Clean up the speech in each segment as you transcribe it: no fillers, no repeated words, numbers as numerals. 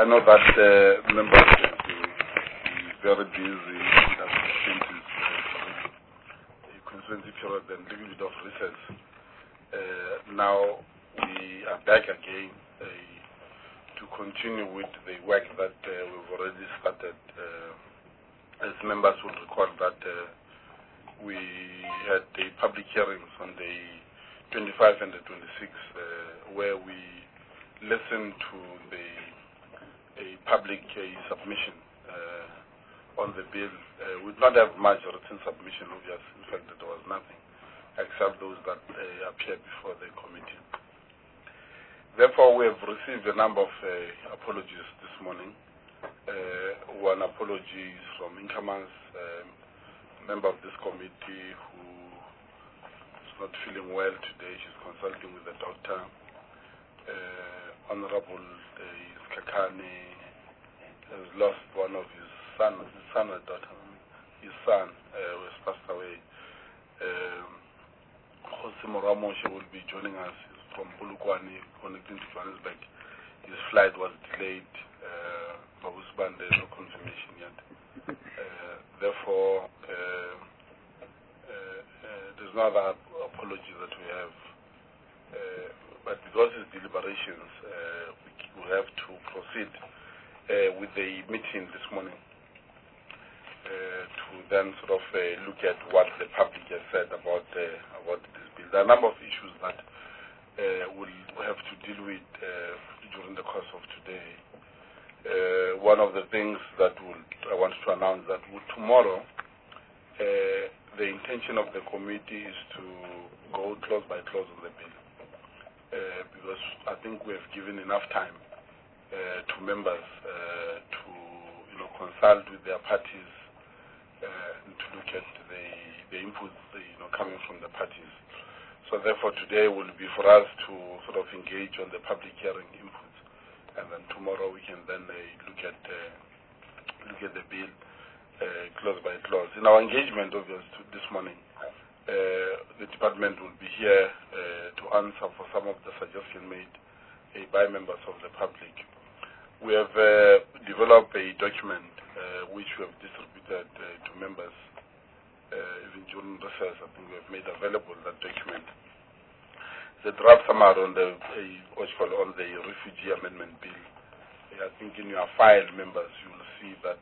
I know that members have been very busy in the constituency period and a little bit of recess. Now we are back again to continue with the work that we've already started. As members would recall that we had the public hearings on the 25th and the 26th where we listened to a public submission on the bill. We did not have much written submission, obviously. In fact, there was nothing except those that appeared before the committee. Therefore, we have received a number of apologies this morning. One apology is from Inkamans, member of this committee who is not feeling well today. She's consulting with the doctor. Honorable Skakane has lost one of his son or daughter. His son was passed away. Jose Moramoshe will be joining us from Polokwane, connecting to Johannesburg. His flight was delayed. There's no confirmation yet. Therefore, there's no other apology that we have. But because it's deliberations, we have to proceed with the meeting this morning to then sort of look at what the public has said about this bill. There are a number of issues that we'll have to deal with during the course of today. One of the things that I want to announce that tomorrow the intention of the committee is to go clause by clause on the bill. Because I think we have given enough time to members to consult with their parties and to look at the inputs coming from the parties. So therefore today will be for us to sort of engage on the public hearing inputs, and then tomorrow we can then look at the bill clause by clause. In our engagement, obviously, this morning, the department will be here to answer for some of the suggestions made by members of the public. We have developed a document which we have distributed to members. Even during recess, I think we have made available that document. The draft summary on the refugee amendment bill. I think in your file, members, you will see that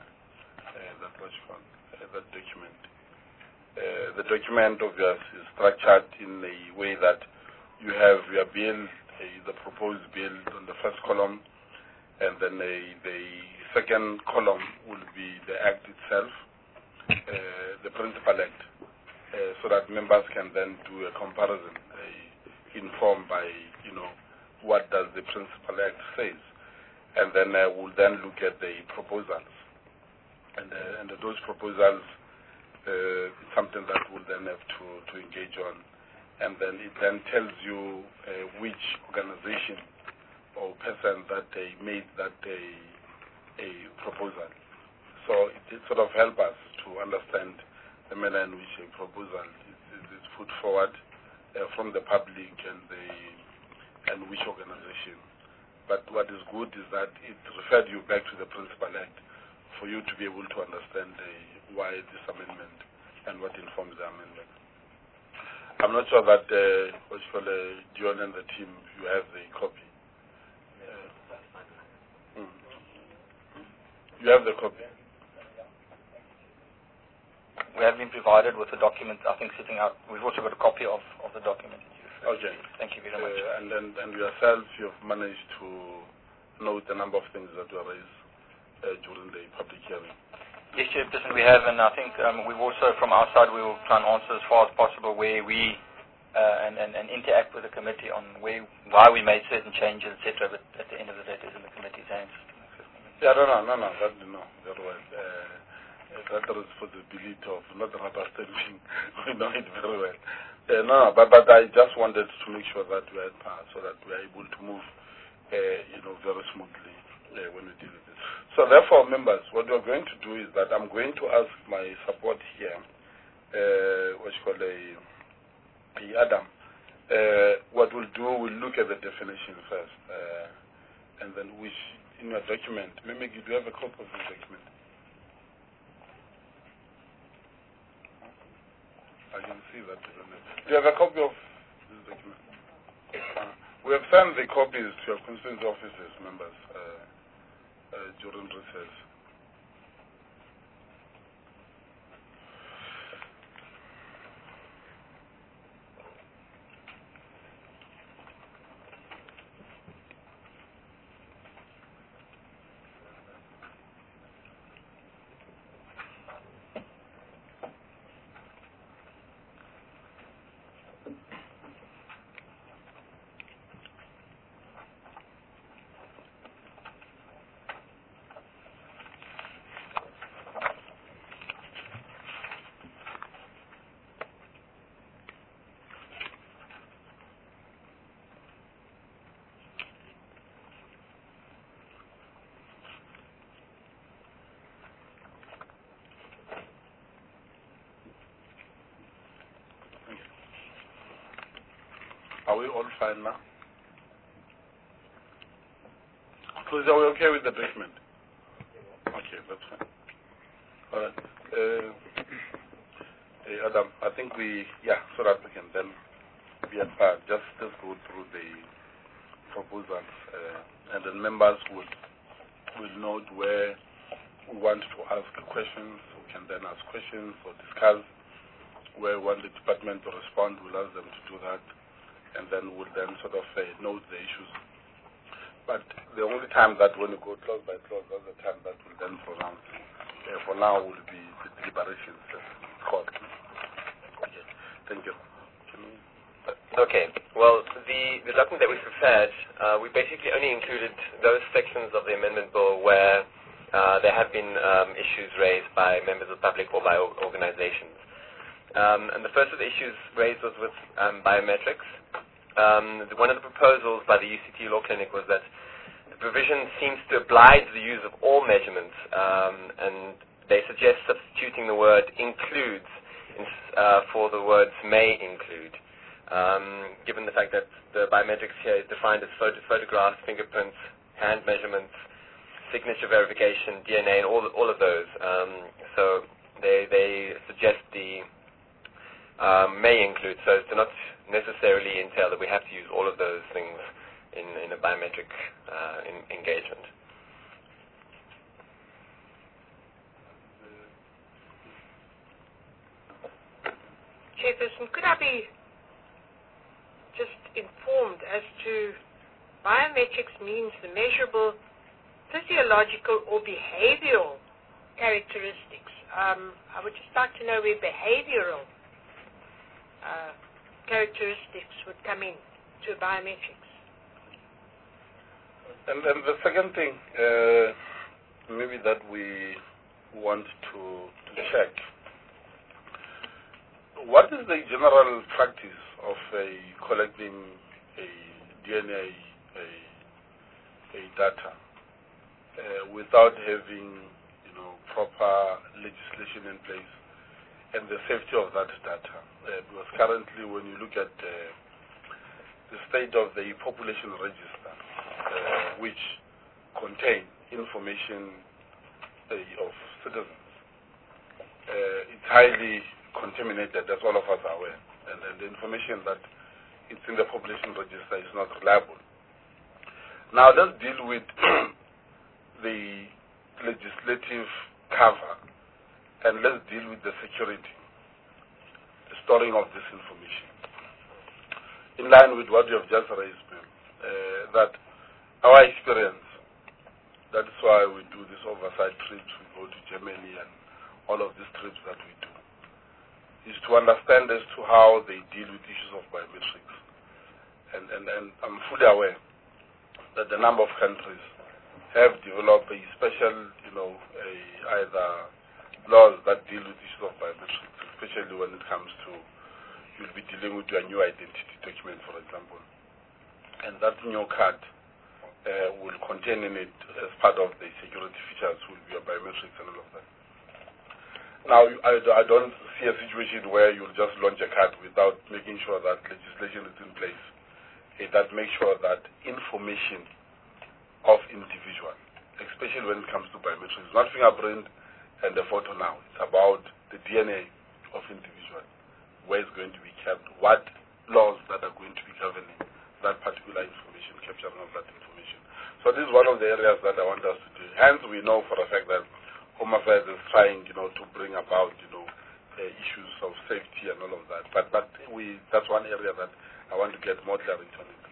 document. The document, obviously, is structured in a way that you have your bill, the proposed bill on the first column, and then the second column will be the act itself, the principal act, so that members can then do a comparison, informed by what does the principal act says, and then we'll then look at the proposals, and those proposals. Something that we'll then have to engage on, and then it then tells you which organization or person that made that a proposal. So it sort of helps us to understand the manner in which a proposal is put forward from the public and which organization. But what is good is that it referred you back to the principal act for you to be able to understand why this amendment and what informs the amendment. I'm not sure that Dion and the team, you have the copy. You have the copy. We have been provided with the document, I think, sitting out. We've also got a copy of the document. Okay. Thank you very much. And yourself, you've managed to note the number of things that were raised during the public hearing. Yes, Chairperson, we have, and I think we've also, from our side, we will try and answer as far as possible where we and interact with the committee on why we made certain changes, etc. But at the end of the day, it is in the committee's hands. Yeah, no, very well. That responsibility of not rubber stamping, we know it very well. But I just wanted to make sure that we are at par, so that we are able to move, very smoothly when we deal with this. So therefore, members, what we're going to do is that I'm going to ask my support here, Adam. What we'll do, we'll look at the definition first, and then which in your document. Maybe do you have a copy of this document? I can see that. Do you have a copy of this document? We have sent the copies to your constituency offices, members, during recess. Are we all fine now? So are we okay with the document? Okay, that's fine. All right. Adam, I think so that we can then just go through the proposals, and then members will note where we want to ask questions. We can then ask questions or discuss. Where we want the department to respond, we'll ask them to do that. And then we'll then sort of note the issues. But the only time that when you go clause by clause, that's the time that we'll then pronounce. For now, will be the deliberations court. Okay. Thank you. Okay. Well, the document that we prepared, we basically only included those sections of the amendment bill where there have been issues raised by members of the public or by organizations. And the first of the issues raised was with biometrics. One of the proposals by the UCT Law Clinic was that the provision seems to oblige the use of all measurements, and they suggest substituting the word includes for the words may include, given the fact that the biometrics here is defined as photographs, fingerprints, hand measurements, signature verification, DNA, and all of those. So they suggest the may include, so as to not necessarily entail that we have to use all of those things in a biometric engagement. Chairperson, could I be just informed as to biometrics means the measurable physiological or behavioral characteristics? I would just like to know where behavioral characteristics would come in to biometrics. And then the second thing, maybe that we want to check, what is the general practice of collecting a DNA data without having proper legislation in place and the safety of that data? Because currently, when you look at the state of the population register, which contain information of citizens, it's highly contaminated, as all of us are aware, and the information that it's in the population register is not reliable. Now, let's deal with the legislative cover, and let's deal with the security, the storing of this information. In line with what you have just raised, that our experience, that's why we do these oversight trips, we go to Germany and all of these trips that we do, is to understand as to how they deal with issues of biometrics. And I'm fully aware that the number of countries have developed a special, either laws that deal with issues of biometrics, especially when it comes to, you'll be dealing with your new identity document, for example. And that new card will contain in it, as part of the security features, will be your biometrics and all of that. Now, I don't see a situation where you'll just launch a card without making sure that legislation is in place that makes sure that information of individual especially when it comes to biometrics. It's not fingerprint and the photo now. It's about the DNA of individual, where it's going to be kept, what laws that are going to be governing that particular information, capturing of that information. So this is one of the areas that I want us to do. Hence, we know for a fact that Home Affairs is trying, to bring about, issues of safety and all of that. But that's one area that I want to get more clarity on it.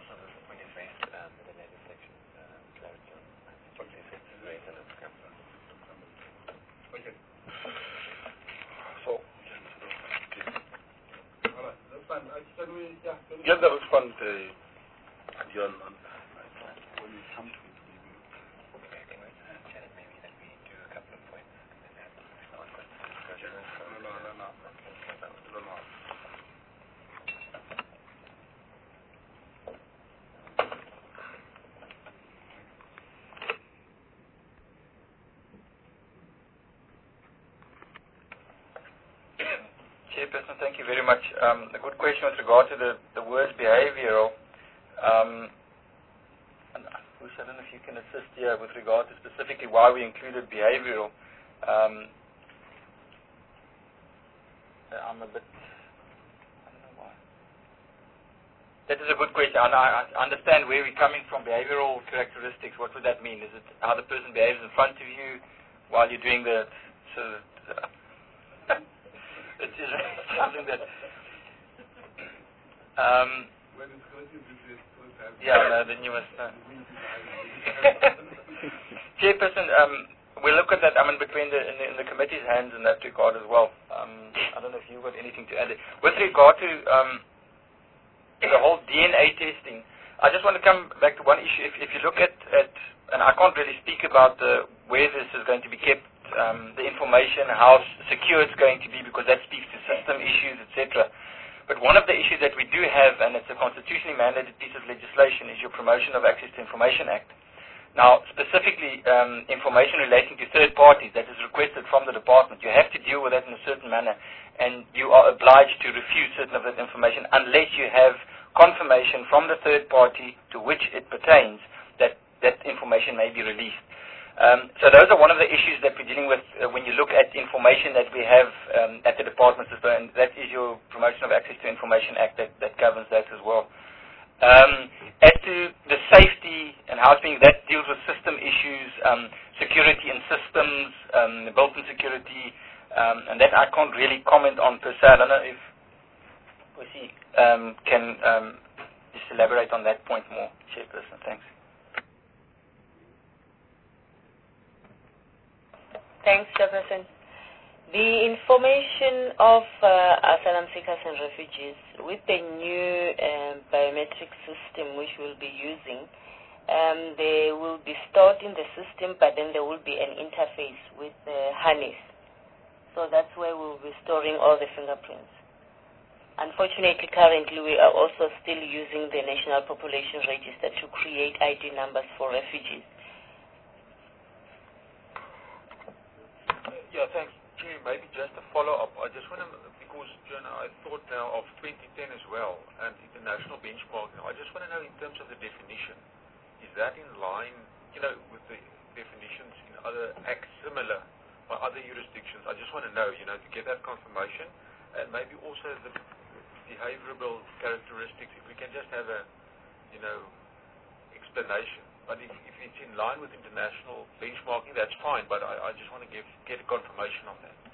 Can we get the response, John, when we come to it? Okay, can we chat it maybe that we do a couple of points and then have one question discussion? No. Chairperson, thank you very much. A good question with regard to the words behavioral. And Bush, I don't know if you can assist here with regard to specifically why we included behavioral. I'm a bit, I don't know why. That is a good question. I understand where we're coming from. Behavioral characteristics, what would that mean? Is it how the person behaves in front of you while you're doing the it is something that When it's going to be then you must know. Chairperson, we'll look at that, between in the committee's hands in that regard as well. I don't know if you've got anything to add. With regard to the whole DNA testing, I just want to come back to one issue. If you look at and I can't really speak about where this is going to be kept, the information, how secure it's going to be, because that speaks to system issues, etc. But one of the issues that we do have, and it's a constitutionally mandated piece of legislation, is your Promotion of Access to Information Act. Now, specifically, information relating to third parties that is requested from the department, you have to deal with that in a certain manner, and you are obliged to refuse certain of that information unless you have confirmation from the third party to which it pertains that that information may be released. So those are one of the issues that we're dealing with when you look at information that we have at the department system, and that is your Promotion of Access to Information Act that governs that as well. As to the safety and how it's being, that deals with system issues, security in systems, built-in security, and that I can't really comment on per se. I don't know if Pussy can just elaborate on that point more, Chairperson. Thanks. Thanks, Chairperson. The information of asylum seekers and refugees with the new biometric system which we'll be using, they will be stored in the system, but then there will be an interface with Harness. So that's where we'll be storing all the fingerprints. Unfortunately, currently we are also still using the National Population Register to create ID numbers for refugees. Yeah, thanks. Chair, maybe just a follow-up. I just want to, because, I thought now of 2010 as well, and international benchmarking. I just want to know in terms of the definition, is that in line, with the definitions in other acts similar by other jurisdictions? I just want to know, to get that confirmation, and maybe also the behavioral characteristics, if we can just have a, explanation. But if it's in line with international benchmarking, that's fine, but I just want to get a confirmation on that.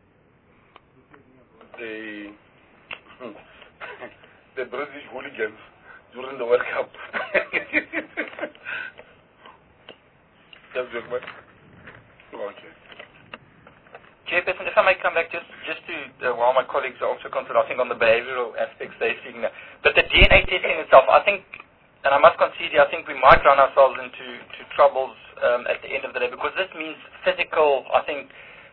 The British hooligans during the World Cup. That's just what. Okay. Chairperson, if I may come back just to while my colleagues are also concentrating on the behavioral aspects they're seeing there. But the DNA testing itself, I think, and I must concede here, I think we might run ourselves into troubles at the end of the day, because this means physical, I think,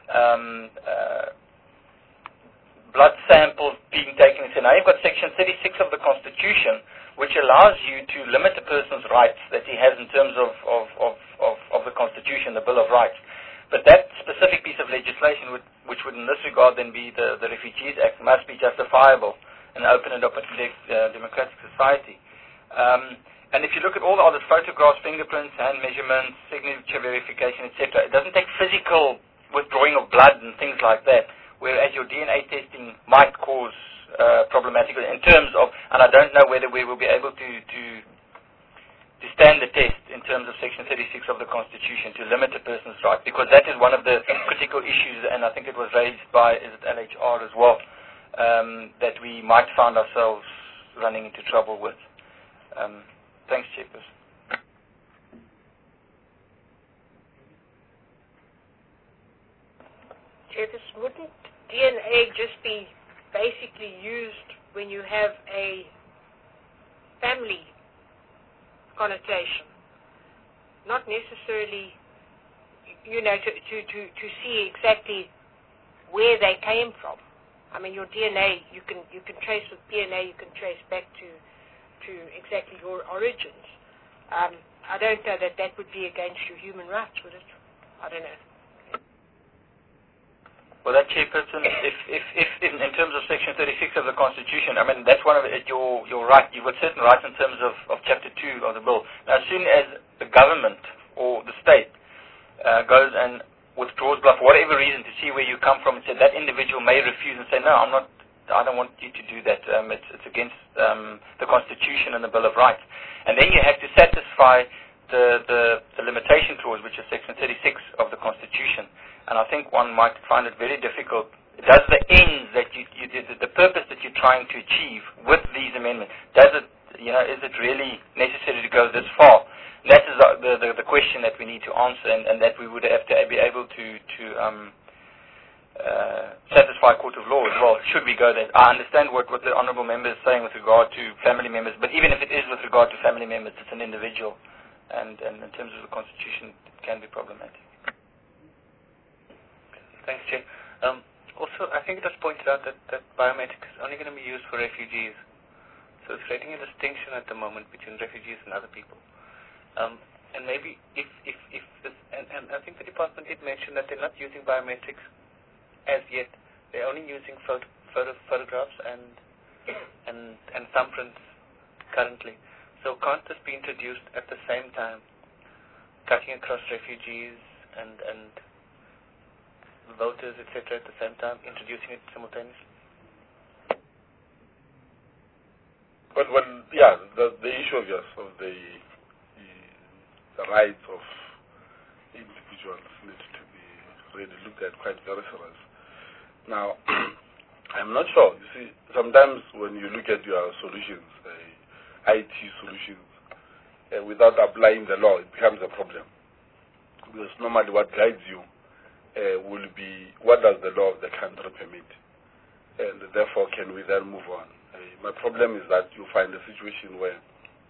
blood samples being taken. So now you've got Section 36 of the Constitution, which allows you to limit a person's rights that he has in terms of the Constitution, the Bill of Rights. But that specific piece of legislation, which would in this regard then be the Refugees Act, must be justifiable in an open and democratic society. And if you look at all the other photographs, fingerprints, hand measurements, signature verification, etc., it doesn't take physical withdrawing of blood and things like that, whereas your DNA testing might cause problematic in terms of, and I don't know whether we will be able to stand the test in terms of Section 36 of the Constitution to limit a person's right, because that is one of the critical issues, and I think it was raised by, is it LHR as well, that we might find ourselves running into trouble with. Thanks, Chairperson. Chairperson, wouldn't DNA just be basically used when you have a family connotation, not necessarily, to see exactly where they came from? I mean, your DNA, you can trace with DNA, you can trace back to exactly your origins. I don't know that would be against your human rights, would it? I don't know. Well, that, Chairperson, if in terms of Section 36 of the Constitution, I mean, that's one of it, you're right. You've got certain rights in terms of Chapter 2 of the bill. Now, as soon as the government or the state goes and withdraws blood for whatever reason to see where you come from, and said that individual may refuse and say, no, I don't want you to do that. It's against the Constitution and the Bill of Rights. And then you have to satisfy the limitation clause, which is Section 36 of the Constitution. And I think one might find it very difficult. Does the ends that the purpose that you're trying to achieve with these amendments, is it really necessary to go this far? That is the question that we need to answer, and that we would have to be able to satisfy court of law as well. Should we go there? I understand what the honourable member is saying with regard to family members, but even if it is with regard to family members, it's an individual, and in terms of the Constitution, it can be problematic. Thanks, Chair. Also, I think it was pointed out that biometrics is only going to be used for refugees. So it's creating a distinction at the moment between refugees and other people. And maybe if this, and I think the department did mention that they're not using biometrics as yet. They're only using photographs and thumbprints currently. So can't this be introduced at the same time, cutting across refugees and voters, etc., at the same time, introducing it simultaneously? But the issue of the rights of individuals needs to be really looked at quite very serious. Now, I'm not sure. You see, sometimes when you look at your solutions, IT solutions, without applying the law, it becomes a problem. Because normally what guides you will be, what does the law of the country permit? And therefore, can we then move on? My problem is that you find a situation where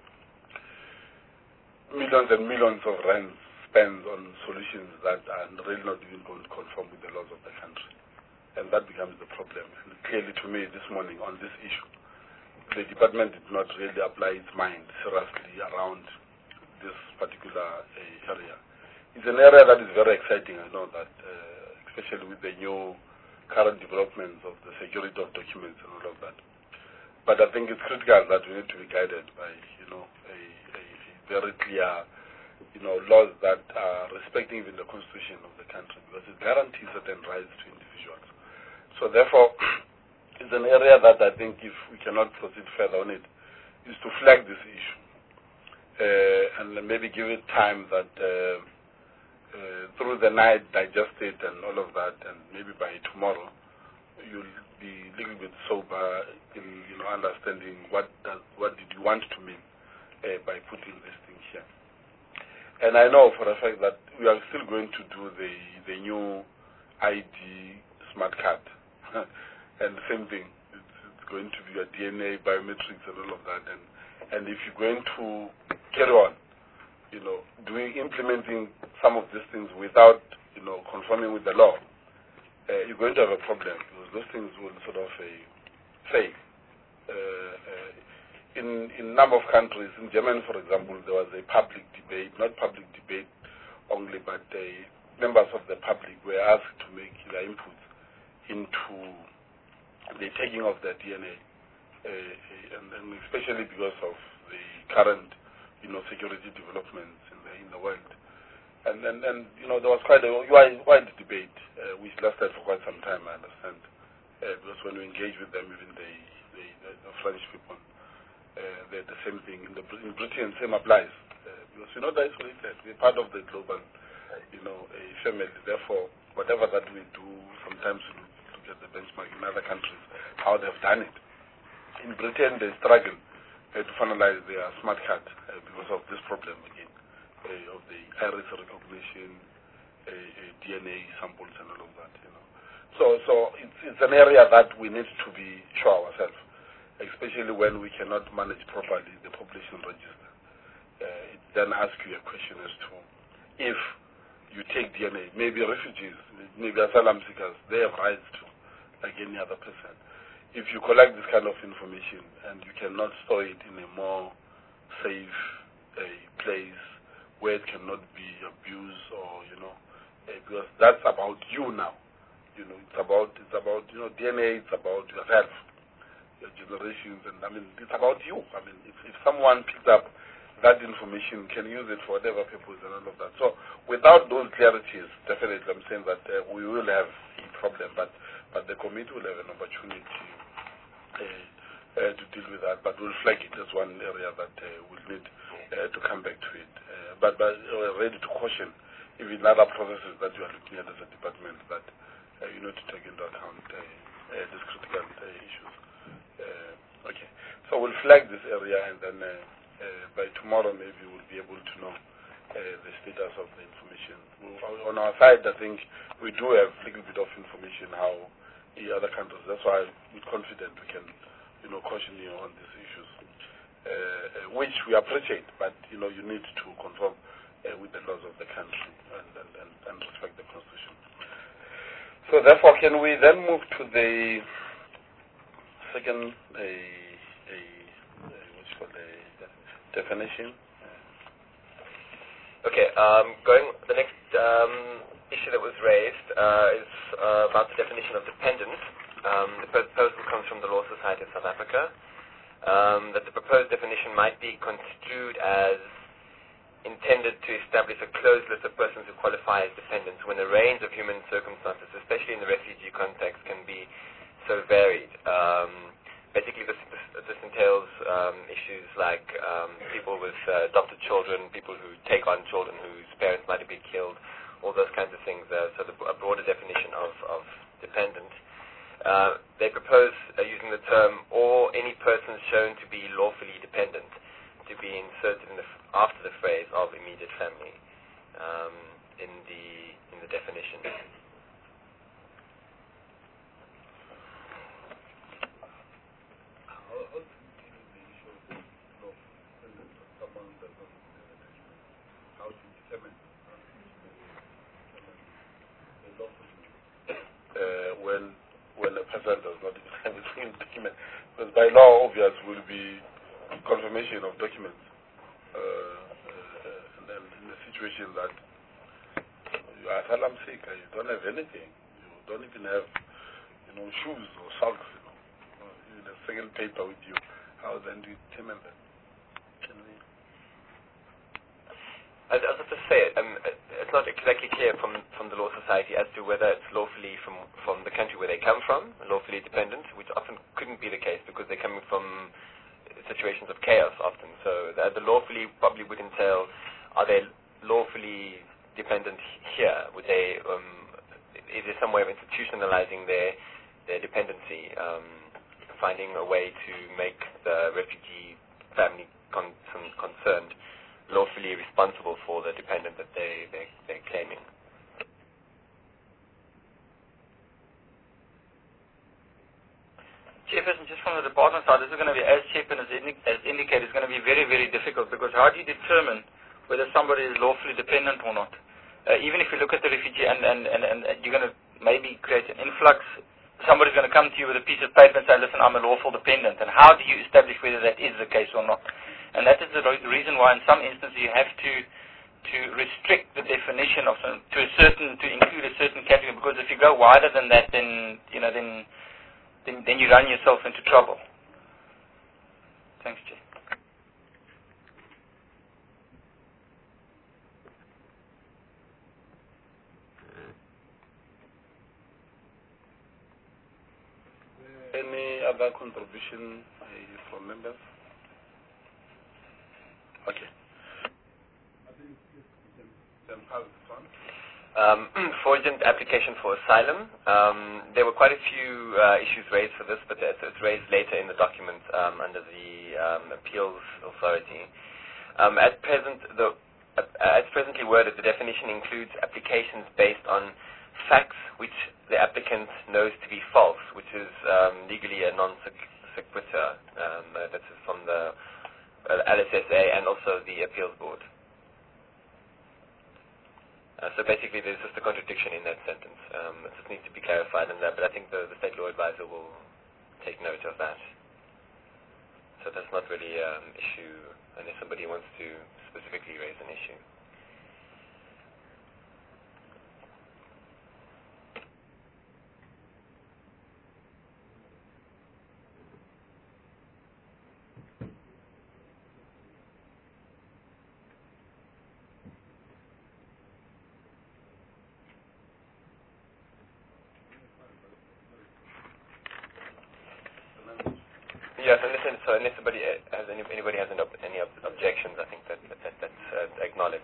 millions and millions of rands spent on solutions that are really not even going to conform with the laws of the country. And that becomes the problem. And clearly to me this morning on this issue, the department did not really apply its mind seriously around this particular area. It's an area that is very exciting, I know that, especially with the new current developments of the security of documents and all of that. But I think it's critical that we need to be guided by, a very clear, laws that are respecting even the constitution of the country, because it guarantees certain rights to individuals. So therefore, it's an area that I think if we cannot proceed further on it, is to flag this issue. And maybe give it time that through the night digest it and all of that, and maybe by tomorrow you'll be a little bit sober in understanding what did you want to mean by putting this thing here. And I know for a fact that we are still going to do the new ID smart card. And the same thing, it's going to be a DNA, biometrics and all of that. And if you're going to carry on, implementing some of these things without, conforming with the law, you're going to have a problem, because those things will sort of fail. In a number of countries, in Germany, for example, there was a public debate, not public debate only, but members of the public were asked to make their inputs into the taking of their DNA, and especially because of the current security developments in the world. And there was quite a wide debate, which lasted for quite some time, I understand, because when we engage with them, even the French people, they're the same thing. In Britain, same applies, because we're not isolated. We're part of the global, a family. Therefore, whatever that we do, sometimes we look at the benchmark in other countries, how they've done it. In Britain, they struggle to finalize their smart card because of this problem again, of the iris recognition, DNA samples and all of that, So it's an area that we need to be sure ourselves, especially when we cannot manage properly the population register. It then asks you a question as to if you take DNA, maybe refugees, maybe asylum seekers, they have rights to, like any other person. If you collect this kind of information and you cannot store it in a more safe place where it cannot be abused or, because that's about you now. It's about DNA, it's about yourself, your generations, and it's about you. If someone picks up that information, can use it for whatever purpose and all of that. So without those clarities, definitely I'm saying that we will have a problem, but the committee will have an opportunity to deal with that, but we'll flag it as one area that we'll need to come back to it. But we're ready to caution, even other processes that you are looking at as a department, that you need to take into account these critical issues. Okay, so we'll flag this area, and then by tomorrow maybe we'll be able to know the status of the information. On our side, I think we do have a little bit of information how the other countries. That's why we're confident we can, caution you on these issues, which we appreciate. But you need to conform with the laws of the country and respect the constitution. So therefore, can we then move to the second definition? Okay, the next issue that was raised is about the definition of dependent. The proposal comes from the Law Society of South Africa, that the proposed definition might be construed as intended to establish a closed list of persons who qualify as dependents when a range of human circumstances, especially in the refugee context, can be so varied. Basically, this entails issues like people with adopted children, people who take on children whose parents might have been killed, all those kinds of things. So a broader definition of dependent. They propose using the term "or any person shown to be lawfully dependent" to be inserted after the phrase "of immediate family" in the definition. When a person does not have a full document, because by law, obvious will be confirmation of documents, and then in the situation that you are asylum seeker, you don't have anything, you don't even have, shoes or socks, even a single paper with you. How then do you determine that? I was to say, it's not exactly clear from the Law Society as to whether it's lawfully from the country where they come from, lawfully dependent, which often couldn't be the case because they're coming from situations of chaos often. So the lawfully probably would entail, are they lawfully dependent here? Would they, is there some way of institutionalizing their dependency, finding a way to make the refugee family concerned lawfully responsible for the dependent that they're claiming? Chairperson, just from the department side, this is going to be, as Chairperson has indicated, it's going to be very, very difficult, because how do you determine whether somebody is lawfully dependent or not? Even if you look at the refugee and you're going to maybe create an influx, somebody's going to come to you with a piece of paper and say, listen, I'm a lawful dependent. And how do you establish whether that is the case or not? And that is the reason why in some instances you have to restrict the definition of to include a certain category, because if you go wider than that, then you run yourself into trouble. Thanks, Chair. Any other contribution from members? Okay. I think we can pass this one. Fraudulent application for asylum. There were quite a few issues raised for this, but it's raised later in the document under the appeals authority. As presently worded, the definition includes applications based on facts which the applicant knows to be false, which is legally a non sequitur. That is from the LSSA and also the appeals board. So basically, there's just a contradiction in that sentence. It just needs to be clarified, but I think the state law advisor will take note of that. So that's not really an issue unless somebody wants to specifically raise an issue. Yes, unless anybody has any objections, I think that's acknowledged.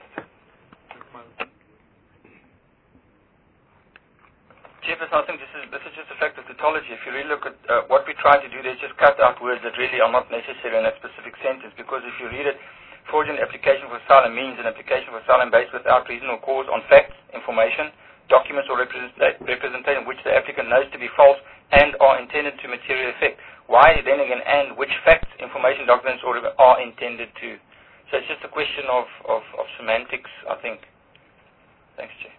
Chairperson, I think this is just a fact of tautology. If you really look at what we try to do, there's just cut out words that really are not necessary in that specific sentence. Because if you read it, fraudulent application for asylum means an application for asylum based without reason or cause on facts, information, documents or representation which the applicant knows to be false and are intended to materially affect. Why then again and which facts, information, documents or are intended to? So it's just a question of semantics, I think. Thanks, Chair.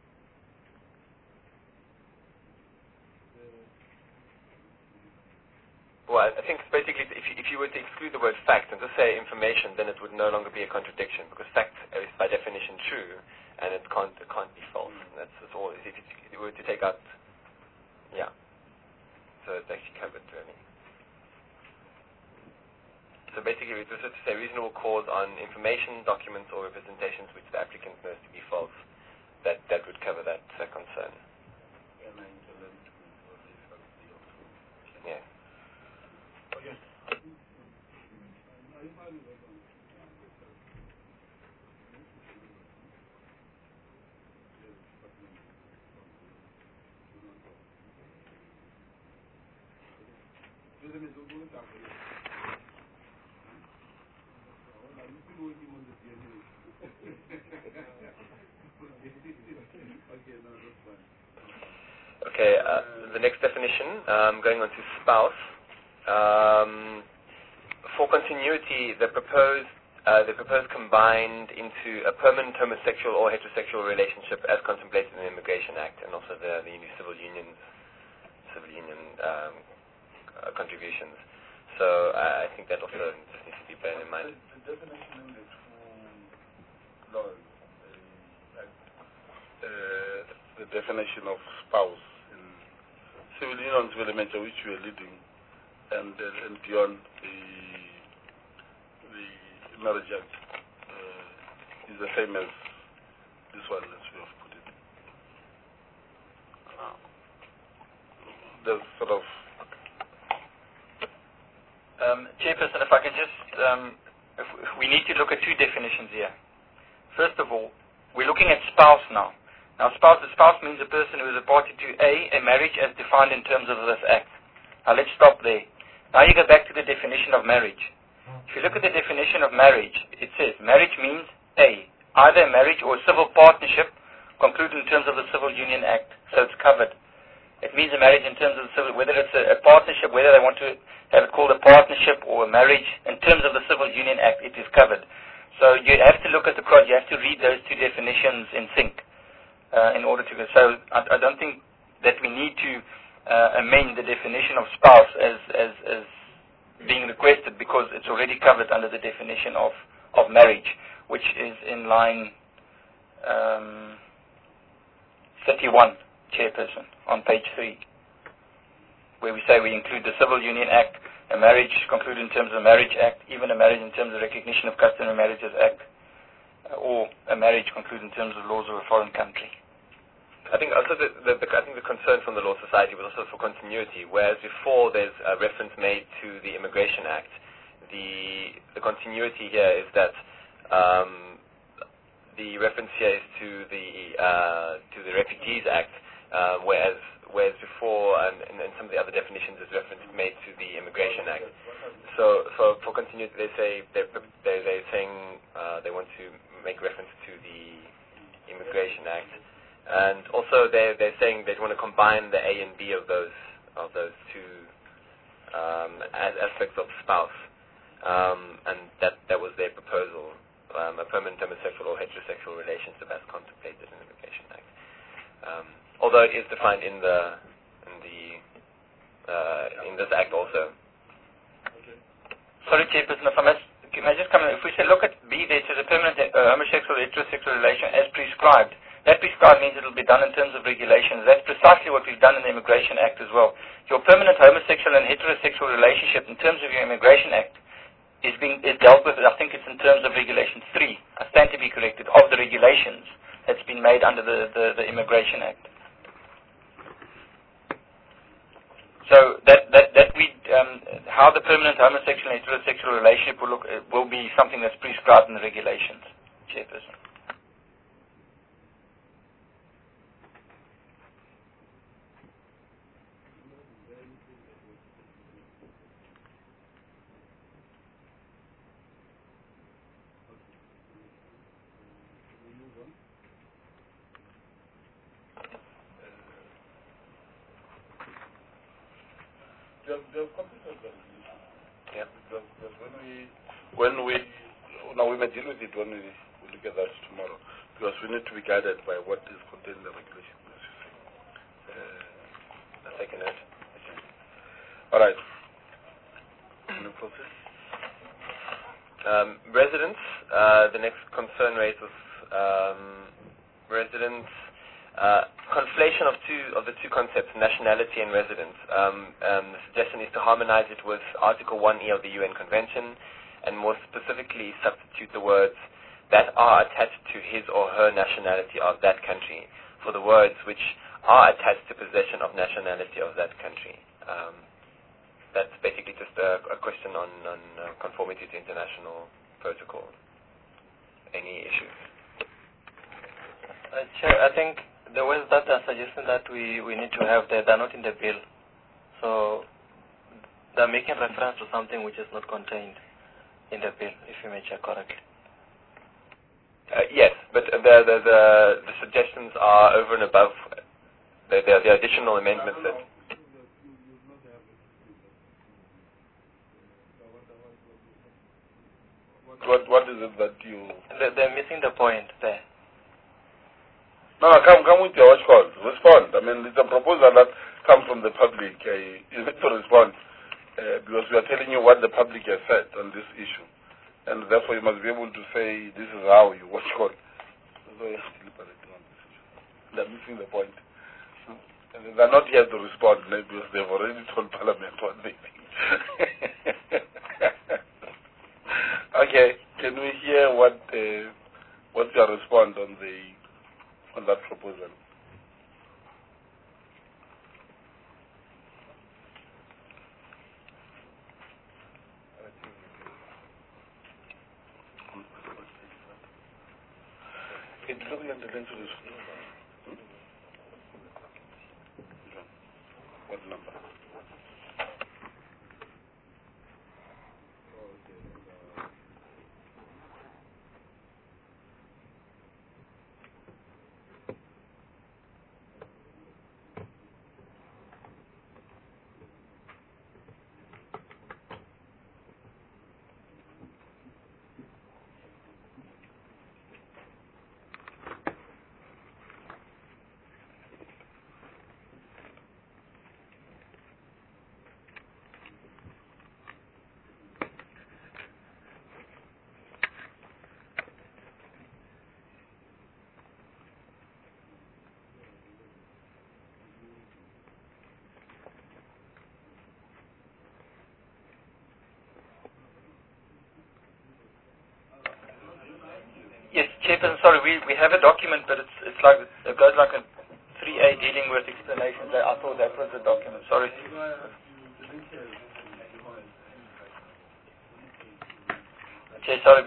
Well, I think basically if you were to exclude the word fact and just say information, then it would no longer be a contradiction because fact is by definition true and it can't be false. That's all. If you were to take out, yeah. So it's actually covered really. So basically, it was just to say reasonable cause on information, documents, or representations which the applicant knows to be false. That would cover that concern. Yeah. Okay. Okay, the next definition, going on to spouse. For continuity, the proposed combined into a permanent homosexual or heterosexual relationship as contemplated in the Immigration Act and also the civil union contributions. So I think that also just needs to be borne in mind. The definition in the two laws, the definition of spouse in civil union and civil elementary, which we are leading, and beyond the Marriage Act, is the same as this one as we have put it. There's sort of Chairperson, if I can just, if we need to look at two definitions here. First of all, we're looking at spouse now. Now, the spouse means a person who is a party to a marriage as defined in terms of this Act. Now, let's stop there. Now you go back to the definition of marriage. If you look at the definition of marriage, it says marriage means either a marriage or a civil partnership concluded in terms of the Civil Union Act. So it's covered. It means a marriage in terms of the civil, whether it's a partnership, whether they want to have it called a partnership or a marriage, in terms of the Civil Union Act, it is covered. So you have to look at the cross, you have to read those two definitions in sync in order to go. So I don't think that we need to amend the definition of spouse as being requested because it's already covered under the definition of marriage, which is in line 31. Chairperson, on page 3, where we say we include the Civil Union Act, a marriage concluded in terms of the Marriage Act, even a marriage in terms of recognition of customary marriages Act, or a marriage concluded in terms of laws of a foreign country. I think also I think the concern from the Law Society was also for continuity, whereas before there's a reference made to the Immigration Act. The continuity here is that the reference here is to the Refugees Act, whereas before and some of the other definitions is reference made to the Immigration Act. So for continuity, they're saying they want to make reference to the Immigration Act. And also, they're saying they want to combine the A and B of those two as aspects of spouse, and that was their proposal: a permanent homosexual or heterosexual relationship as contemplated in the Immigration Act. Although it is defined in this act also. Sorry, Chairperson, if I may just come in. If we say look at B, there is a permanent homosexual or heterosexual relation as prescribed. That prescribed means it will be done in terms of regulations. That's precisely what we've done in the Immigration Act as well. Your permanent homosexual and heterosexual relationship in terms of your Immigration Act is dealt with, I think it's in terms of Regulation 3. I stand to be corrected, of the regulations that's been made under the Immigration Act. So how the permanent homosexual and heterosexual relationship will look will be something that's prescribed in the regulations, Chairperson. We may deal with it when we look at that tomorrow, because we need to be guided by what is contained in the regulation. I'll take a note. All right. Any process? Residents. The next concern raised was residents. Conflation of the two concepts, nationality and residence. The suggestion is to harmonize it with Article 1E of the UN Convention, and more specifically substitute the words that are attached to his or her nationality of that country for the words which are attached to possession of nationality of that country. That's basically just a question on conformity to international protocol. Any issues? Chair, I think the words that are suggesting that we need to have there, they're not in the bill. So they're making reference to something which is not contained in the bill, if you may check correctly. Yes, but the suggestions are over and above the additional amendments that... What is it that you... They're missing the point there. No, come with your watch call. Respond. I mean, it's a proposal that comes from the public. You need to respond because we are telling you what the public has said on this issue. And therefore you must be able to say, this is how you watch call. So you have to deliberate on this issue. They're missing the point. And they're not here to respond because they've already told Parliament what they think. Okay, can we hear what's your response on that proposal? What number? Yes, Chairperson, sorry, we have a document, but it goes like a 3 3A dealing with explanations. I thought that was the document. Sorry. Okay, sorry.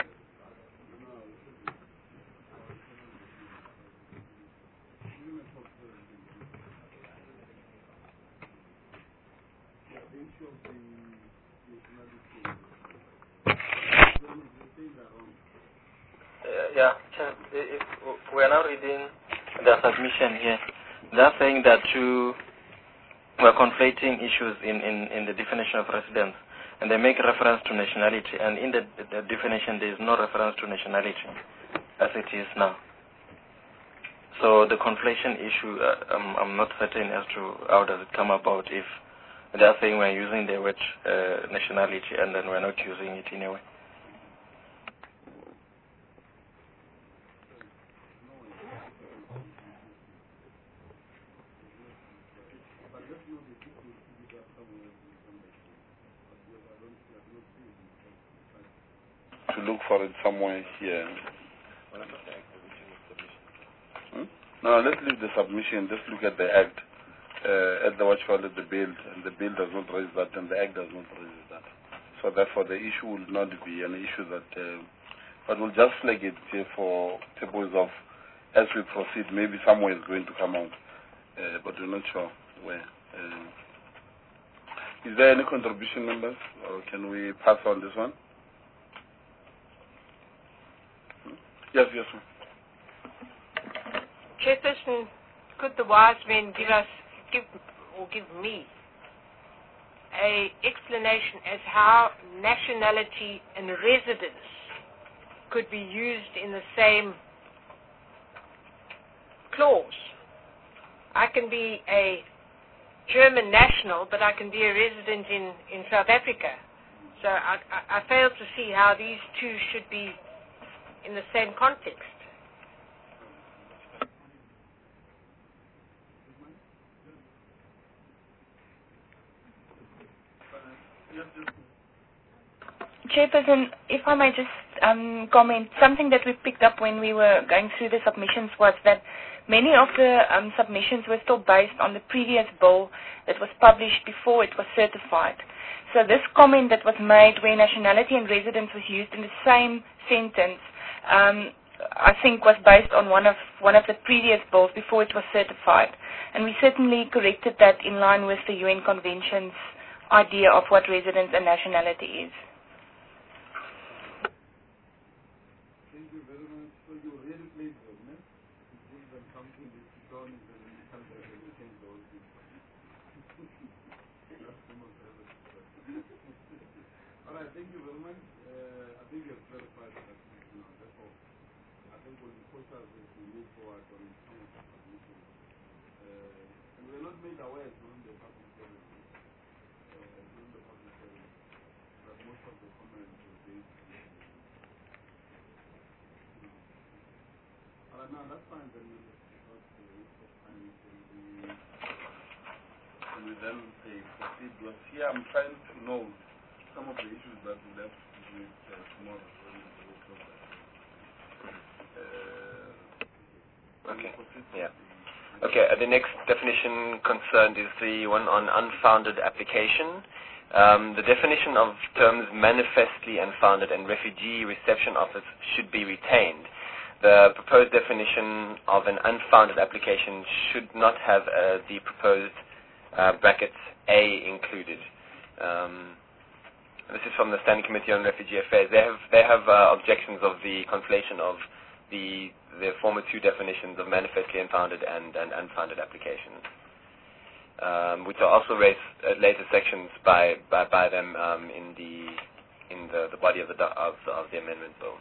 Yeah, if we are now reading the submission here. They're saying that we're conflating issues in the definition of residence, and they make reference to nationality, and in the definition there is no reference to nationality as it is now. So the conflation issue, I'm not certain as to how does it come about if they're saying we're using the word nationality and then we're not using it in a way. To look for it somewhere here. No, let's leave the submission. Just look at the Act, at the what you call it, the bill, and the bill does not raise that, and the Act does not raise that. So therefore, the issue will not be an issue that, but we'll just flag it here for purposes of, as we proceed, maybe somewhere is going to come out, but we're not sure where. Is there any contribution, members, or can we pass on this one? Yes, yes, sir. Chairperson, could the wise men give me a explanation as how nationality and residence could be used in the same clause? I can be a German national, but I can be a resident in South Africa. So I fail to see how these two should be in the same context. Chairperson, if I may just comment, something that we picked up when we were going through the submissions was that many of the submissions were still based on the previous bill that was published before it was certified. So this comment that was made where nationality and residence was used in the same sentence, I think was based on one of the previous bills before it was certified. And we certainly corrected that in line with the UN Convention's idea of what residence and nationality is. Thank you very much. I think you have clarified that now. Therefore, I think we'll push us as we move forward on some of the submissions. And we're not made aware during the public hearing, that most of the comments were based on all right, now that's fine. Then we'll because the waste of time can we then proceed. Because here I'm trying to know some of the issues that we left with tomorrow when we will close that. Okay. Yeah. Okay. The next definition concerned is the one on unfounded application. The definition of terms manifestly unfounded and refugee reception office should be retained. The proposed definition of an unfounded application should not have the proposed brackets A included. This is from the Standing Committee on Refugee Affairs. They have objections of the conflation of the former two definitions of manifestly unfounded and unfounded applications, which are also raised at later sections by them in the body of the amendment bill.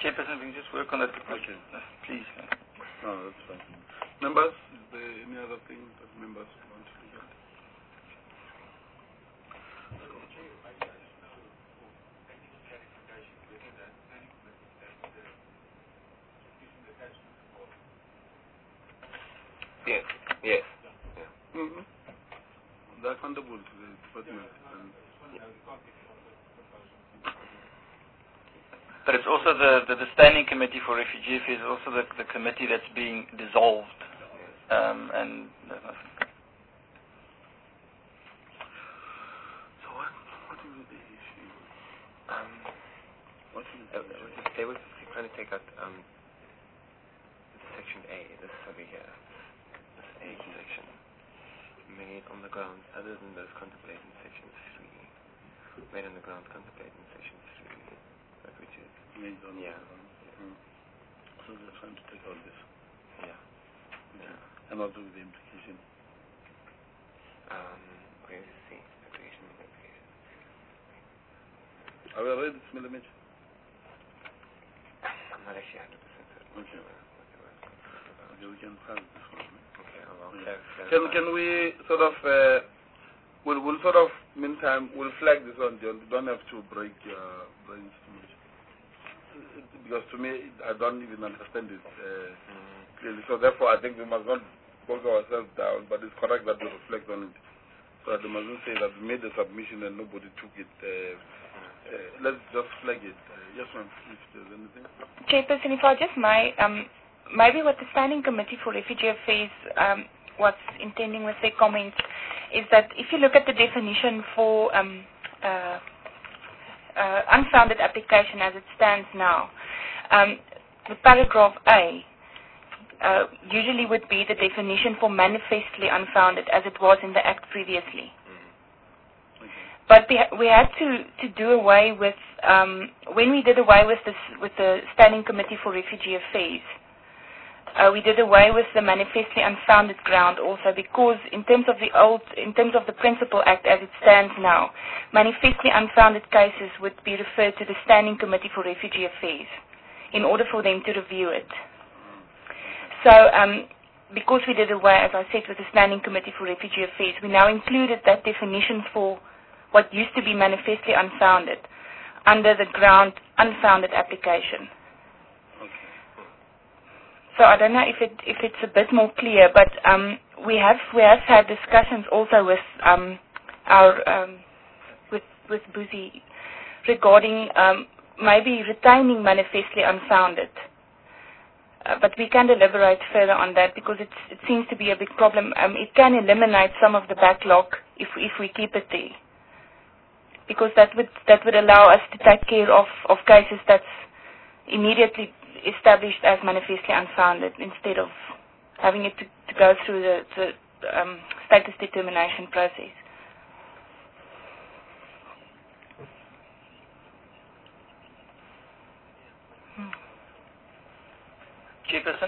Chairperson, we can just work on that. Okay. Please. No, that's fine. Members, is there any other thing that members want to look at? Yes. Yes. Mm-hmm. They're accountable to the department. But it's also the Standing Committee for Refugee Affairs, also the committee that's being dissolved. And so what is the issue? What is they were trying to take out section A, this over here, this A section, made on the ground other than those contemplated in section 3, made on the ground contemplated in section 3, that which is made on yeah. So they're trying to take out this. Yeah. And what is the implication? Okay, let's see. Application. Are we ready, Smell image? I'm not actually 100% certain. Okay. Okay, we can pass this one. Okay, Can we sort of, we'll sort of, meantime, we'll flag this one, John. You don't have to break your brains too much. Because to me, I don't even understand it clearly. So therefore, I think we must not bog ourselves down, but it's correct that we reflect on it. So that we mustn't say that we made the submission and nobody took it. Let's just flag it. Yes, ma'am, if there's anything. Chairperson, if I just may, maybe what the Standing Committee for Refugee Affairs was intending with their comments is that if you look at the definition for unfounded application as it stands now, the paragraph A usually would be the definition for manifestly unfounded as it was in the Act previously. But we had to do away with, when we did away with the Standing Committee for Refugee Affairs, we did away with the manifestly unfounded ground also, because in terms of the Principal Act as it stands now, manifestly unfounded cases would be referred to the Standing Committee for Refugee Affairs in order for them to review it. So, because we did away, as I said, with the Standing Committee for Refugee Affairs, we now included that definition for what used to be manifestly unfounded under the ground unfounded application. So I don't know if it's a bit more clear, but we have had discussions also with with Buzi regarding maybe retaining manifestly unfounded. But we can deliberate further on that because it seems to be a big problem. It can eliminate some of the backlog if we keep it there, because that would allow us to take care of cases that's immediately established as manifestly unfounded instead of having it to go through the status determination process. Chairperson?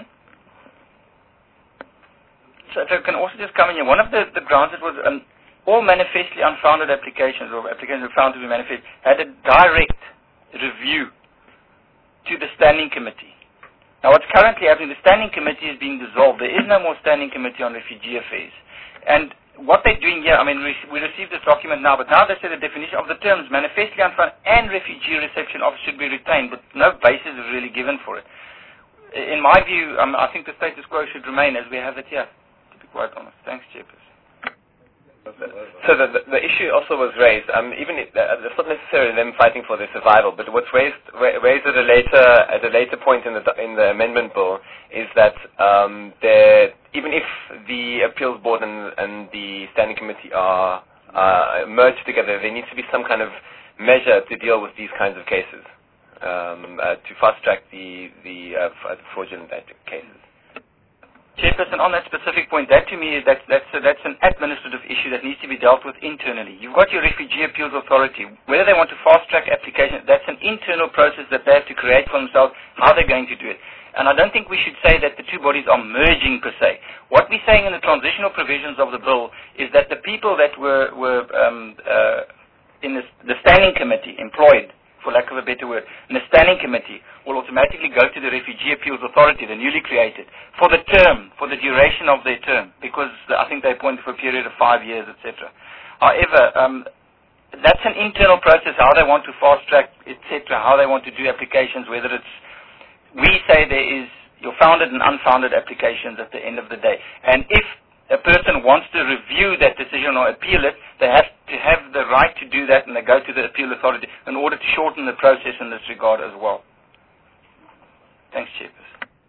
So if I can also just come in here, one of the grounds that was all manifestly unfounded applications or applications found to be manifest had a direct review to the Standing Committee. Now what's currently happening, the Standing Committee is being dissolved. There is no more Standing Committee on Refugee Affairs. And what they're doing here, I mean, we received this document now, but now they say the definition of the terms manifestly unfounded and refugee reception office should be retained, but no basis is really given for it. In my view, I think the status quo should remain as we have it here, to be quite honest. Thanks, Chairperson. So the issue also was raised. Even it's not necessarily them fighting for their survival, but what's raised at a later point in the amendment bill is that even if the appeals board and the standing committee are merged together, there needs to be some kind of measure to deal with these kinds of cases, to fast track the fraudulent cases. Chairperson, on that specific point, that to me, that's an administrative issue that needs to be dealt with internally. You've got your Refugee Appeals Authority. Whether they want to fast-track applications, that's an internal process that they have to create for themselves, how they're going to do it. And I don't think we should say that the two bodies are merging per se. What we're saying in the transitional provisions of the bill is that the people that were in the Standing Committee employed for lack of a better word, and the standing committee will automatically go to the Refugee Appeals Authority, the newly created, for the duration of their term, because I think they appointed for a period of 5 years, etc. However, that's an internal process, how they want to fast-track, etc., how they want to do applications, whether it's, we say there is your founded and unfounded applications at the end of the day. And if a person wants to review that decision or appeal it, they have to have the right to do that, and they go to the appeal authority in order to shorten the process in this regard as well. Thanks, Chairperson.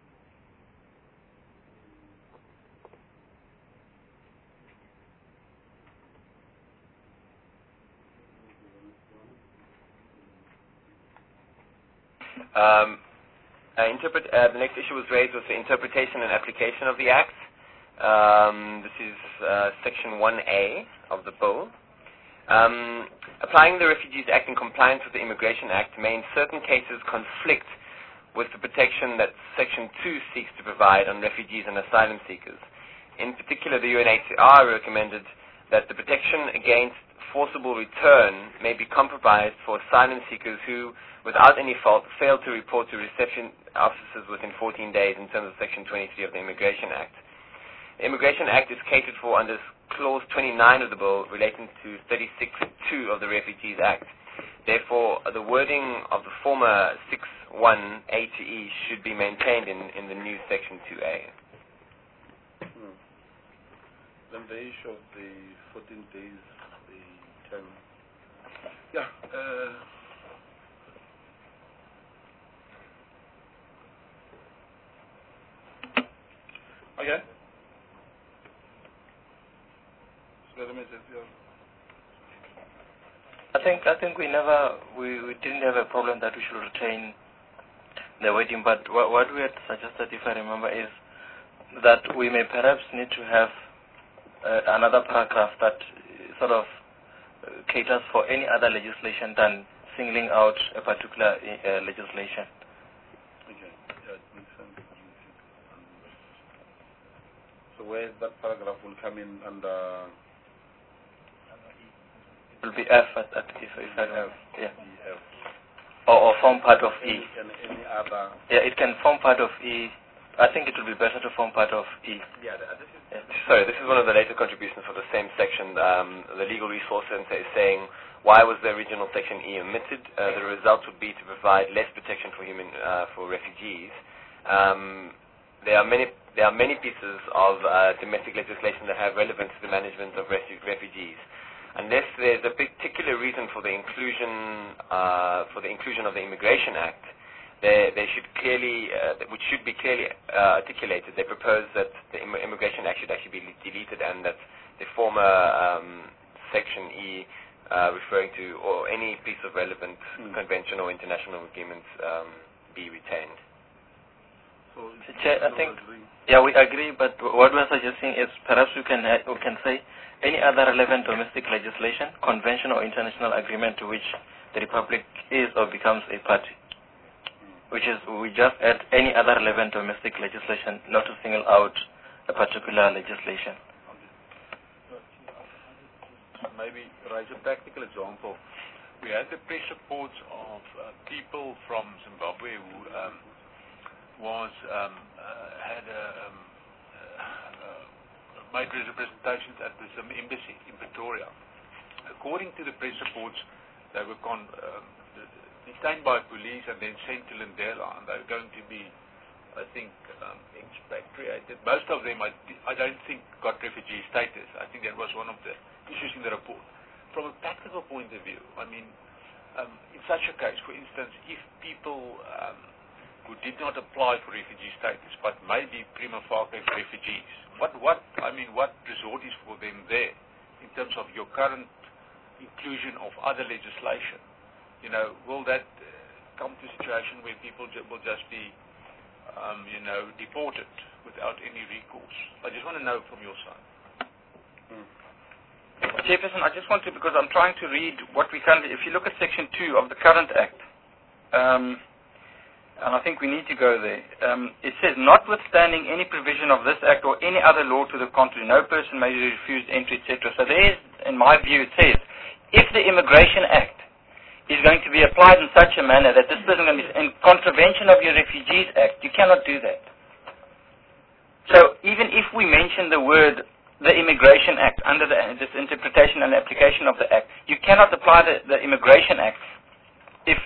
The next issue was raised was the interpretation and application of the Act. This is Section 1A of the bill. Applying the Refugees Act in compliance with the Immigration Act may in certain cases conflict with the protection that Section 2 seeks to provide on refugees and asylum seekers. In particular, the UNHCR recommended that the protection against forcible return may be compromised for asylum seekers who, without any fault, fail to report to reception officers within 14 days in terms of Section 23 of the Immigration Act. The Immigration Act is catered for under Clause 29 of the bill relating to 36.2 of the Refugees Act. Therefore, the wording of the former 6.1 A to E should be maintained in the new Section 2A. Then the issue of the 14 days, the term. Yeah. Okay. I think we didn't have a problem that we should retain the wording, but what we had suggested, if I remember, is that we may perhaps need to have another paragraph that sort of caters for any other legislation than singling out a particular legislation. Okay. Yeah, it makes sense. So where that paragraph will come in under? It will be F if I have, yeah. F. Or form part of E. Any other? Yeah, it can form part of E. I think it will be better to form part of E. Yeah, sorry, this is one of the later contributions for the same section. The Legal Resource Center is saying, why was the original Section E omitted? The result would be to provide less protection for refugees. There are many pieces of domestic legislation that have relevance to the management of refugees. Unless there's a particular reason for the inclusion of the Immigration Act, they should clearly, which should be clearly articulated. They propose that the Immigration Act should actually be deleted, and that the former Section E, referring to or any piece of relevant convention or international agreements, be retained. So Chair, I think, yeah, we agree, but what we're suggesting is perhaps we can say any other relevant domestic legislation, convention or international agreement to which the Republic is or becomes a party. Which is, we just add any other relevant domestic legislation, not to single out a particular legislation. Maybe raise a practical example. We had the press reports of people from Zimbabwe who made representations at the Zim embassy in Pretoria. According to the press reports, they were detained by police and then sent to Lindela, and they were going to be, I think, expatriated. Most of them, I don't think, got refugee status. I think that was one of the issues in the report. From a practical point of view, I mean, in such a case, for instance, if people who did not apply for refugee status but may be prima facie refugees, what resort is for them there in terms of your current inclusion of other legislation? Will that come to a situation where people will just be, deported without any recourse? I just want to know from your side. Chairperson, I just want to, because I'm trying to read what we currently, if you look at Section 2 of the current Act, and I think we need to go there. It says, notwithstanding any provision of this Act or any other law to the contrary, no person may be refused entry, etc. So there is, in my view, it says, if the Immigration Act is going to be applied in such a manner that this person is going to be in contravention of your Refugees Act. You cannot do that. So even if we mention the word, the Immigration Act, under this interpretation and application of the Act, you cannot apply the Immigration Act if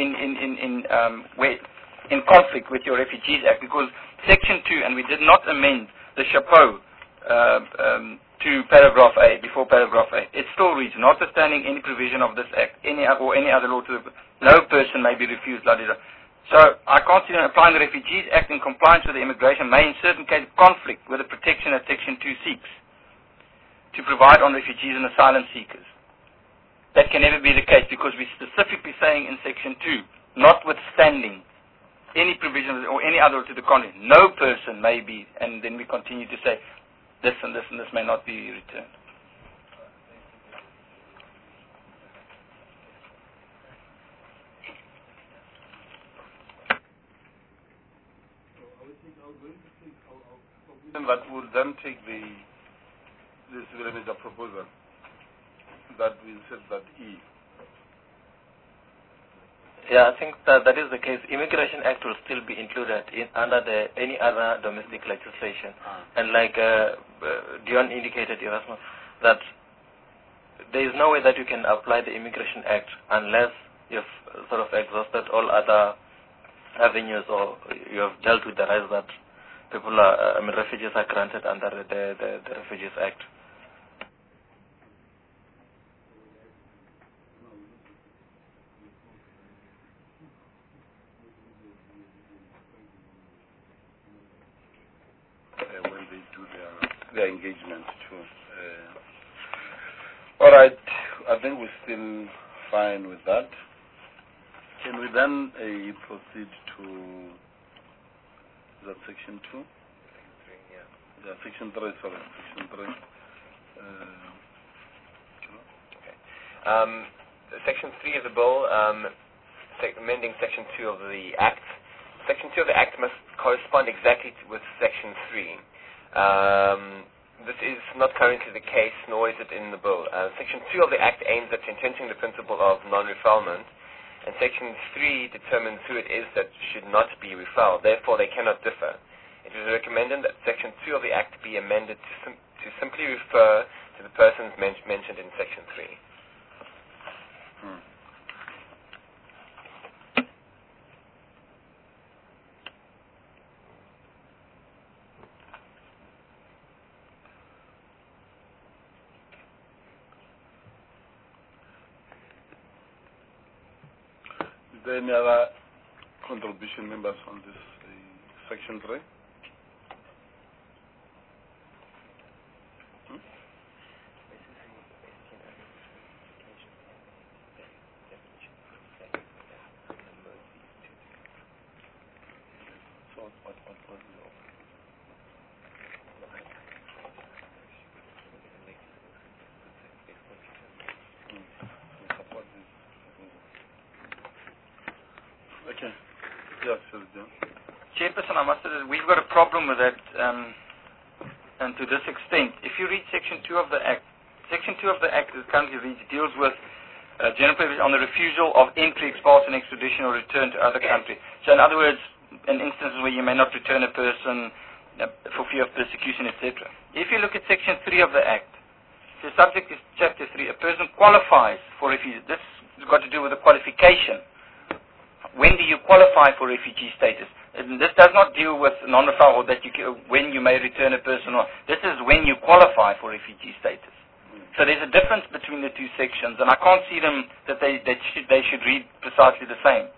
in conflict with your Refugees Act, because Section 2, and we did not amend the chapeau to paragraph A, before paragraph A. It still reads, notwithstanding any provision of this Act, any other law, no person may be refused, blah, blah, blah. So I can't see them applying the Refugees Act in compliance with the immigration may in certain cases conflict with the protection that Section 2 seeks to provide on refugees and asylum seekers. That can never be the case because we're specifically saying in Section 2, notwithstanding any provision or any other to the contrary, no person may be, and then we continue to say this and this and this may not be returned. That will then take this Villanueva proposal that we said that E. Yeah, I think that is the case. Immigration Act will still be included under any other domestic legislation. And like Dion indicated, Erasmus, that there is no way that you can apply the Immigration Act unless you've sort of exhausted all other avenues or you have dealt with the rights that people are, refugees are granted under the Refugees Act. When they do their engagement too. All right, I think we're still fine with that. Can we then proceed to that Section 2? Yeah, Section 3, sorry. Section 3. Okay. Section 3 of the bill, amending Section 2 of the Act. Section 2 of the Act must correspond exactly with Section 3. This is not currently the case, nor is it in the bill. Section 2 of the Act aims at entrenching the principle of non-refoulement, and Section 3 determines who it is that should not be refouled. Therefore, they cannot differ. It is recommended that Section 2 of the Act be amended to simply refer to the persons mentioned in Section 3. Is there any other contribution, members, on this Section 3? Okay. Yes, Chairperson, I must say that we've got a problem with that, and to this extent. If you read Section 2 of the Act, Section 2 of the Act, as it currently reads, deals with general provision on the refusal of entry, expulsion, extradition, or return to other country. So in other words, in instances where you may not return a person for fear of persecution, etc. If you look at Section 3 of the Act, the subject is Chapter 3, a person qualifies for refugee. This has got to do with the qualification. When do you qualify for refugee status? And this does not deal with non-refoulement, that when you may return a person. Or this is when you qualify for refugee status. So there's a difference between the two sections, and I can't see them that they should read precisely the same.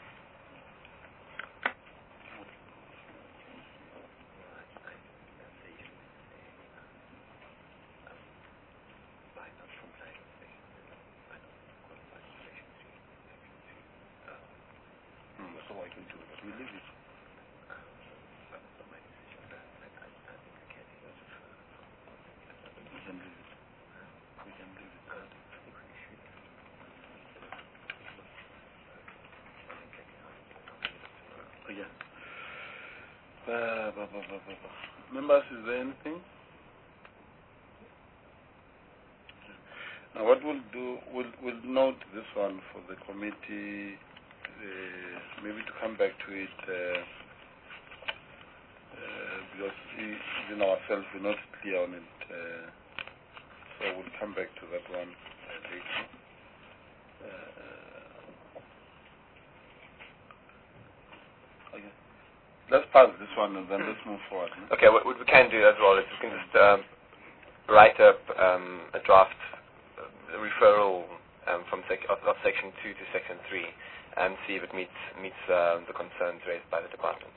Members, is there anything? Now, what we'll do, we'll note this one for the committee, maybe to come back to it, because even ourselves we're not clear on it. So we'll come back to that one later. Okay. Let's pass this one and then let's move forward. No? Okay, what we can do as well is we can just write up a draft referral from of Section 2 to Section 3 and see if it meets the concerns raised by the department.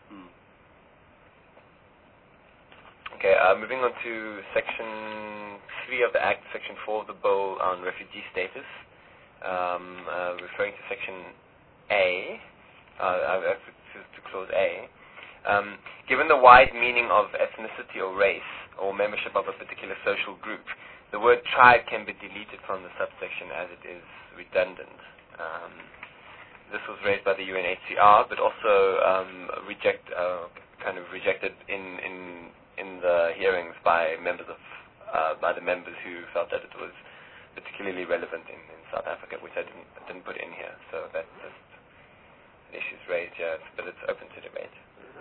Okay, moving on to Section 3 of the Act, Section 4 of the Bill on refugee status, referring to Section A, to Clause A. Given the wide meaning of ethnicity or race or membership of a particular social group, the word tribe can be deleted from the subsection as it is redundant. This was raised by the UNHCR, but also rejected in the hearings by the members who felt that it was particularly relevant in South Africa, which I didn't put in here. So that's just an issue raised here, but it's open to debate.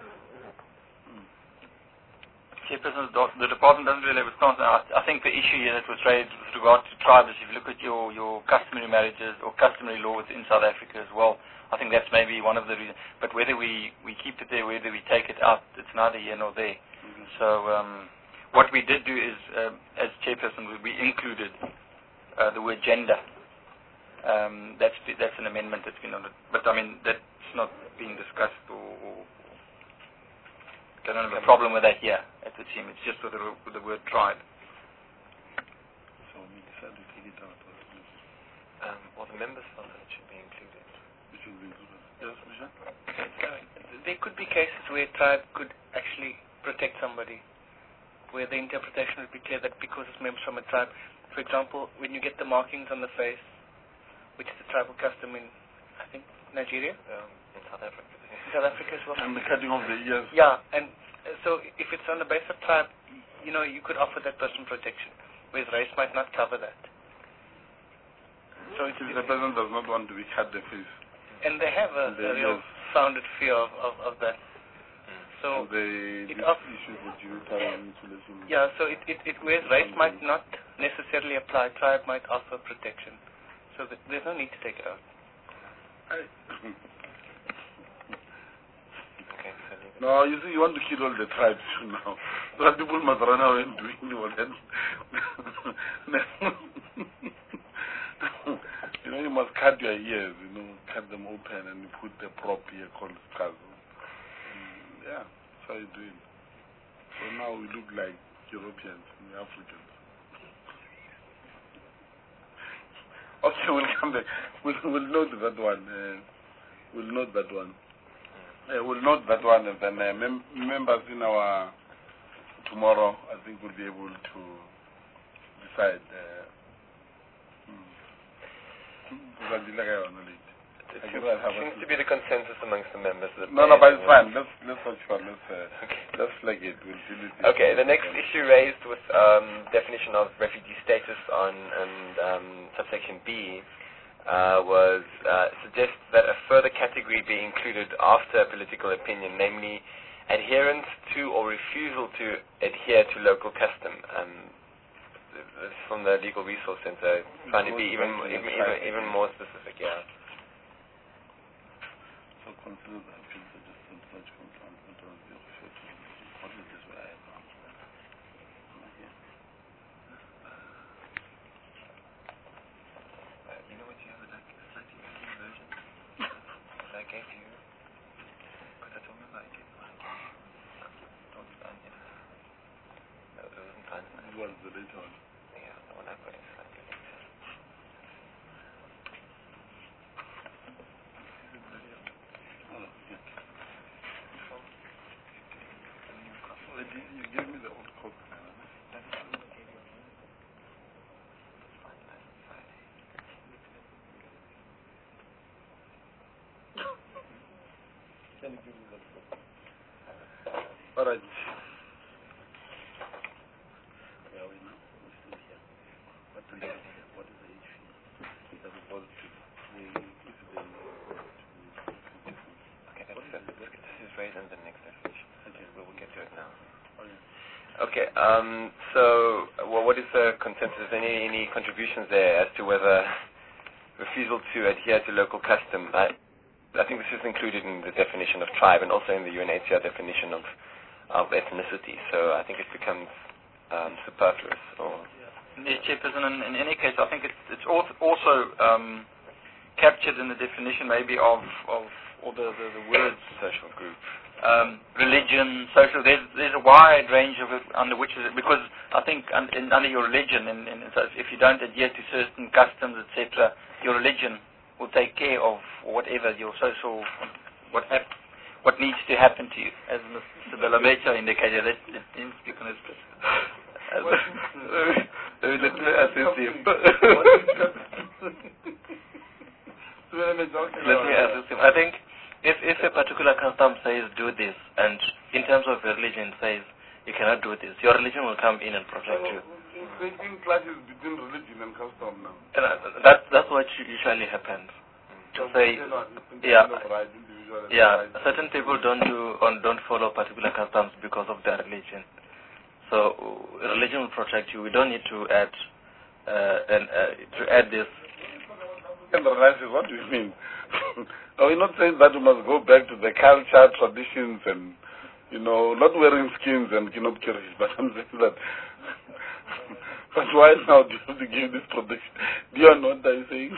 Chairperson, the department doesn't really have a stance. I think the issue here that was raised with regard to tribes, if you look at your customary marriages or customary law within South Africa as well, I think that's maybe one of the reasons. But whether we keep it there, whether we take it out, it's neither here nor there. So what we did do is, as chairperson, we included the word gender. That's an amendment that's been on it. But I mean, that's not being discussed or I don't have a problem with that here at the team. It's just with the word tribe. So we decided to take it out. Well, the members felt that it should be included. It should be included. Yes, Misha? There could be cases where tribe could actually protect somebody, where the interpretation would be clear that because it's members from a tribe. For example, when you get the markings on the face, which is the tribal custom in, I think, Nigeria? In South Africa. In South Africa as well. And the cutting of the ears. Yeah, and so if it's on the base of tribe, you could offer that person protection, whereas race might not cover that. So if the person does not want to be cut the face. And they have a real founded fear of that. So the issues that you insulation. Yeah, so whereas race might not necessarily apply, tribe might offer protection. So there's no need to take it out. No, you see, you want to kill all the tribes now. So that people must run away and doing all that. You must cut your ears, cut them open and you put the prop here called skull. Yeah, that's how you do it. So now we look like Europeans and Africans. Okay, we'll come back. We'll note that one. We'll note that one. We'll note that one, and then members in our tomorrow, I think, will be able to decide. It seems to be the consensus amongst the members. No, but it's fine. Let's flag it. We'll deal with it. Okay, the next issue raised with definition of refugee status on subsection B was suggests that a further category be included after political opinion, namely adherence to or refusal to adhere to local custom. This is from the Legal Resource Center, trying to be even more specific. Yeah. So consider the actions suggested such compliance controls be referred to what is this way I have You know what you have, like a slightly different version that I gave you, because I don't remember I did one. No, it wasn't fine. It was the later one. Yeah, the one I put in slightly later. You gave me the old code. Can you give me that code? All right. Where are we now? We're still here. What do you phrase and the next definition. We'll get to it now. Okay. So, what is the consensus? Any contributions there as to whether refusal to adhere to local custom? I think this is included in the definition of tribe and also in the UNHCR definition of ethnicity. So I think it becomes superfluous. Yes, Chairperson. In any case, I think it's also captured in the definition maybe of the words social group. Religion, social. There's a wide range of it under which because I think under your religion, and so if you don't adhere to certain customs, etc., your religion will take care of whatever your social what needs to happen to you, as Mr. Belamecha indicated. Let him speak on his. Let me assist him. I think if a particular custom says do this, and in terms of your religion says you cannot do this, your religion will come in and protect you. Taking clashes between religion and custom now. And that's what usually happens. To say, certain people don't follow particular customs because of their religion. So religion will protect you. We don't need to add this. What do you mean? Are we not saying that we must go back to the culture, traditions, and, not wearing skins and kinopkiri, but I'm saying that. But why now do you have to give this protection? Do you know what I'm saying?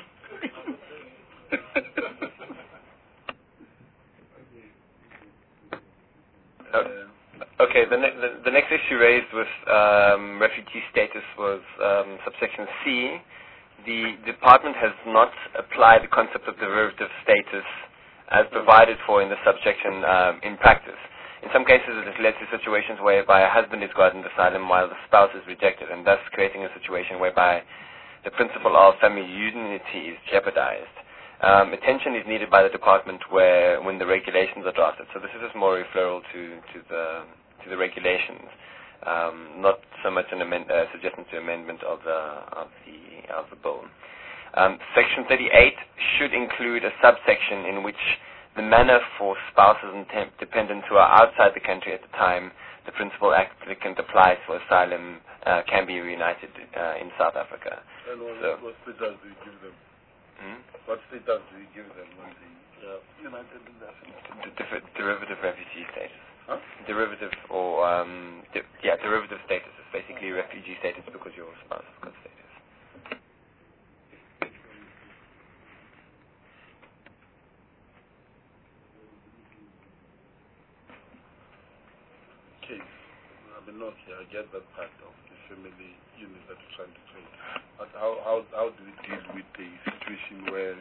Okay, the next issue raised with refugee status was subsection C. The department has not applied the concept of derivative status as provided for in the subsection in practice. In some cases, it has led to situations whereby a husband is granted asylum while the spouse is rejected, and thus creating a situation whereby the principle of family unity is jeopardized. Attention is needed by the department when the regulations are drafted. So this is just more referral to the regulations, not so much an suggestion to amendment of the bill. Section 38 should include a subsection in which the manner for spouses and dependents who are outside the country at the time the principal applicant applies for asylum can be reunited in South Africa. And what status do you give them? What status do you give them when they united in that? Derivative refugee status. Huh? Derivative or derivative status is basically refugee status because your spouse has got status. Okay, I get that part of the family unit that you're trying to create. But how do we deal with the situation where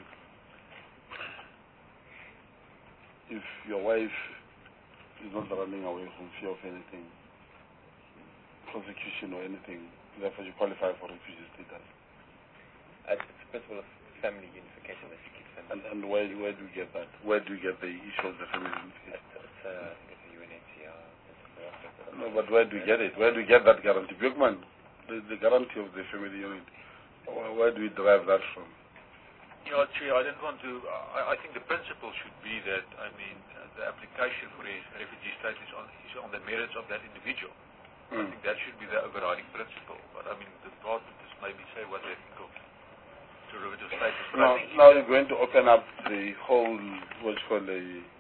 if your wife is not running away from fear of anything, prosecution or anything, therefore you qualify for refugee status? It's the principle of family unification that you keep sending. And where do you get that? Where do you get the issue of the family unification? It's a UNHCR. No, but where do you get it? Where do you get that guarantee? Bigman, the guarantee of the family unit, where do we derive that from? Chair, I didn't want to. I think the principle should be that, the application for his refugee status is on the merits of that individual. I think that should be the overriding principle. But the department just maybe say what they think of derivative status. Now you're going to open up the whole, what's called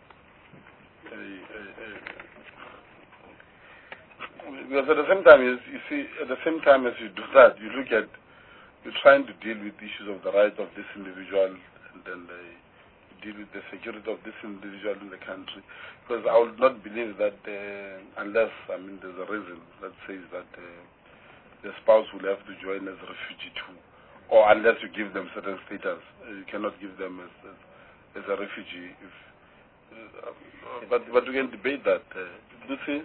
because at the same time, you see, at the same time as you do that, you're trying to deal with issues of the rights of this individual, and then deal with the security of this individual in the country. Because I would not believe that unless, there's a reason that says that the spouse will have to join as a refugee too, or unless you give them certain status, you cannot give them as a refugee. But we can debate that. Lucy?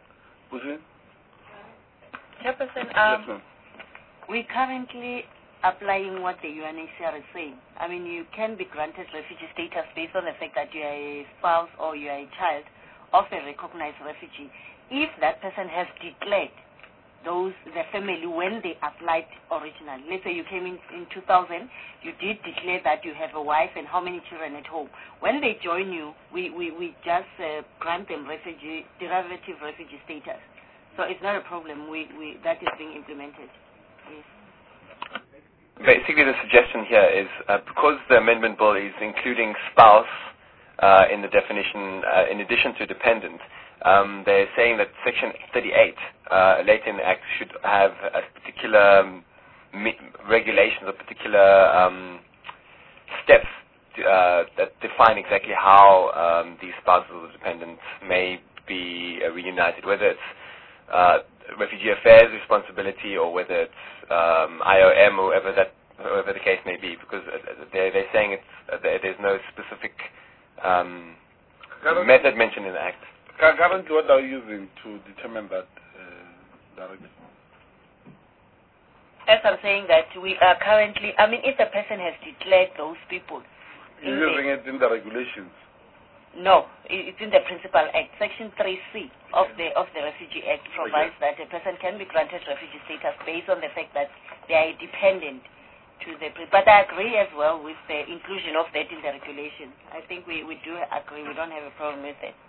Chairperson, Yes, we're currently applying what the UNHCR is saying. You can be granted refugee status based on the fact that you are a spouse or you are a child of a recognized refugee if that person has declared the family when they applied originally. Let's say you came in 2000, you did declare that you have a wife and how many children at home. When they join you, we just grant them derivative refugee status. So it's not a problem. That is being implemented. Yes. Basically, the suggestion here is because the amendment bill is including spouse in the definition, in addition to dependent, they're saying that Section 38, later in the Act, should have a particular regulations or particular steps that define exactly how these spouses or dependents may be reunited, whether it's refugee affairs responsibility or whether it's IOM or whoever the case may be, because they're saying there's no specific method mentioned in the Act. Currently, what are you using to determine that directly? As I'm saying that we are currently, if the person has declared those people. You're using it in the regulations? No, it's in the Principal Act. Section 3C of the Refugee Act provides that a person can be granted refugee status based on the fact that they are dependent to the... But I agree as well with the inclusion of that in the regulations. I think we do agree. We don't have a problem with it.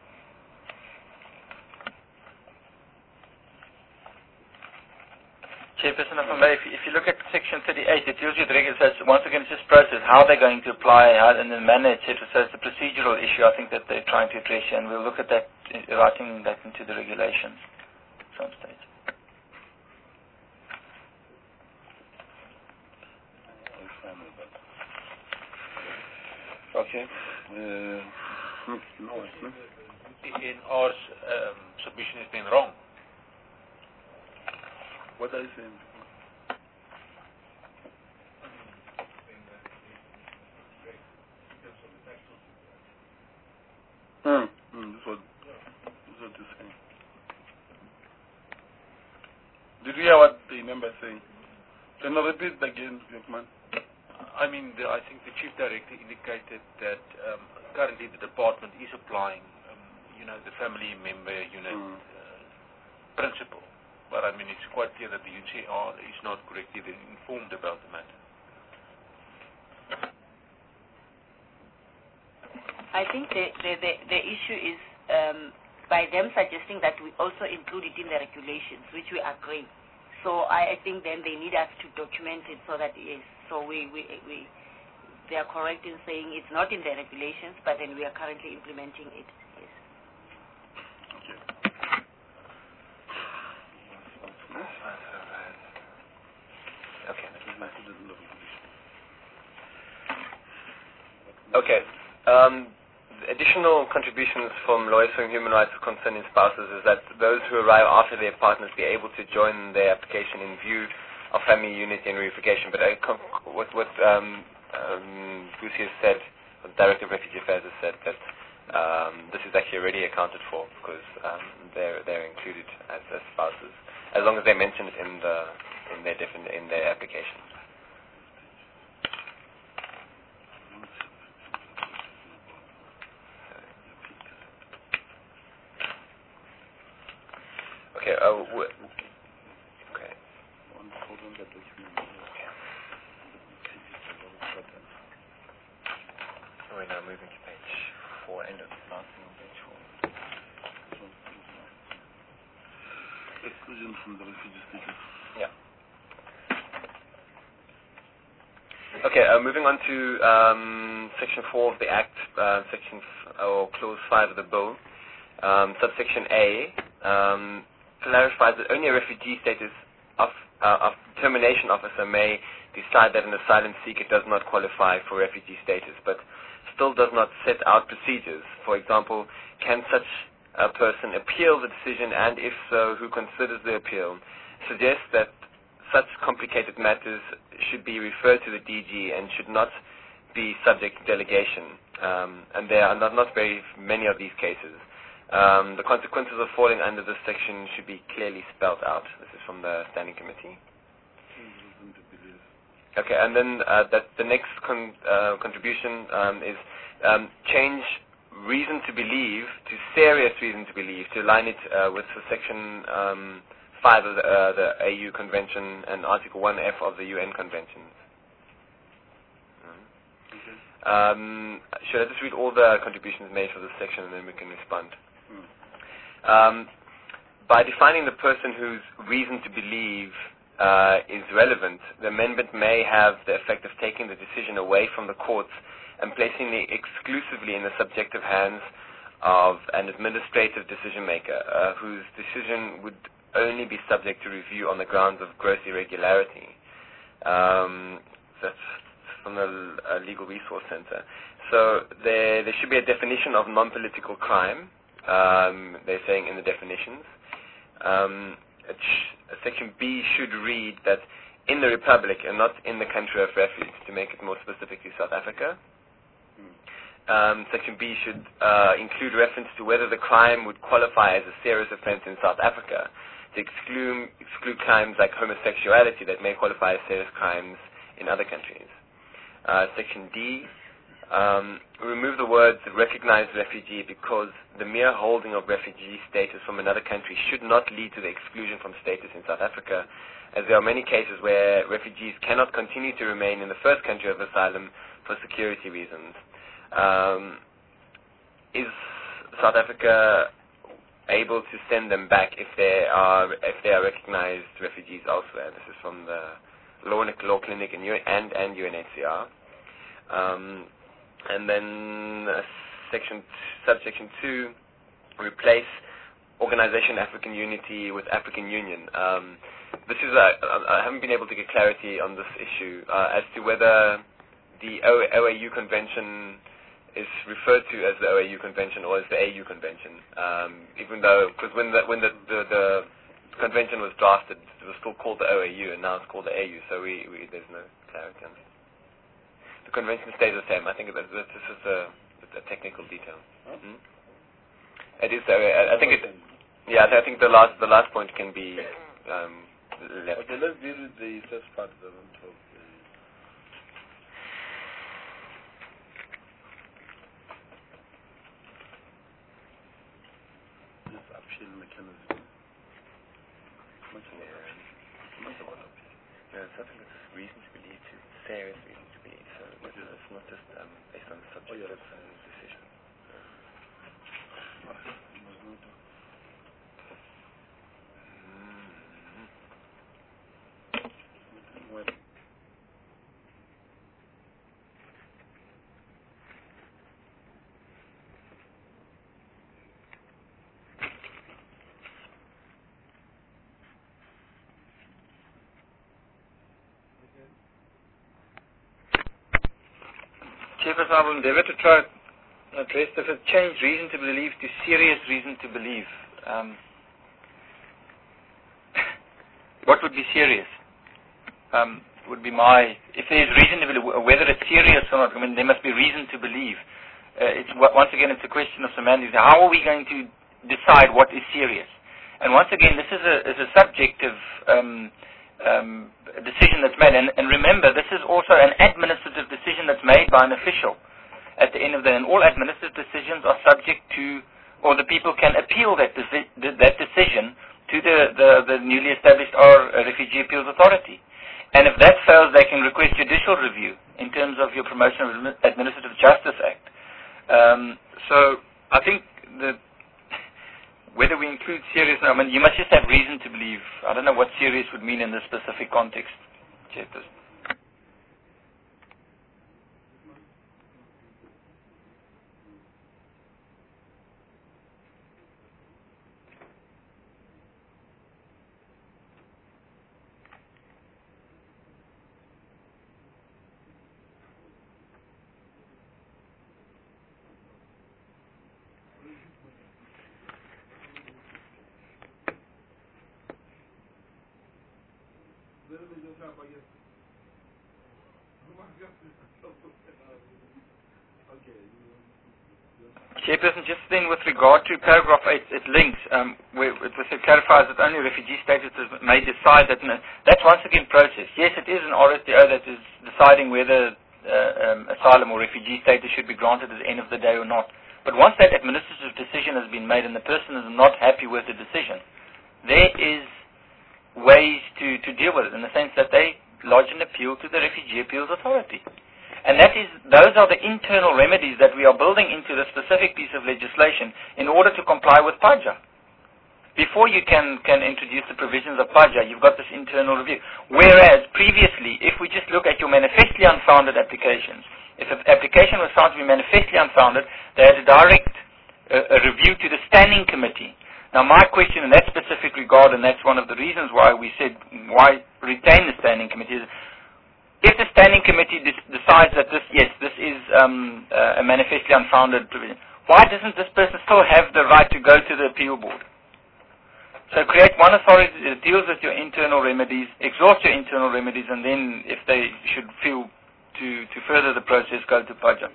Chairperson, if I may, if you look at Section 38, it deals with regulars. Once again, it's just process, how they're going to apply, how in the manner, etc. So it's a procedural issue, I think, that they're trying to address here, and we'll look at that, writing that into the regulations at some stage. Okay. In our submission has been wrong. What are you saying? That's what you're saying. Did you hear what the member is saying? Can you repeat again, Youngman? I think the Chief Director indicated that currently the department is applying, the family member unit principle. But it's quite clear that the UNHCR is not correctly informed about the matter. I think the issue is by them suggesting that we also include it in the regulations, which we agree. So I think then they need us to document it so that it is. So they are correct in saying it's not in the regulations, but then we are currently implementing it. Yes. Okay. Okay. Additional contributions from lawyers for human rights concerning spouses is that those who arrive after their partners be able to join their application in view of family unity and reunification. But what Lucy has said, the Director of Refugee Affairs has said that this is actually already accounted for because they're included as spouses, as long as they mention it in their application. Okay. Okay. We're now moving to page 4, end of last on page 4. Exclusion from the refugee status. Yeah. Okay, moving on to Section 4 of the Act, Clause 5 of the Bill, subsection A, clarifies that only a refugee status of determination officer may decide that an asylum seeker does not qualify for refugee status, but still does not set out procedures. For example, can such a person appeal the decision, and if so, who considers the appeal? Suggests that such complicated matters should be referred to the DG and should not be subject to delegation. And there are not very many of these cases. The consequences of falling under this section should be clearly spelled out. This is from the Standing Committee. Okay, and then the next contribution is change reason to believe to serious reason to believe, to align it with the Section 5 of the AU Convention and Article 1F of the UN Conventions. Should I just read all the contributions made for this section and then we can respond? By defining the person whose reason to believe is relevant, the amendment may have the effect of taking the decision away from the courts and placing it exclusively in the subjective hands of an administrative decision maker, whose decision would only be subject to review on the grounds of gross irregularity. That's from the Legal Resource Center. So there should be a definition of non-political crime, they're saying in the definitions. Section B should read that in the Republic and not in the country of refuge, to make it more specifically South Africa. Section B should include reference to whether the crime would qualify as a serious offense in South Africa, to exclude crimes like homosexuality that may qualify as serious crimes in other countries. Section D, remove the words recognized refugee, because the mere holding of refugee status from another country should not lead to the exclusion from status in South Africa, as there are many cases where refugees cannot continue to remain in the first country of asylum for security reasons. Is South Africa able to send them back if they are recognized refugees elsewhere? This is from the Law Clinic and UNHCR. And then subsection 2, replace Organization African Unity with African Union. This is I haven't been able to get clarity on this issue as to whether the OAU Convention is referred to as the OAU Convention or as the AU Convention, even though, because when the convention was drafted, it was still called the OAU, and now it's called the AU, so there's no clarity on it. The convention stays the same. I think this is a technical detail. Mm-hmm. It is. I think it. Yeah, I think the last point can be left. Okay, let's deal with the first part of the talk. This appeal mechanism. Much about appeal. Yeah, something that's reason to believe, serious reason to believe. So it's not just based on the subjective decision. Chairperson, I will endeavour to try to address the change reason to believe to serious reason to believe. What would be serious? Would be if there's reason to believe, whether it's serious or not, I mean, there must be reason to believe. Once again, it's a question of semantics. How are we going to decide what is serious? And once again, this is a subjective decision that's made. And remember, this is also an administrative decision that's made by an official at the end of the day. And all administrative decisions are subject to, or the people can appeal that decision to the newly established Refugee Appeals Authority. And if that fails, they can request judicial review in terms of your Promotion of Administrative Justice Act. So I think that whether we include serious, I mean, you must just have reason to believe. I don't know what serious would mean in this specific context, Chairperson. Chairperson, just then with regard to paragraph 8, it links, where it clarifies that only refugee status may decide that. That's once again process. Yes, it is an RSDO that is deciding whether asylum or refugee status should be granted at the end of the day or not. But once that administrative decision has been made and the person is not happy with the decision, there is deal with it, in the sense that they lodge an appeal to the Refugee Appeals Authority. And those are the internal remedies that we are building into the specific piece of legislation in order to comply with PAJA. Before you can introduce the provisions of PAJA, you've got this internal review. Whereas previously, if we just look at your manifestly unfounded applications, if an application was found to be manifestly unfounded, they had to direct a review to the standing committee. Now my question in that specific regard, and that's one of the reasons why we said why retain the standing committee, is if the standing committee decides that this is a manifestly unfounded provision, why doesn't this person still have the right to go to the appeal board? So create one authority that deals with your internal remedies, exhaust your internal remedies, and then if they should feel to further the process, go to PAJA.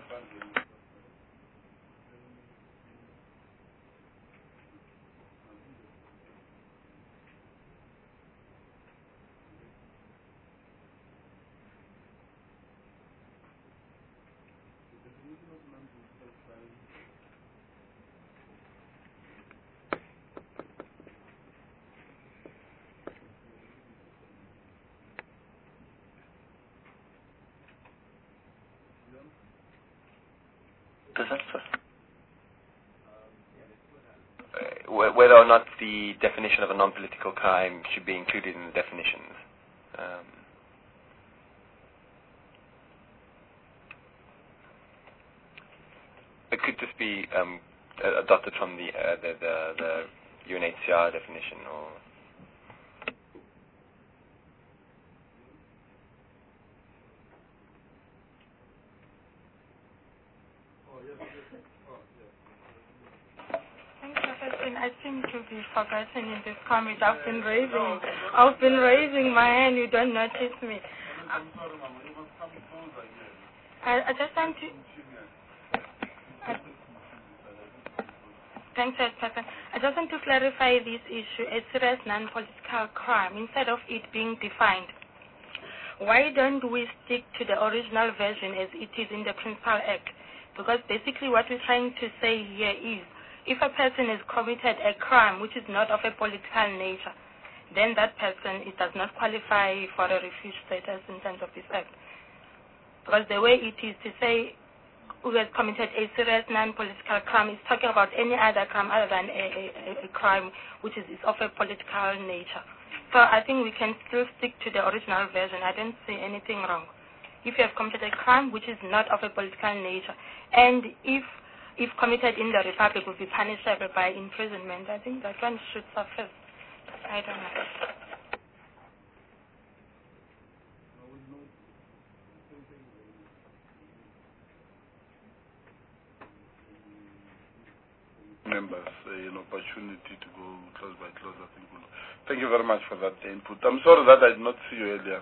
Whether or not the definition of a non-political crime should be included in the definitions. It could just be adopted from the UNHCR definition, or I think to be forgotten in this comment. I've been raising my hand. You don't notice me. I just want to. Thanks, Person. I just want to clarify this issue. A serious non-political crime, instead of it being defined. Why don't we stick to the original version as it is in the Principal Act? Because basically what we're trying to say here is, if a person has committed a crime which is not of a political nature, then that person, it does not qualify for a refuge status in terms of this act. Because the way it is to say who has committed a serious non-political crime is talking about any other crime other than a crime which is of a political nature. So I think we can still stick to the original version. I don't see anything wrong. If you have committed a crime which is not of a political nature, and if committed in the Republic will be punishable by imprisonment, I think that one should suffice. I don't know. Members an opportunity to go close by close, I think. Thank you very much for that input. I'm sorry that I did not see you earlier.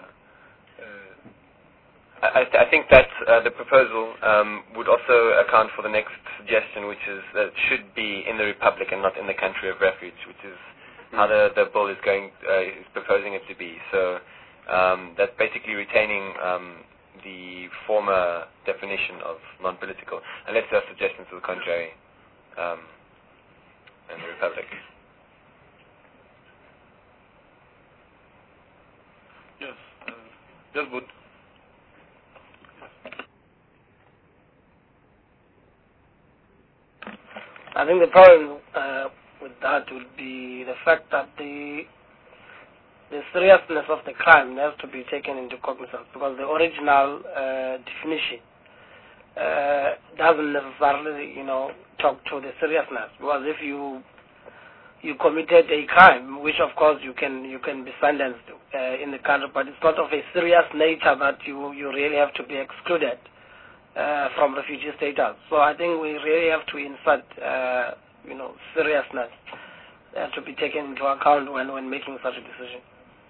I think that the proposal would also account for the next suggestion, which is that it should be in the Republic and not in the country of refuge, which is how the bill is proposing it to be. So that's basically retaining the former definition of non-political, unless there are suggestions to the contrary in the Republic. Yes. Yes, but. I think the problem with that would be the fact that the seriousness of the crime has to be taken into cognizance, because the original definition doesn't necessarily, talk to the seriousness. Because if you committed a crime, which of course you can be sentenced in the country, but it's not of a serious nature that you really have to be excluded from refugee status. So I think we really have to insert, seriousness to be taken into account when making such a decision.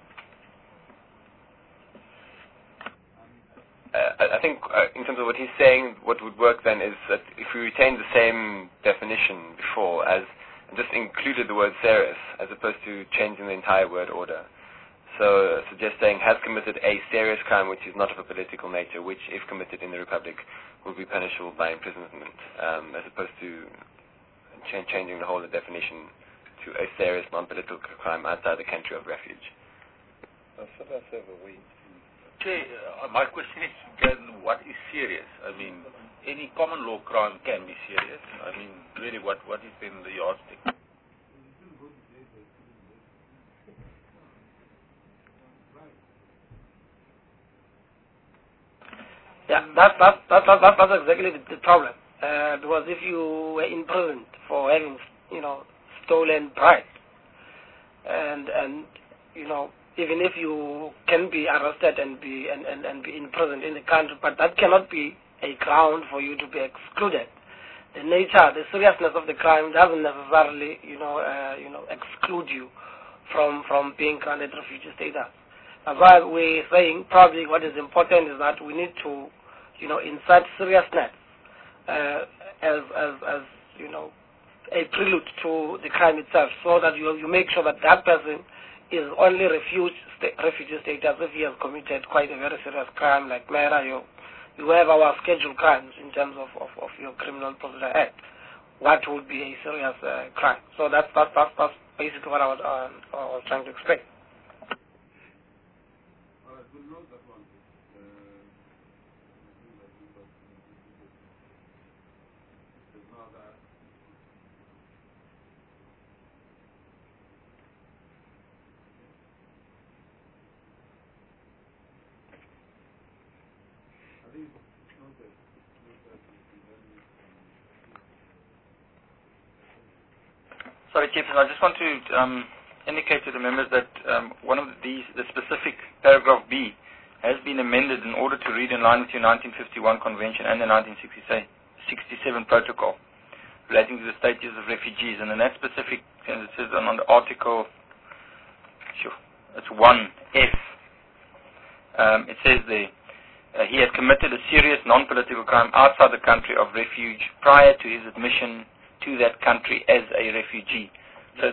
I think in terms of what he's saying, what would work then is that if we retain the same definition before, as just included the word serious, as opposed to changing the entire word order. So suggesting has committed a serious crime which is not of a political nature, which if committed in the Republic will be punishable by imprisonment, as opposed to changing the whole definition to a serious non-political crime outside the country of refuge. Chair, my question is then, what is serious? I mean, any common law crime can be serious. I mean, really, what is in the yardstick? Yeah, that's exactly the problem. Because if you were imprisoned for having, stolen bribes, and even if you can be arrested and be imprisoned in the country, but that cannot be a ground for you to be excluded. The nature, the seriousness of the crime doesn't necessarily, exclude you from being granted refugee status. That's why we're saying probably what is important is that we need to, insert seriousness as a prelude to the crime itself, so that you make sure that that person is only refugee status if he has committed quite a very serious crime like murder. You have our scheduled crimes in terms of your Criminal Procedure Act. What would be a serious crime? So that's basically what I was trying to explain. Sorry, Chairperson, I just want to indicate to the members that one of the specific paragraph B has been amended in order to read in line with your 1951 Convention and the 1967 Protocol relating to the status of refugees. And in that specific sense, it says on the article, it's 1F, it says there, he has committed a serious non-political crime outside the country of refuge prior to his admission to that country as a refugee. So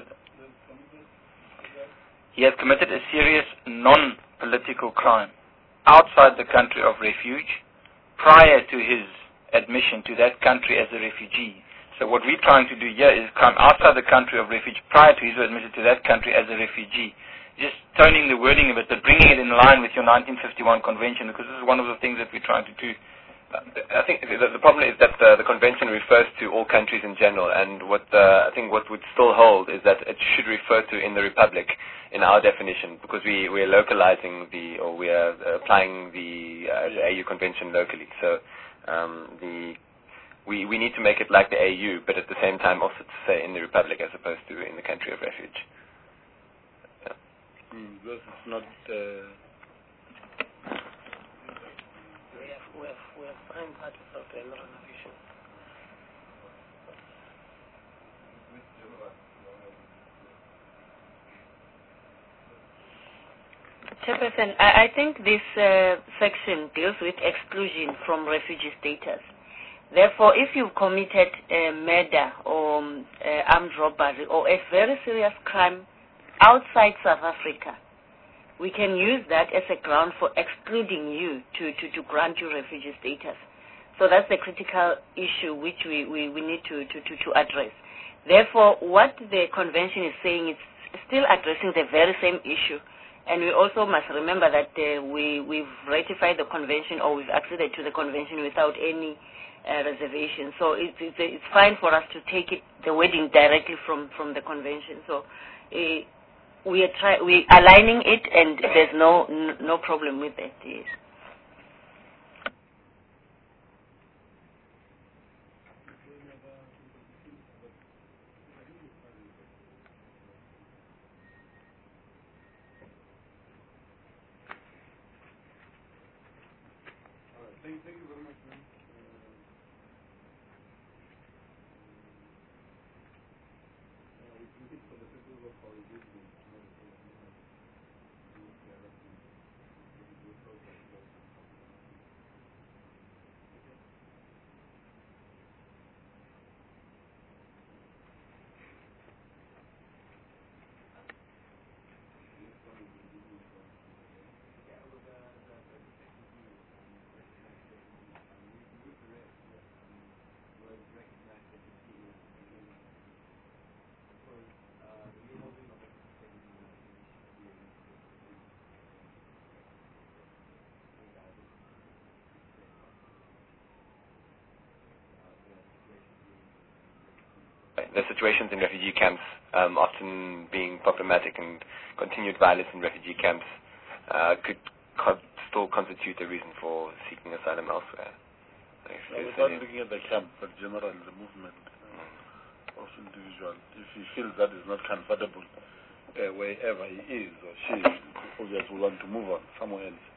he has committed a serious non-political crime outside the country of refuge prior to his admission to that country as a refugee. So what we're trying to do here is come outside the country of refuge prior to his admission to that country as a refugee. Just toning the wording a bit, but bringing it in line with your 1951 Convention, because this is one of the things that we're trying to do. I think the problem is that the convention refers to all countries in general, and I think what would still hold is that it should refer to in the Republic in our definition, because we are localizing we are applying the AU convention locally. So we need to make it like the AU, but at the same time also to say in the Republic as opposed to in the country of refuge. This is not. We have signed that without any renovation. Chairperson, I think this section deals with exclusion from refugee status. Therefore, if you've committed murder or armed robbery or a very serious crime outside South Africa, we can use that as a ground for excluding you to grant you refugee status. So that's the critical issue which we need to address. Therefore, what the convention is saying is still addressing the very same issue. And we also must remember that we've ratified the convention, or we've acceded to the convention without any reservation. So it's fine for us to take the wording directly from the convention. So we're aligning it, and there's no problem with that. Yes. Thank you very much, man. We can keep for the people of our engagement. the situations in refugee camps often being problematic, and continued violence in refugee camps could still constitute a reason for seeking asylum elsewhere. Without looking at the camp, but generally the movement of individual, if he feels that is not comfortable wherever he is or she, obviously will want to move on somewhere else.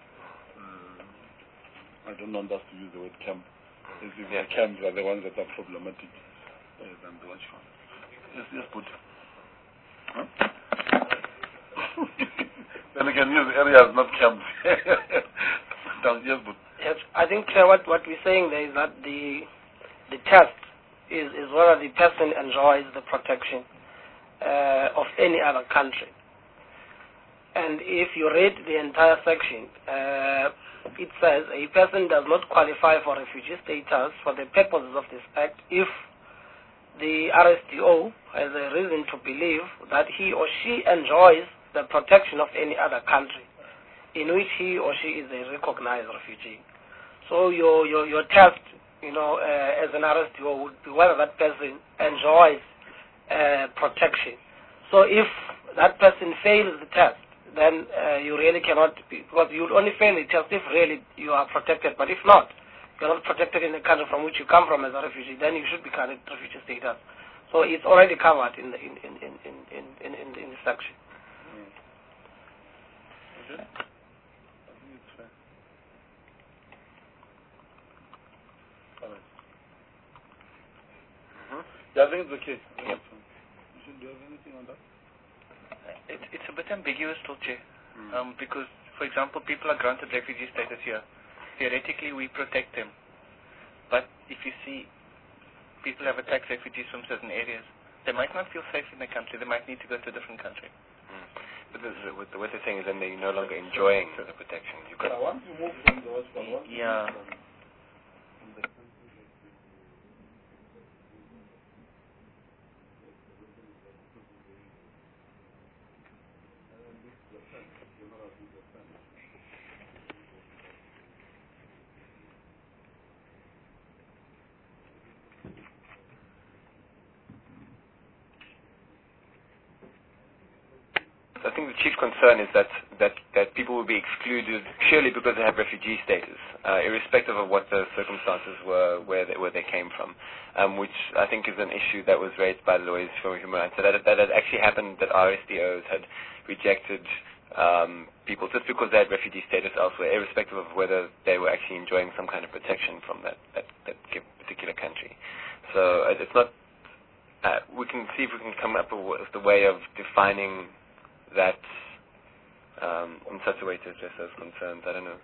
I don't want us to use the word camp. If the camps are the ones that are problematic than the ones you want. Yes, but then again, use areas, not camps. Yes, I think what we're saying there is that the test is whether the person enjoys the protection of any other country. And if you read the entire section, it says a person does not qualify for refugee status for the purposes of this act if the RSTO has a reason to believe that he or she enjoys the protection of any other country in which he or she is a recognized refugee. So your test, as an RSTO would be whether that person enjoys protection. So if that person fails the test, then you really cannot be, because you would only fail the test if really you are protected. But if not, you're not protected in the country from which you come from as a refugee, then you should be granted refugee status. So it's already covered in the section. Okay. Yeah, I think it's okay. Yep. Do you have anything on that? It's a bit ambiguous, still, Chair, because, for example, people are granted refugee status here. Theoretically, we protect them. But if you see people have attacked refugees from certain areas, they might not feel safe in the country. They might need to go to a different country. But what they're saying is then they're no longer enjoying the protection. Once you move from the hospital, I think the chief concern is that people will be excluded purely because they have refugee status, irrespective of what the circumstances were where they came from, which I think is an issue that was raised by the Lawyers for Human Rights. So that had actually happened, that RSDOs had rejected people just because they had refugee status elsewhere, irrespective of whether they were actually enjoying some kind of protection from that particular country. So it's not. We can see if we can come up with the way of defining that in such a way to address those concerns. I don't know.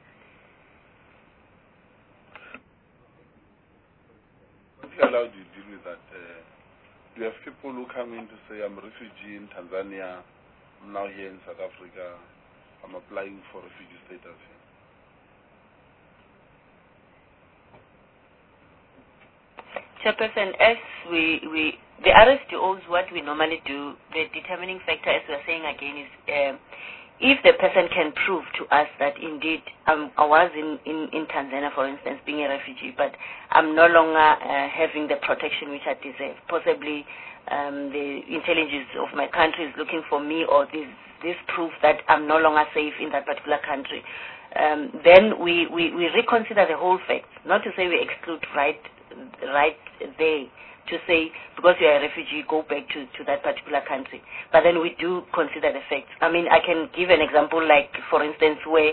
If you allowed you to deal with that, you have people who come in to say, I'm a refugee in Tanzania, I'm now here in South Africa, I'm applying for refugee status here. Chairperson, as the RSTOs, what we normally do, the determining factor, as we're saying again, is if the person can prove to us that indeed I was in Tanzania, for instance, being a refugee, but I'm no longer having the protection which I deserve. Possibly the intelligence of my country is looking for me, or this proof that I'm no longer safe in that particular country. Then we reconsider the whole fact, not to say we exclude right there, to say because you are a refugee, go back to that particular country. But then we do consider the facts. I mean, I can give an example, like, for instance, where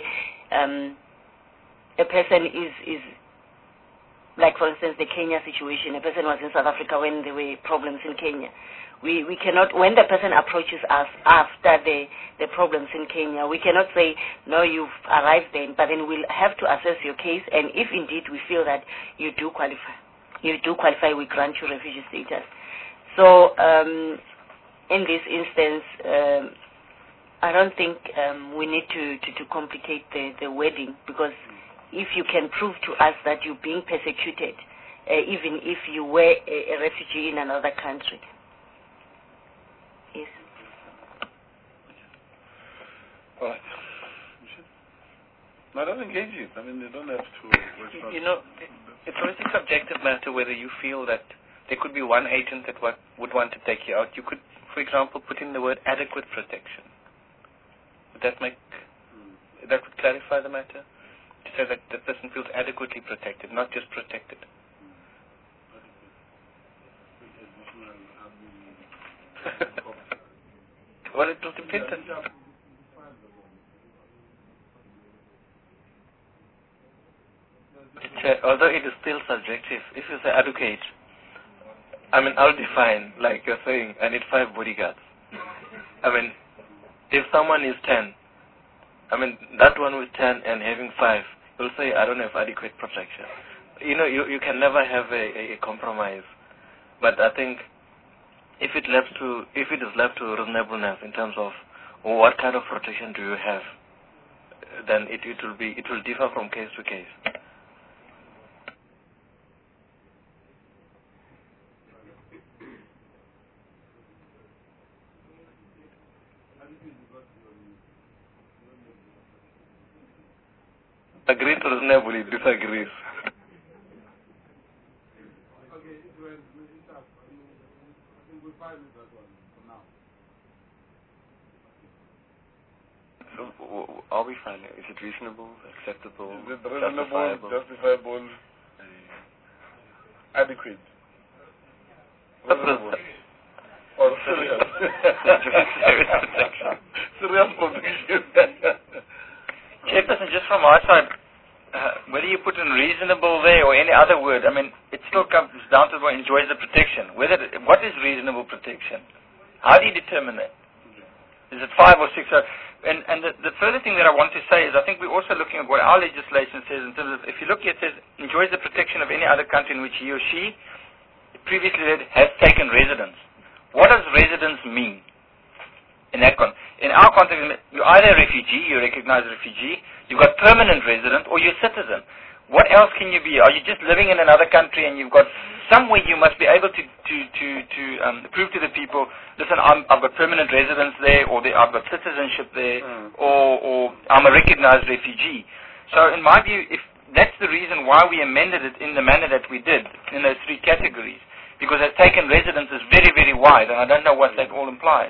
a person is like, for instance, the Kenya situation. A person was in South Africa when there were problems in Kenya. We cannot, when the person approaches us after the problems in Kenya, we cannot say, no, you've arrived then, but then we'll have to assess your case, and if indeed we feel that you do qualify, we grant you refugee status. So in this instance, I don't think we need to complicate the wording, because if you can prove to us that you're being persecuted, even if you were a refugee in another country. Yes. All right. No, don't engage it. I mean, you don't have to... You know, it's always a subjective matter whether you feel that there could be one agent that would want to take you out. You could, for example, put in the word adequate protection. Would that would clarify the matter? To say that the person feels adequately protected, not just protected. Well, it will depend on... Although it is still subjective, if you say adequate, I'll define, like you're saying, I need 5 bodyguards. If someone is 10, that one with 10 and having 5, will say, I don't have adequate protection. You can never have a compromise. But I think if it is left to reasonableness in terms of what kind of protection do you have, then it will differ from case to case. Agree to reasonably, disagrees. So, are we fine? Is it reasonable, acceptable, is it reasonable, justifiable, adequate? Reasonable. Or serious? Serious protection. Chairperson, just from our side, whether you put in reasonable there or any other word, it still comes down to what enjoys the protection. What is reasonable protection? How do you determine that? Is it 5 or 6? And the further thing that I want to say is I think we're also looking at what our legislation says in terms of, if you look at it, it says, enjoys the protection of any other country in which he or she previously has taken residence. What does residence mean? In our context, you're either a refugee, you recognize a refugee, you've got permanent resident, or you're a citizen. What else can you be? Are you just living in another country and you've got somewhere you must be able to prove to the people, listen, I've got permanent residence there, or I've got citizenship there, or I'm a recognized refugee. So in my view, if that's the reason why we amended it in the manner that we did, in those 3 categories, because has taken residence is very, very wide, and I don't know what that all implies.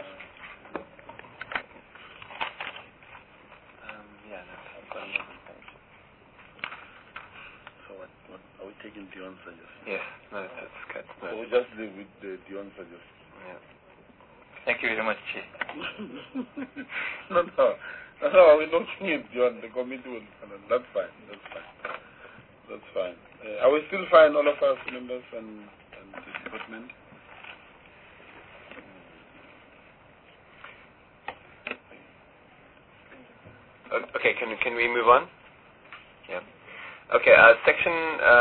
Taking Dion's suggestion. Yes, no, that's good. So we'll just live with Dion's suggestion. Yeah. Thank you very much, Chair. No, we're looking at Dion. The committee will. That's fine. I will still find all of us members and the department. Okay, can we move on? Yeah. Okay, Section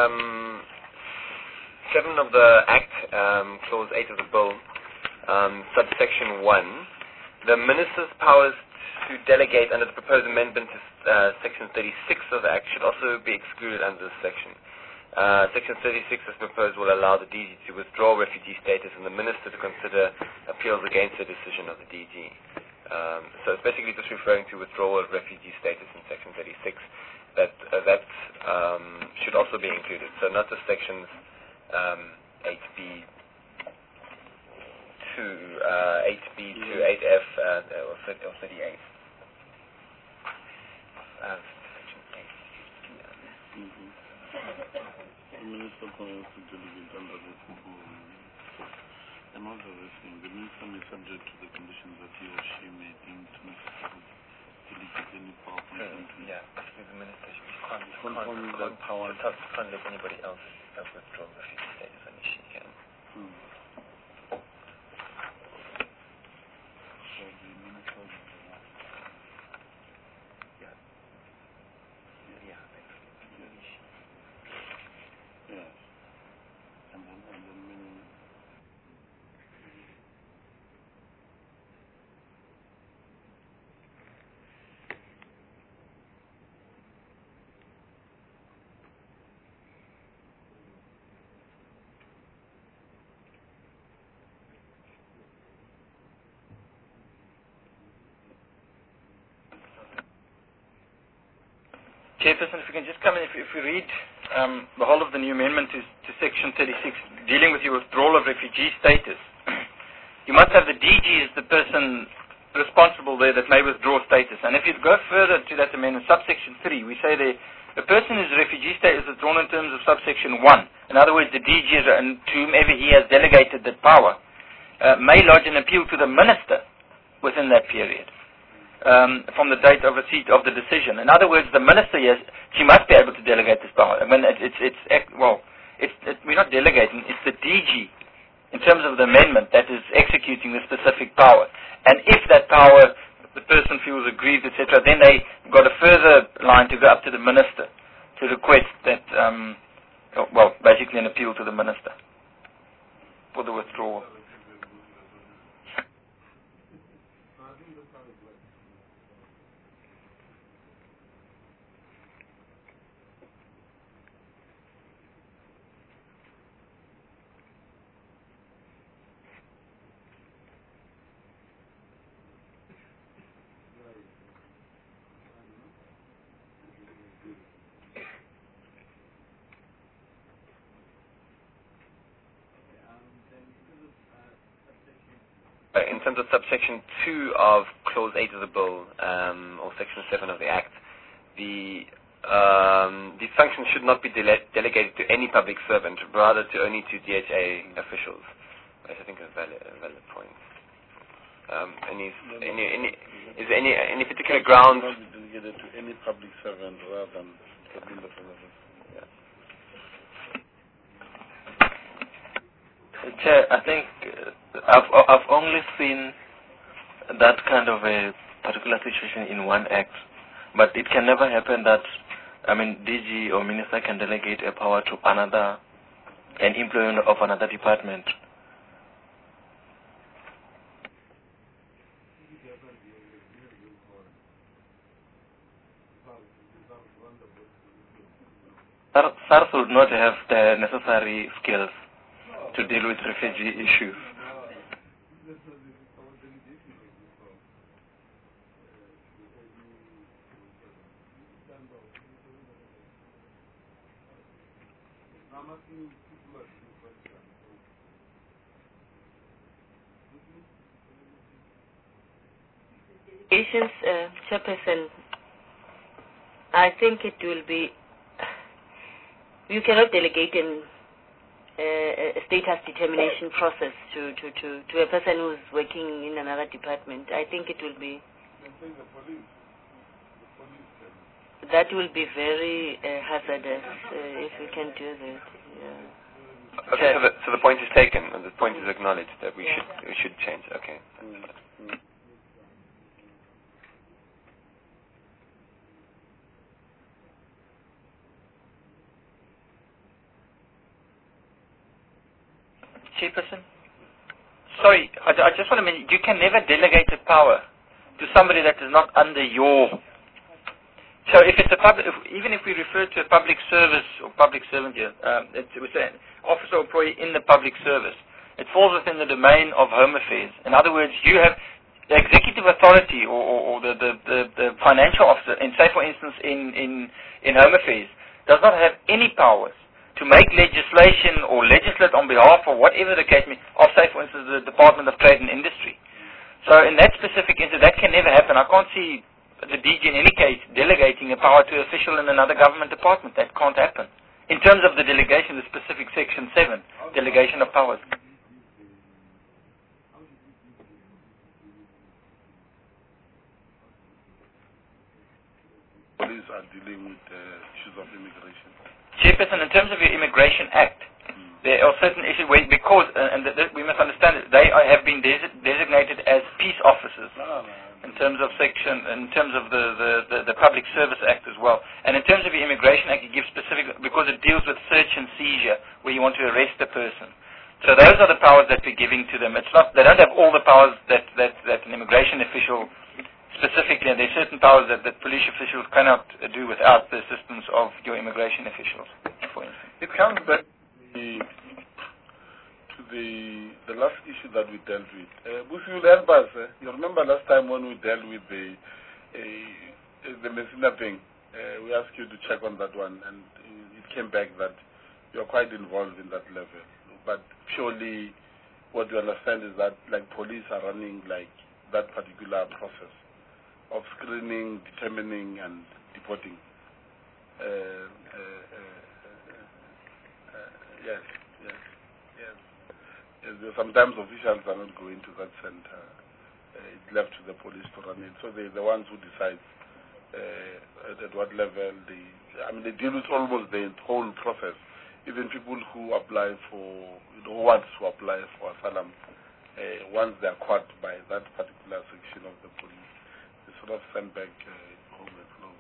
7 of the Act, Clause 8 of the Bill, subsection 1, the Minister's powers to delegate under the proposed amendment to Section 36 of the Act should also be excluded under this section. Section 36 as proposed will allow the DG to withdraw refugee status and the Minister to consider appeals against the decision of the DG. So it's basically just referring to withdrawal of refugee status in Section 36. That should also be included. So not the sections 8B to 8F or 38. Section 8. The Minister powers to delegate under the and also the Minister may subject to the conditions that he or she may deem to necessary. Yeah, basically the Minister can't let anybody else have withdrawn refugee status, and she can. So the Minister yes. And then meaning Chairperson, if you can just come in, if we read the whole of the new amendment is to Section 36, dealing with your withdrawal of refugee status. You must have the DG as the person responsible there that may withdraw status. And if you go further to that amendment, subsection 3, we say there, a person whose refugee status is withdrawn in terms of subsection 1. In other words, the DG and to whomever he has delegated that power may lodge an appeal to the minister within that period. From the date of receipt of the decision. In other words, the minister, yes, she must be able to delegate this power. I mean, we're not delegating, it's the DG, in terms of the amendment, that is executing the specific power. And if that power, the person feels aggrieved, etc., then they got a further line to go up to the minister to request that, basically an appeal to the minister for the withdrawal. In terms of subsection 2 of clause 8 of the bill, or section 7 of the Act, the function should not be delegated to any public servant, rather to only to DHA officials. Which I think is a valid point. Is there any particular ground? Delegated to any public servant rather than the Chair, I think I've only seen that kind of a particular situation in one act, but it can never happen that, DG or minister can delegate a power to an employee of another department. SARS would not have the necessary skills to deal with refugee issues. Delegations, Chairperson, I think it will be, you cannot delegate a status determination process to a person who's working in another department. I think it will be, that will be very hazardous if we can do that. Yeah. Okay, so the point is taken, and the point is acknowledged that we should change. Okay. Chairperson? Sorry, I just want to mention, you can never delegate a power to somebody that is not under your. So if it's even if we refer to a public service or public servant here, we say officer or employee in the public service, it falls within the domain of Home Affairs. In other words, you have the executive authority or the financial officer, in say for instance in Home Affairs, does not have any powers to make legislation or legislate on behalf or whatever the case may be, of, say, for instance, the Department of Trade and Industry. So in that specific instance, that can never happen. I can't see the DG in any case delegating a power to an official in another government department. That can't happen. In terms of the delegation, the specific Section 7, delegation of powers. Police are dealing with issues of immigration. Chairperson, in terms of your Immigration Act, there are certain issues where, because, we must understand that they have been designated as peace officers in terms of the Public Service Act as well. And in terms of your Immigration Act, it gives specific, because it deals with search and seizure, where you want to arrest a person. So those are the powers that we're giving to them. It's not, they don't have all the powers that an immigration official specifically, and there are certain powers that police officials cannot do without the assistance of your immigration officials, for instance. It comes back to the last issue that we dealt with. If you help us, you remember last time when we dealt with the Messina thing, we asked you to check on that one, and it came back that you're quite involved in that level. But purely what you understand is that like police are running like that particular process of screening, determining, and deporting. Yes. Sometimes officials are not going to that center. It's left to the police to run it. So they're the ones who decide at what level they deal with almost the whole process. Even people who apply for, who want to apply for asylum, once they are caught by that particular section of the police, they sort of send back home and flow.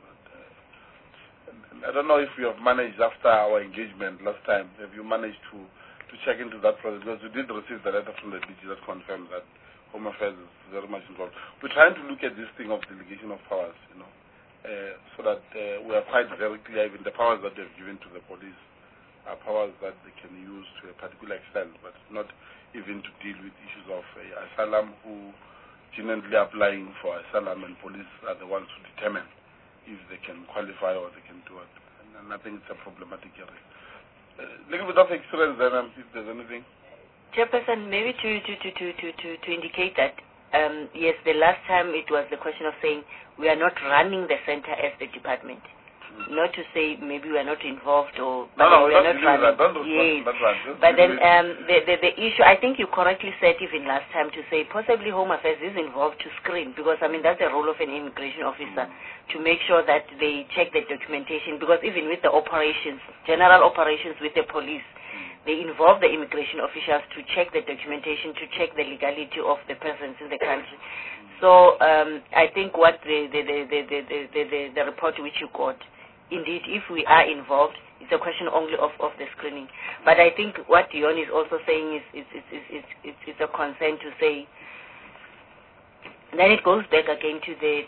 I don't know if you have managed after our engagement last time, have you managed to check into that process? Because we did receive the letter from the DG that confirmed that Home Affairs is very much involved. We're trying to look at this thing of delegation of powers, so that we are quite very clear. Even the powers that they've given to the police are powers that they can use to a particular extent, but not even to deal with issues of asylum who genuinely applying for asylum, and police are the ones who determine if they can qualify or they can do it. And I think it's a problematic area. A little bit of experience there, if there's anything. Chairperson, maybe to indicate that, yes, the last time it was the question of saying we are not running the center as the department. Not to say maybe we are not involved or but we are not running. Yes. But then the issue, I think you correctly said even last time to say possibly Home Affairs is involved to screen, because that's the role of an immigration officer to make sure that they check the documentation, because even with the operations, general operations with the police, they involve the immigration officials to check the documentation, to check the legality of the presence in the country. So I think what the report which you got, indeed, if we are involved, it's a question only of the screening. But I think what Dion is also saying is it's a concern to say. Then it goes back again to the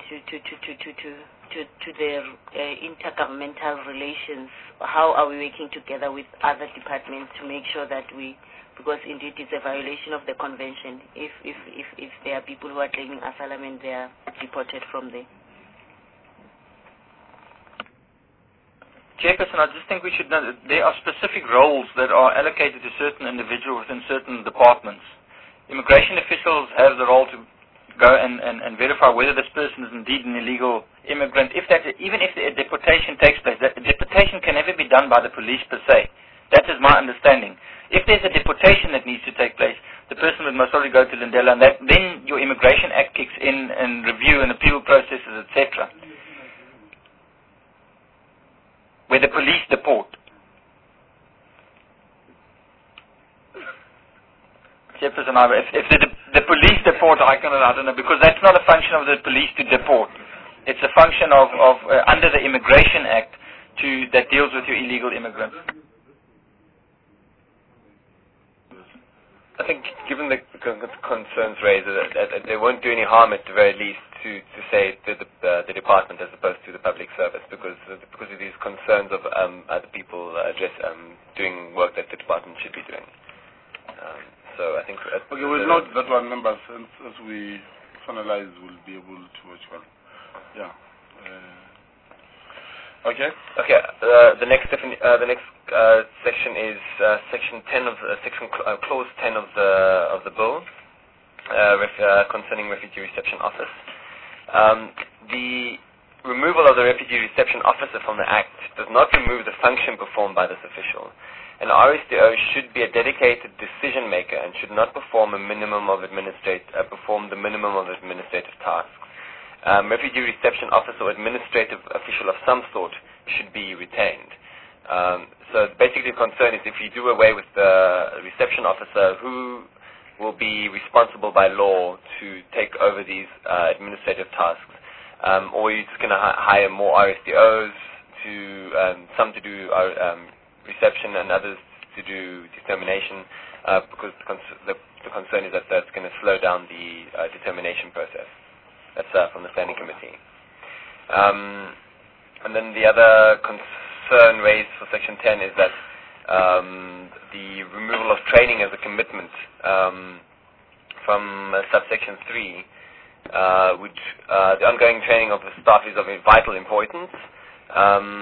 intergovernmental relations. How are we working together with other departments to make sure that because indeed it's a violation of the convention if there are people who are claiming asylum and they are deported from there. Chairperson, I just think we should know that there are specific roles that are allocated to certain individuals within certain departments. Immigration officials have the role to go and verify whether this person is indeed an illegal immigrant. Even if a deportation takes place, that deportation can never be done by the police per se. That is my understanding. If there's a deportation that needs to take place, the person would most probably go to Lindela, and then your Immigration Act kicks in and review and appeal processes, etc. Where the police deport. Chairperson, if the police deport, I don't know, because that's not a function of the police to deport. It's a function of under the Immigration Act that deals with your illegal immigrants. I think, given the concerns raised, that they won't do any harm at the very least to say the department as opposed to the public service, because of these concerns of other people doing work that the department should be doing. So I think. Okay, we'll note that one number as we finalize. We'll be able to watch one. Yeah. Okay. Okay. The next section is section 10 of clause 10 of the bill concerning refugee reception office. The removal of the refugee reception officer from the Act does not remove the function performed by this official. An RSDO should be a dedicated decision maker and should not perform the minimum of administrative tasks. Refugee reception officer or administrative official of some sort should be retained. So basically the concern is if you do away with the reception officer, who will be responsible by law to take over these administrative tasks? Or you're just going to hire more RSDOs, some to do reception and others to do determination, because the concern is that that's going to slow down the determination process. That's from the Standing Committee. And then the other concern raised for Section 10 is that the removal of training as a commitment from subsection 3, which the ongoing training of the staff is of vital importance.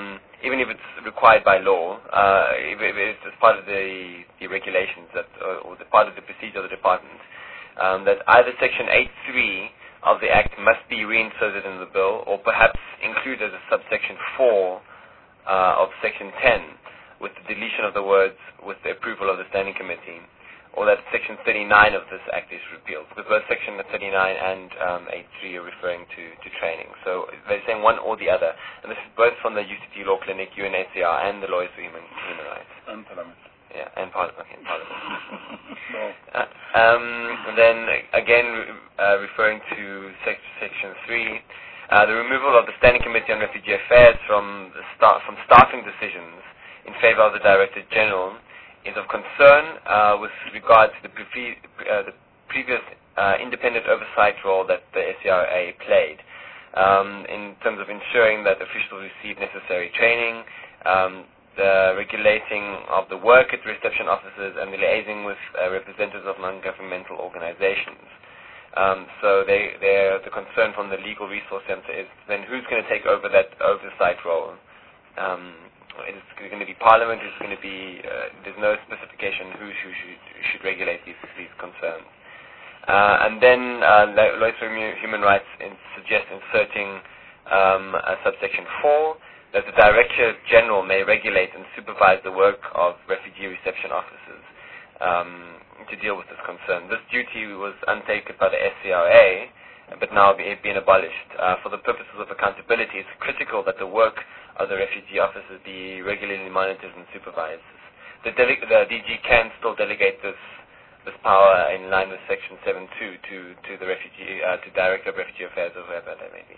even if it's required by law, if it's as part of the regulations that, or the part of the procedure of the department, that either Section 8.3 of the Act must be reinserted in the bill, or perhaps included as a subsection 4 of Section 10, with the deletion of the words "with the approval of the Standing Committee," or that Section 39 of this Act is repealed, because both Section 39 and 8.3 are referring to training. So they're saying one or the other, and this is both from the UCT Law Clinic, UNHCR, and the Lawyers for Human Rights. And Parliament. Yeah, and Parliament. Okay, Parliament. No. And then again, referring to Section 3, the removal of the Standing Committee on Refugee Affairs from staffing decisions in favor of the Director General is of concern with regard to the previous independent oversight role that the SCRA played in terms of ensuring that officials receive necessary training, the regulating of the work at reception offices, and the liaising with representatives of non-governmental organizations. So the concern from the Legal Resource Center is then who's going to take over that oversight role? Is it going to be Parliament? Is it going to be? There's no specification who should regulate these concerns. And then Lawyers for Human Rights suggest inserting a subsection 4 that the Director General may regulate and supervise the work of refugee reception officers to deal with this concern. This duty was undertaken by the SCRA, but now being abolished. For the purposes of accountability, it's critical that the work of the refugee officers be regularly monitored and supervised. The DG can still delegate this power in line with Section 7.2 to the to Director of Refugee Affairs or whoever that may be.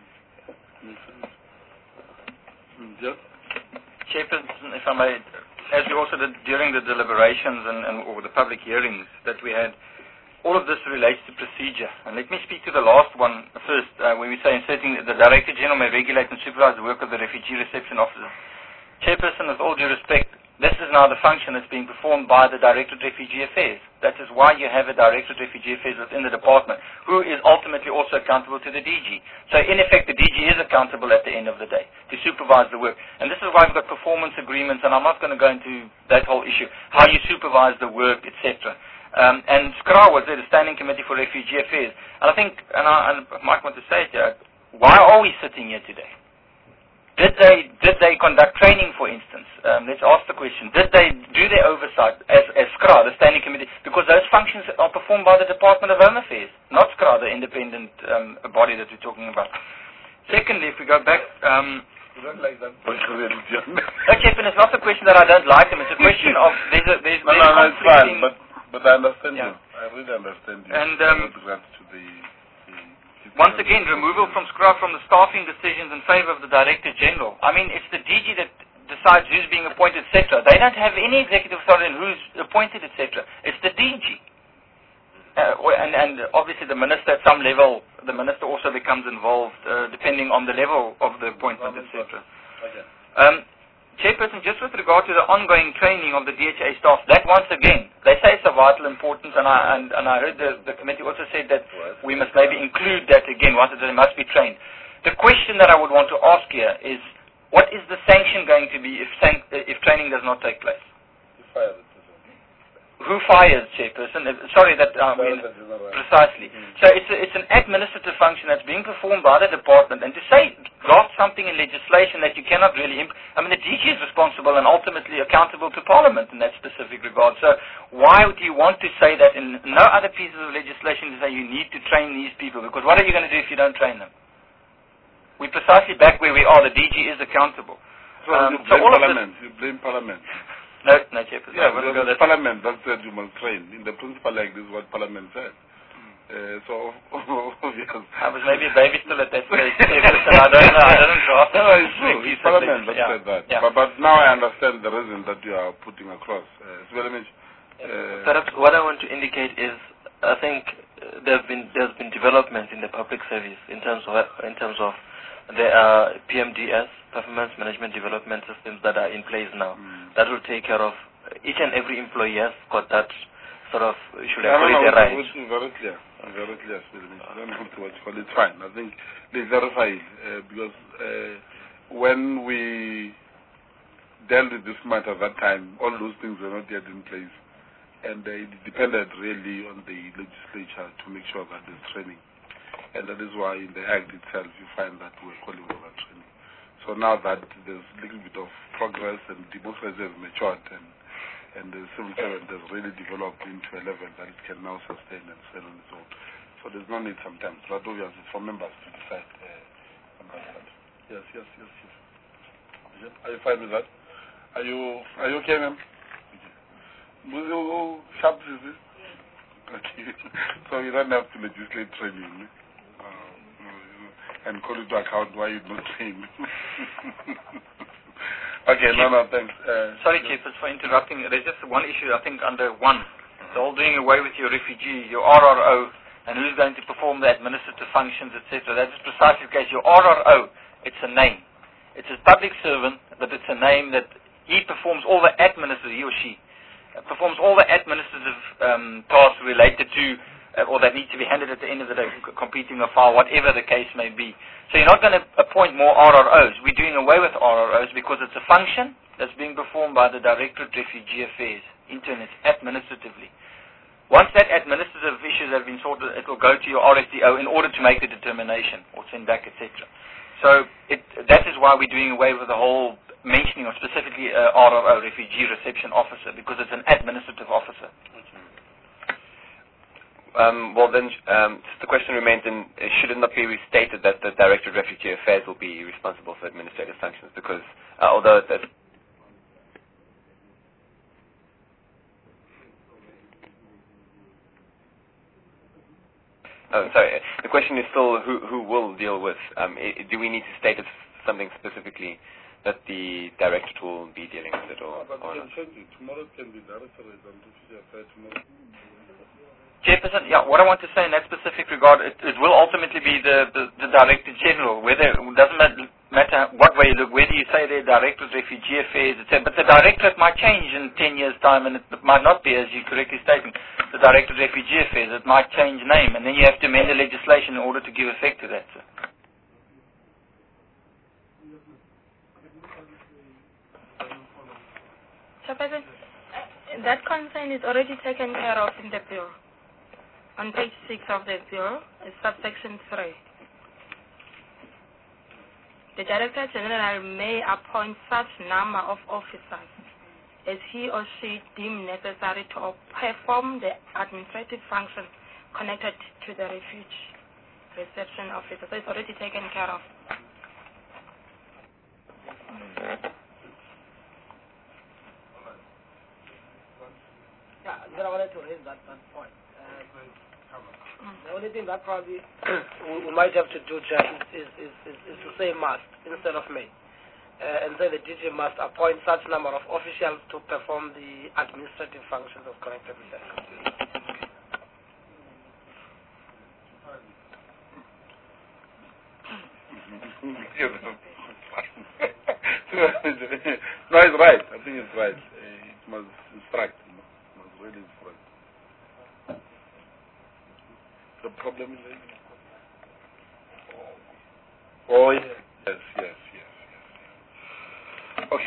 Chairperson, if I may, as we also did during the deliberations or the public hearings that we had, all of this relates to procedure. And let me speak to the last one first, when we say inserting the Director General may regulate and supervise the work of the refugee reception officers. Chairperson, with all due respect, this is now the function that's being performed by the Director of Refugee Affairs. That is why you have a Director of Refugee Affairs within the department, who is ultimately also accountable to the DG. So in effect, the DG is accountable at the end of the day to supervise the work. And this is why we've got performance agreements, and I'm not going to go into that whole issue, how you supervise the work, etc. And SCRA was there, the Standing Committee for Refugee Affairs. And I think, and I might want to say it here, why are we sitting here today? Did they conduct training, for instance? Let's ask the question. Did they do their oversight as SCRA, the Standing Committee? Because those functions are performed by the Department of Home Affairs, not SCRA, the independent body that we're talking about. Secondly, if we go back... you don't like that? Okay, but it's not a question that I don't like them. It's a question of... No, it's fine, but I understand you. I really understand you. And with regards to the once again, removal from SCRA from the staffing decisions in favor of the Director General. I mean, it's the DG that decides who's being appointed, etc. They don't have any executive authority on who's appointed, etc. It's the DG. And obviously the Minister at some level, the Minister also becomes involved depending on the level of the appointment, etc. Okay. Chairperson, just with regard to the ongoing training of the DHA staff, that once again, they say it's of vital importance, and I heard the committee also said that we must maybe include that again, once they must be trained. The question that I would want to ask here is, what is the sanction going to be if training does not take place? Who fires, Chairperson? Sorry, precisely. So it's an administrative function that's being performed by the department, and to say draft something in legislation that you cannot really the DG is responsible and ultimately accountable to Parliament in that specific regard. So why do you want to say that in no other pieces of legislation to say you need to train these people? Because what are you going to do if you don't train them? We're precisely back where we are. The DG is accountable. So you blame Parliament. You blame Parliament. No, Chairperson. Yeah, because the Parliament that said you must train. In the principle like this is what Parliament said. So, obvious. I was maybe a baby still at that stage, Chairperson. I don't know. I didn't draft. No, it's true. It's Parliament that said that. Yeah. But now I understand the reason that you are putting across. Perhaps what I want to indicate is, I think there's been developments in the public service in terms of there are PMDS, Performance Management Development Systems, that are in place now. That will take care of each and every employee has got that sort of, should I call it a right? It's very clear. Very clear. I don't have to watch for it. It's fine. I think they verify it because when we dealt with this matter at that time, all those things were not yet in place. And it depended really on the legislature to make sure that there's training. And that is why in the Act itself you find that we're calling for that training. So now that there's a little bit of progress and democracy has matured and the civil servant has really developed into a level that it can now sustain and stand on its own. So there's no need sometimes, but obviously it's for members to decide about that. Yes. Are you fine with that? Are you okay, ma'am? Who sharp is this? Okay. So you don't have to legislate training and call it to account why you're not trained. Okay, no, thanks. Sorry, Chief, for interrupting. There's just one issue, I think, under one. The whole doing away with your refugee, your RRO, and who's going to perform the administrative functions, etc. That is precisely the case. Your RRO, it's a name. It's a public servant, but it's a name that he performs all the administrative, he or she, performs all the administrative tasks related to, or that need to be handed at the end of the day, completing a file, whatever the case may be. So you're not going to appoint more RROs. We're doing away with RROs because it's a function that's being performed by the Directorate of Refugee Affairs, internally, administratively. Once that administrative issues have been sorted, it will go to your RSDO in order to make the determination or send back, etc. So that is why we're doing away with the whole mentioning of specifically RRO, Refugee Reception Officer, because it's an administrative officer. Well then, the question remains, should it not be restated that the Director of Refugee Affairs will be responsible for administrative functions? Because although that... Oh, sorry. The question is still who will deal with. Do we need to state it something specifically that the Directorate will be dealing with it, or can change it. Tomorrow it can be Director of Refugee Affairs. Tomorrow. Chairperson, what I want to say in that specific regard, it will ultimately be the Director General. Whether it doesn't matter what way you look, whether you say they're Director of Refugee Affairs, etc. But the Directorate might change in 10 years' time, and it might not be, as you correctly stated, the Director of Refugee Affairs. It might change name, and then you have to amend the legislation in order to give effect to that. Chairperson, that concern is already taken care of in the bill. On page 6 of the bill, is subsection 3. The Director General may appoint such number of officers as he or she deem necessary to perform the administrative function connected to the refugee reception officer. So it's already taken care of. Yeah, I wanted to raise that point. The only thing that probably we might have to do, Chair, is to say must instead of may. And say the DG must appoint such number of officials to perform the administrative functions of connected reception. No, it's right. I think it's right. It must instruct. It must really instruct. The problem is... Oh, yes. Yes. Okay.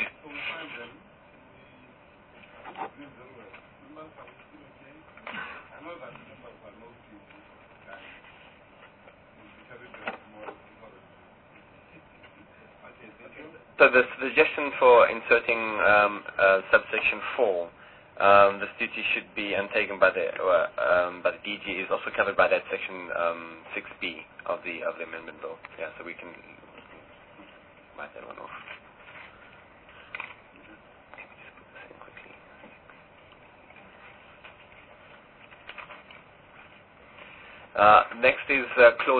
So the suggestion for inserting subsection 4, this duty should be undertaken by the DG, is also covered by that section 6B of the amendment bill. Yeah, so we can write that one off. Next is clause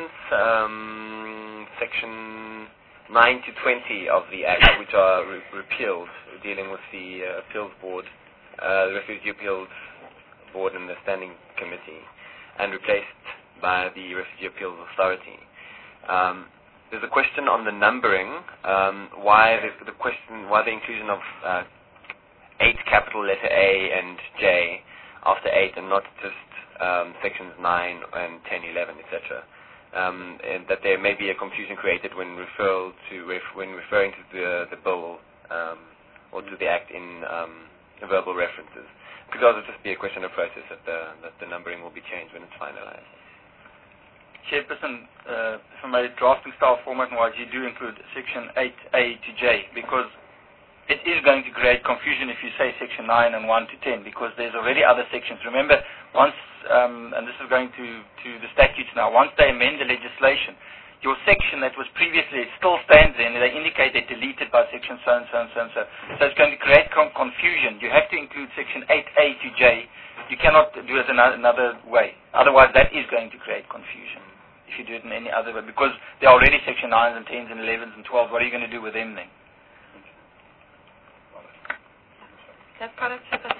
11, section 9 to 20 of the Act, which are repealed, dealing with the appeals board, the Refugee Appeals Board and the Standing Committee, and replaced by the Refugee Appeals Authority. There's a question on the numbering, why the inclusion of 8 capital letter A and J after 8 and not just sections 9 and 10, 11, etc. And that there may be a confusion created when referring to the bill or to the Act in verbal references. Because it'll just be a question of process that the numbering will be changed when it's finalized. Chairperson, from a drafting style format-wise, you do include Section 8A to J, because it is going to create confusion if you say Section 9 and 1 to 10, because there's already other sections. Remember, once, and this is going to the statutes now, once they amend the legislation, your section that was previously, it still stands there, and they indicate they're deleted by Section so and so and so and so. So it's going to create confusion. You have to include Section 8A to J. You cannot do it another way. Otherwise, that is going to create confusion if you do it in any other way, because there are already Section 9s and 10s and 11s and 12s. What are you going to do with them then? That's correct, Chairperson.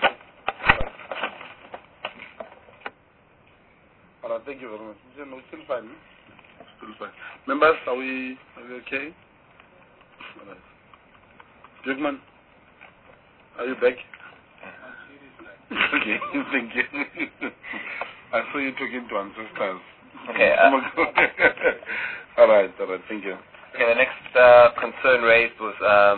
All right, thank you very much. No, still fine. Still fine. Members, are we okay? All right. Jugman, are you back? Okay, thank you. I saw you took into ancestors. Okay. All right, thank you. Okay, the next concern raised was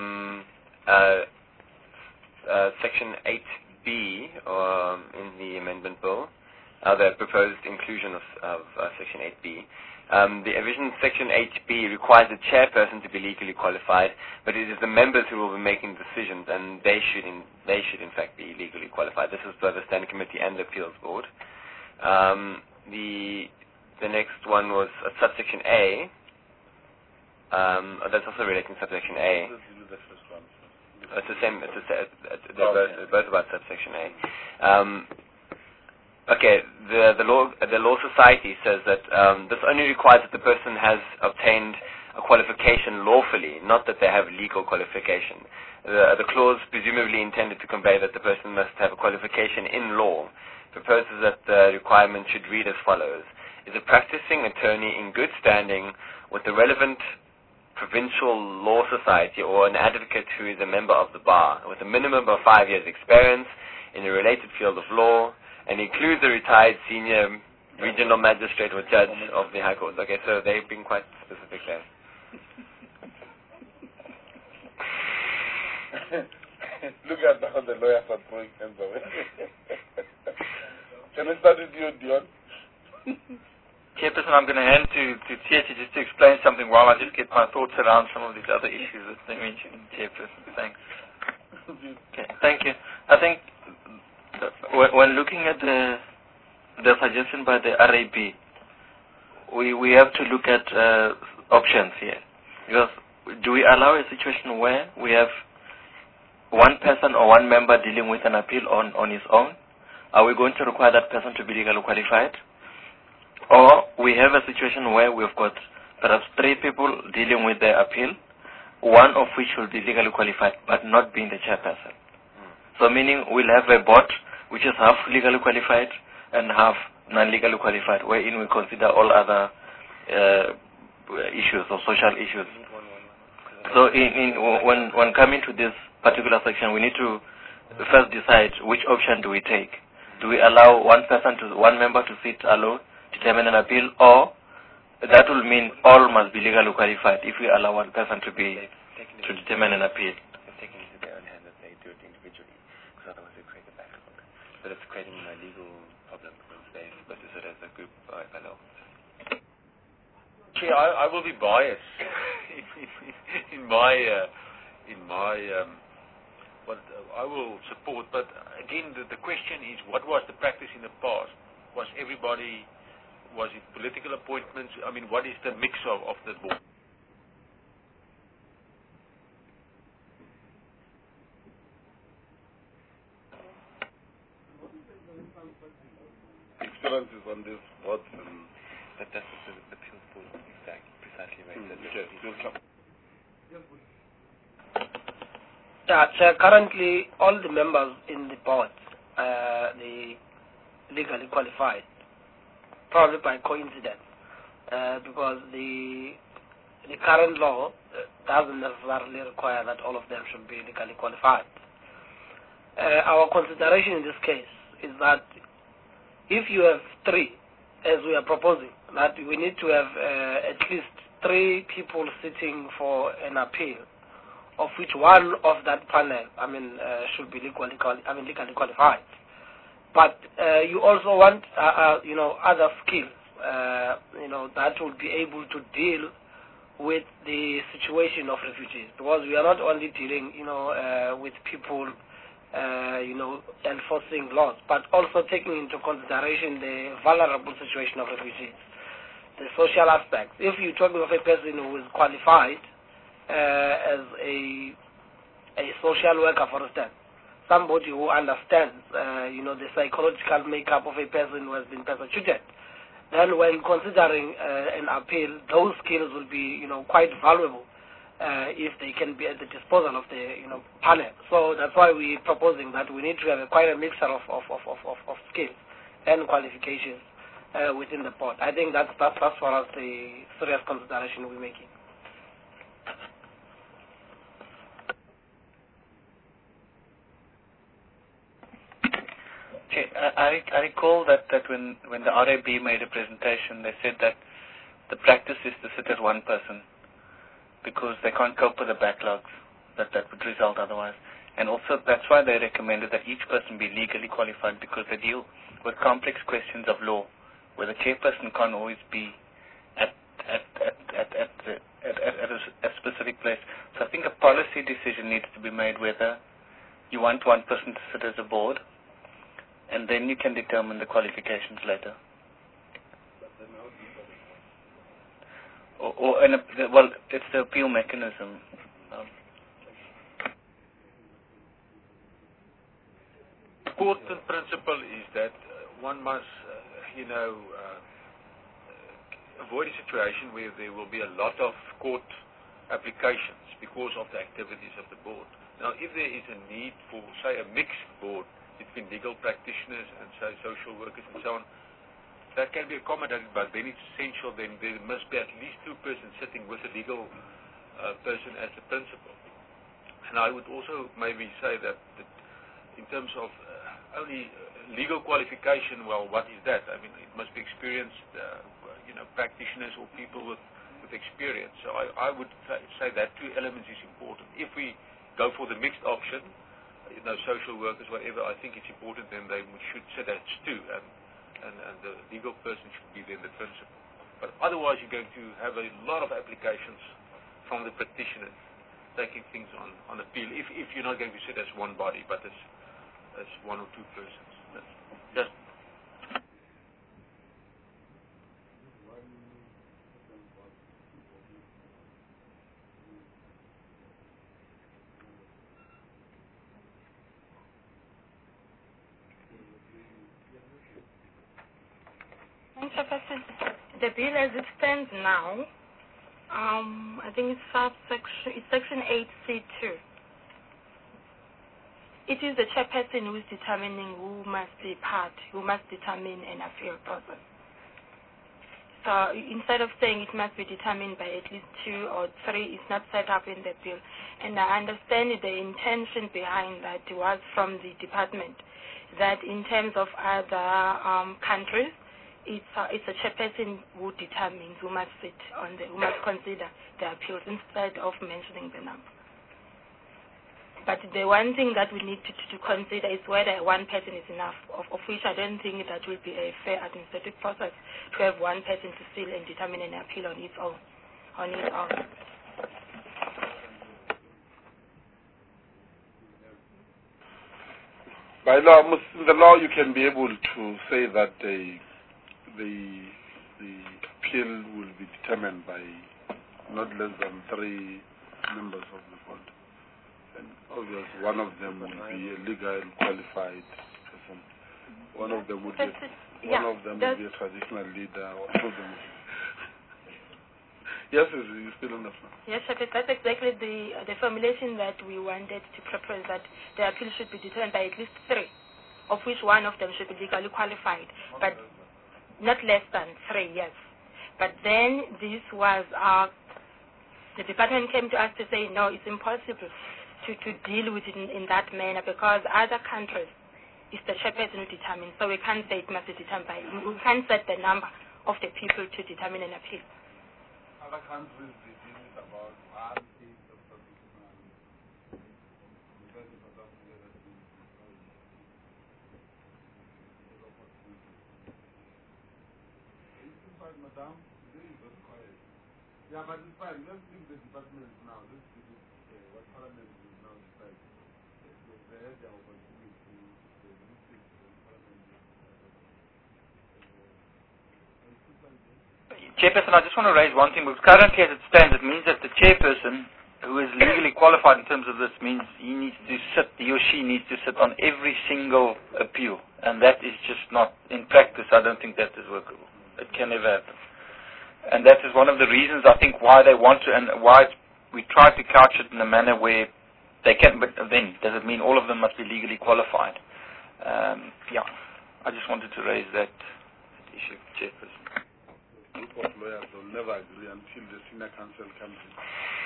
Section 8B in the amendment bill, the proposed inclusion of Section 8B. The revision Section 8B requires the chairperson to be legally qualified, but it is the members who will be making decisions, and they should in fact be legally qualified. This is by the Standing Committee and the Appeals Board. The next one was subsection A. That's also relating to subsection A. It's the same. They're both about subsection A. Okay. The law society says that this only requires that the person has obtained a qualification lawfully, not that they have legal qualification. The clause presumably intended to convey that the person must have a qualification in law. Proposes that the requirement should read as follows: is a practicing attorney in good standing with the relevant provincial law society or an advocate who is a member of the bar with a minimum of 5 years experience in a related field of law, and includes a retired senior regional magistrate or judge of the High Court. Okay, so they've been quite specific there. Look at how the lawyers are throwing hands away. Can I start with you, Dion? Chairperson, I'm going to hand to Theatre just to explain something while I just get my thoughts around some of these other issues that they mentioned, Chairperson. Thanks. Okay, thank you. I think when looking at the suggestion by the RAB, we have to look at options here. Because do we allow a situation where we have one person or one member dealing with an appeal on his own? Are we going to require that person to be legally qualified? Or we have a situation where we've got perhaps 3 people dealing with the appeal, one of which will be legally qualified but not being the chairperson. So meaning we'll have a board which is half legally qualified and half non-legally qualified, wherein we consider all other issues or social issues. So when coming to this particular section, we need to first decide which option do we take. Do we allow one member to sit alone, determine an appeal, or that will mean all must be legally qualified if we allow one person to determine an appeal? They're taking it into their own hand that they do it individually, because otherwise they create a backlog. But it's creating a legal problem because they're supposed to sit as a group alone. Actually, I will be biased in my what I will support. But again, the question is, what was the practice in the past? Was it political appointments? I mean, what is the mix of the board? Experiences on this board. But that's what the appeals board precisely right. So currently, all the members in the board, the legally qualified, probably by coincidence, because the current law doesn't necessarily require that all of them should be legally qualified. Our consideration in this case is that if you have 3, as we are proposing, that we need to have at least 3 people sitting for an appeal of which one of that panel, should be legally qualified. But you also want, other skills, that will be able to deal with the situation of refugees, because we are not only dealing, with people, enforcing laws, but also taking into consideration the vulnerable situation of refugees, the social aspects. If you're talking of a person who is qualified as a social worker, for instance, somebody who understands, the psychological makeup of a person who has been persecuted, then when considering an appeal, those skills will be, quite valuable if they can be at the disposal of the, panel. So that's why we're proposing that we need to have quite a mixture of skills and qualifications within the board. I think that's for us the serious consideration we're making. Okay, I recall that when the RAB made a presentation, they said that the practice is to sit as one person because they can't cope with the backlogs that would result otherwise. And also that's why they recommended that each person be legally qualified, because they deal with complex questions of law where the chairperson can't always be at a specific place. So I think a policy decision needs to be made whether you want one person to sit as a board, and then you can determine the qualifications later. Well, it's the appeal mechanism. Important principle is that one must, avoid a situation where there will be a lot of court applications because of the activities of the board. Now, if there is a need for, say, a mixed board between legal practitioners and, say, social workers and so on, that can be accommodated, but then it's essential then there must be at least two persons sitting with a legal person as the principal. And I would also maybe say that in terms of only legal qualification, well, what is that? I mean, it must be experienced, practitioners or people with experience. So I would say that two elements is important. If we go for the mixed option, social workers, whatever, I think it's important then they should sit as two, and the legal person should be then the principal. But otherwise you're going to have a lot of applications from the practitioners taking things on appeal, if you're not going to sit as one body, but as one or two persons. Just the bill as it stands now, I think it's section 8C2. It is the chairperson who is determining who must be part, who must determine an appeal process. So instead of saying it must be determined by at least 2 or 3, it's not set up in the bill. And I understand the intention behind that was from the department, that in terms of other countries, it's a chairperson who determines who must sit on who must consider the appeals instead of mentioning the number. But the one thing that we need to consider is whether one person is enough, of which I don't think that will be a fair administrative process to have one person to seal and determine an appeal on its own. By law, in the law, you can be able to say that the appeal will be determined by not less than 3 members of the board. And obviously, one of them will be a legal qualified person. One of them would be a traditional leader. One of them. Yes, you're still on the phone. Yes, that's exactly the formulation that we wanted to propose, that the appeal should be determined by at least 3, of which one of them should be legally qualified, but not less than 3, yes. But then this was, the department came to us to say, no, it's impossible to deal with it in that manner, because other countries, it's the chairperson who determines, so we can't say it must be determined by, we can't set the number of the people to determine an appeal. Other countries, they deal with about 1/8 of the Madam, today is very quiet. Yeah, but it's fine. Let's leave the department now. Let's leave it, what Parliament will now decide. They had their opportunity to listen to Parliament. Chairperson, I just want to raise one thing, because currently as it stands, it means that the chairperson, who is legally qualified in terms of this, means he or she needs to sit on every single appeal. And that is just not, in practice, I don't think that is workable. It can never happen. And that is one of the reasons, I think, why they want to, and why we try to couch it in a manner where they can, but then, does it mean all of them must be legally qualified? Yeah, I just wanted to raise that issue, Chairperson. Group of lawyers will never agree until the senior council comes in.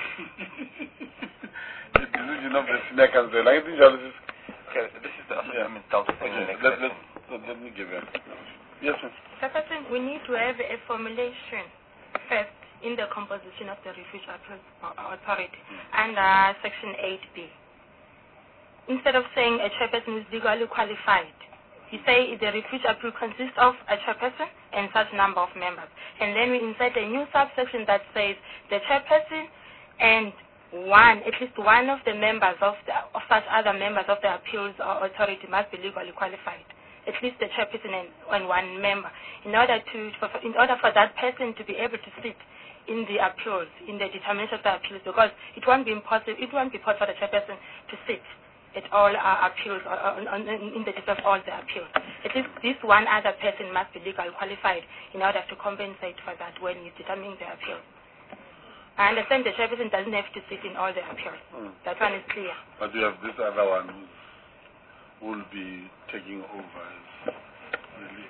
The decision of the senior council. I think okay, this is the let me give you. Yes, sir. Chairperson, we need to have a formulation first in the composition of the Refuge Appeals Authority under Section 8B. Instead of saying a chairperson who is legally qualified, you say the Refuge Appeal consists of a chairperson and such number of members. And then we insert a new subsection that says the chairperson and at least one of the members of such other members of the appeals authority must be legally qualified. At least the chairperson and one member, in order for that person to be able to sit in the appeals, in the determination of the appeals, because it won't be possible for the chairperson to sit at all appeals in the case of all the appeals. At least this one other person must be legally qualified in order to compensate for that when he's determining the appeal. I understand the chairperson doesn't have to sit in all the appeals. That one is clear. But you have this other one who will be taking over as really.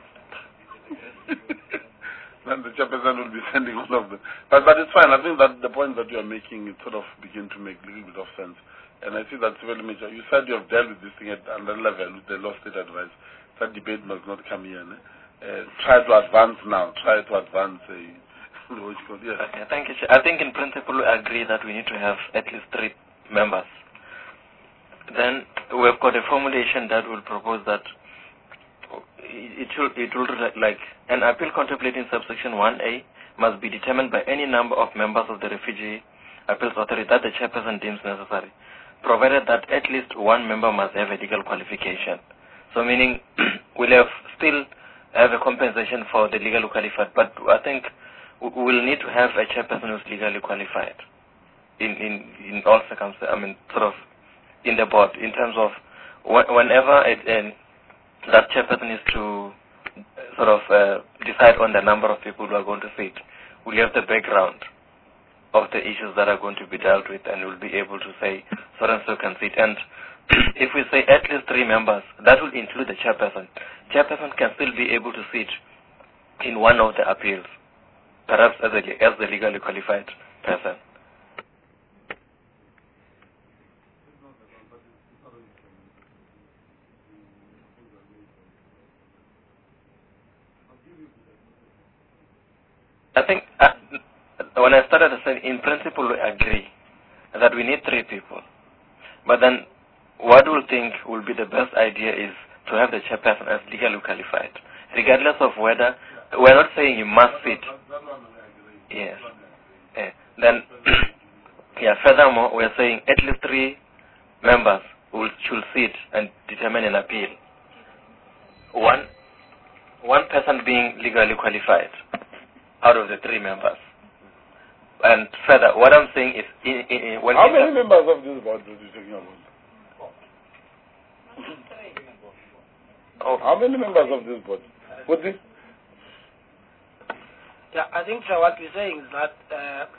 Then the chairperson will be sending all of them. But it's fine. I think that the point that you are making, it sort of begin to make a little bit of sense. And I think that's very major. You said you have dealt with this thing at another level with the law state advice. That debate must not come here. Try to advance now. Try to advance. Yes. Okay, thank you. I think in principle we agree that we need to have at least 3 members. Then we've got a formulation that will propose that it will like an appeal contemplating subsection 1A must be determined by any number of members of the Refugee Appeals Authority that the chairperson deems necessary, provided that at least one member must have a legal qualification. So meaning we'll still have a compensation for the legally qualified, but I think we'll need to have a chairperson who's legally qualified in all circumstances. I mean, sort of in the board, in terms of whenever that chairperson is to sort of decide on the number of people who are going to sit, we have the background of the issues that are going to be dealt with, and we'll be able to say so and so can sit. And if we say at least 3 members, that will include the chairperson. Chairperson can still be able to sit in one of the appeals, perhaps as the legally qualified person. I think when I started, I said in principle we agree that we need 3 people. But then what we'll think will be the best idea is to have the chairperson as legally qualified, regardless of whether, we're not saying you must sit. Yes. Then, furthermore, we're saying at least 3 members should sit and determine an appeal. One person being legally qualified out of the 3 members. And further, what I'm saying is, when how many members of this board are you talking about? How many members of this board? Would this? Yeah, I think what we're saying is that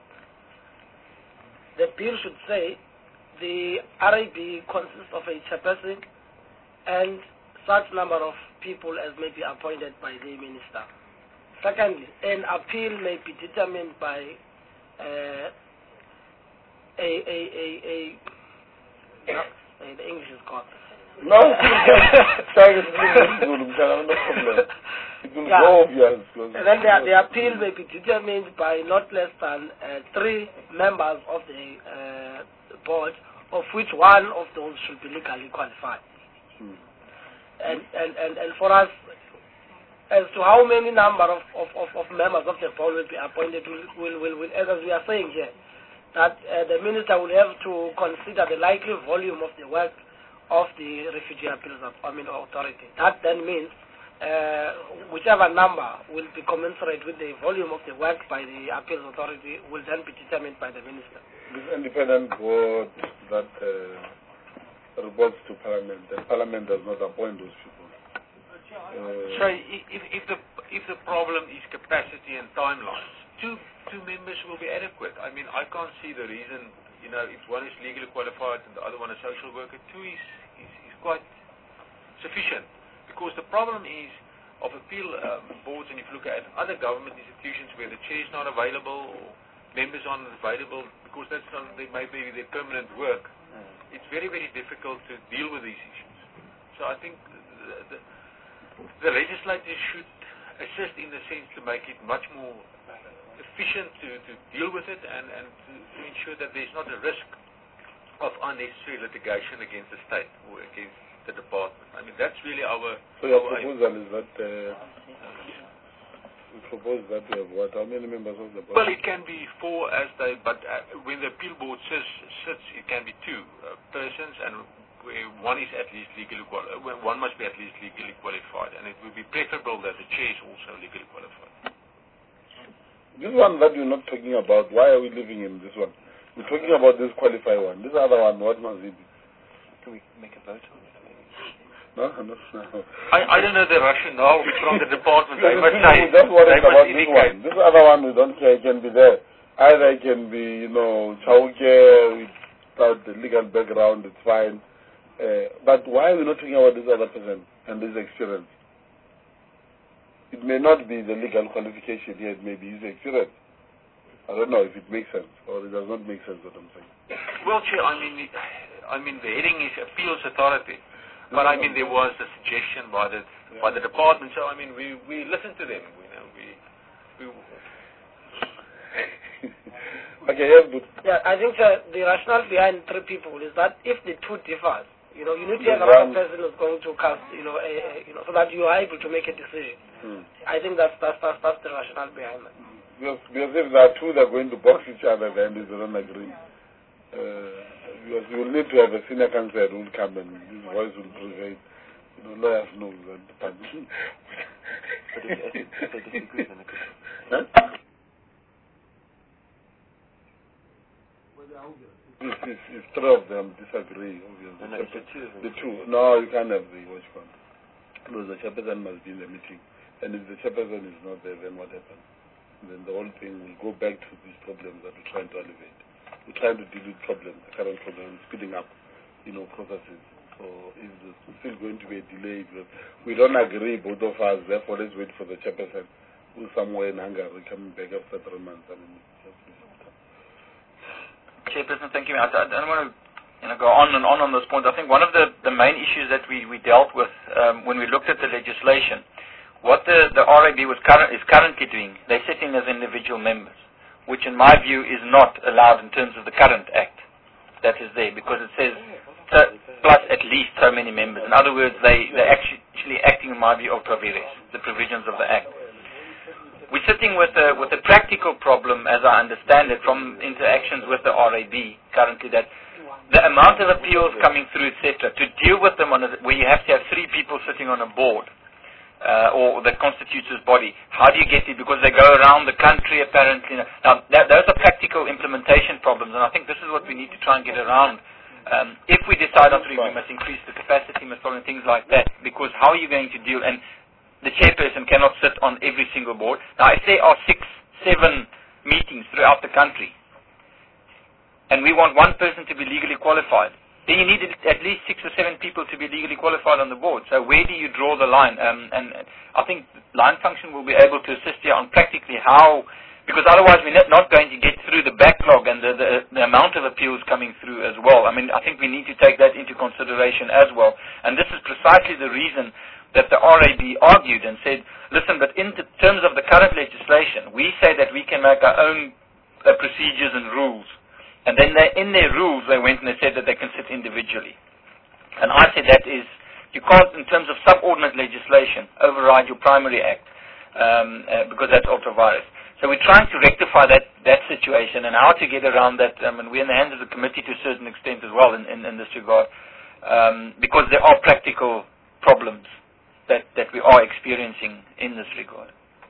the bill should say the RAB consists of a chairperson and such number of people as may be appointed by the minister. Secondly, an appeal may be determined by the English is called. No, sorry, no problem. It will go obvious. And then the appeal may be determined by not less than 3 members of the board, of which one of those should be legally qualified. And for us, as to how many number of members of the board will be appointed, will as we are saying here, that the minister will have to consider the likely volume of the work of the Refugee Appeals Authority. That then means whichever number will be commensurate with the volume of the work by the Appeals Authority will then be determined by the minister. This independent board that reports to Parliament, and Parliament does not appoint those people. So if the problem is capacity and timelines, two members will be adequate. I mean, I can't see the reason, if one is legally qualified and the other one a social worker, two is quite sufficient. Because the problem is of appeal boards, and if you look at other government institutions where the chair is not available or members aren't available because they may be their permanent work, it's very, very difficult to deal with these issues. So I think the legislators should assist in the sense to make it much more efficient to deal with it and to ensure that there's not a risk of unnecessary litigation against the state or against the department. I mean, that's really our... So your proposal is that we propose that we have what? How many members of the board? Well, it can be four but when the appeal board sits, it can be two persons, and one is at least legally qualified. One must be at least legally qualified, and it would be preferable that the chair is also legally qualified. This one that you're not talking about, why are we living in this one? We're talking about this qualified one. This other one, what must it be? Can we make a vote on it? No. I don't know the rationale from the department. I must say, that's what it's about this one. This other one, we don't care. It can be there. Either it can be, childcare without the legal background. It's fine. But why are we not talking about this other person and this experience? It may not be the legal qualification here. It may be his experience. I don't know if it makes sense or it does not make sense what I'm saying. Well, Chair, I mean the heading is Appeals Authority. But I mean, there was a suggestion by the department, so I mean, we listened to them. Okay, yes, but yeah, I think the rationale behind three people is that if the two differs, you need to have another person who's going to cast, so that you are able to make a decision. I think that's the rationale behind that. Because if there are two that are going to box each other, then they don't agree. Because you will need to have a senior counsel who will come and his voice will prevail. Lawyers know that. But if they disagree, then it could... Huh? If three of them disagree, obviously. The two. No, you can't have the watch fund. Because the chairperson must be in the meeting. And if the chairperson is not there, then what happens? Then the whole thing will go back to these problems that we're trying to alleviate. We're trying to deal with problems, the current problem, speeding up, processes. So if there's still going to be a delay, we don't agree, both of us, therefore let's wait for the chairperson who's somewhere in Hungary coming back after 3 months. Chairperson, thank you. I don't want to go on and on this point. I think one of the main issues that we dealt with when we looked at the legislation, what the RAB is currently doing, they're sitting as individual members, which in my view is not allowed in terms of the current act that is there, because it says plus at least so many members. In other words, they're actually acting, in my view, ultra vires, the provisions of the act. We're sitting with a practical problem, as I understand it, from interactions with the RAB currently, that the amount of appeals coming through, etc., to deal with them where you have to have 3 people sitting on a board, or that constitutes this body. How do you get it? Because they go around the country, apparently. Now, those are practical implementation problems, and I think this is what we need to try and get around. If we decide on 3, we must increase the capacity, and things like that, because how are you going to deal? And the chairperson cannot sit on every single board. Now, if there are 6, 7 meetings throughout the country, and we want one person to be legally qualified, then you need at least 6 or 7 people to be legally qualified on the board. So where do you draw the line? And I think line function will be able to assist you on practically how, because otherwise we're not going to get through the backlog and the amount of appeals coming through as well. I mean, I think we need to take that into consideration as well. And this is precisely the reason that the RAB argued and said, listen, but in terms of the current legislation, we say that we can make our own procedures and rules. And then in their rules, they went and they said that they can sit individually. And I said that is You can't, in terms of subordinate legislation, override your primary act because that's ultra-vires. So we're trying to rectify that situation and how to get around that. And we're in the hands of the committee to a certain extent as well in this regard, because there are practical problems that we are experiencing in this regard.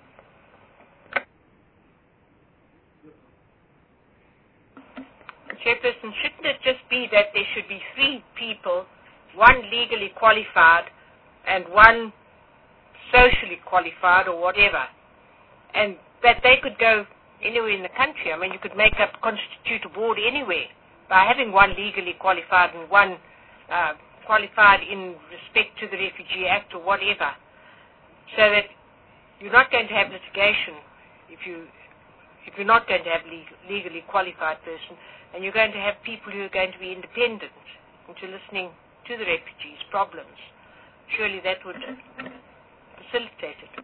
Chairperson, shouldn't it just be that there should be 3 people, one legally qualified and one socially qualified or whatever, and that they could go anywhere in the country? I mean, you could constitute a board anywhere by having one legally qualified and one qualified in respect to the Refugee Act or whatever, so that you're not going to have litigation if you're not going to have legally qualified person, and you're going to have people who are going to be independent into listening to the refugees' problems. Surely that would facilitate it.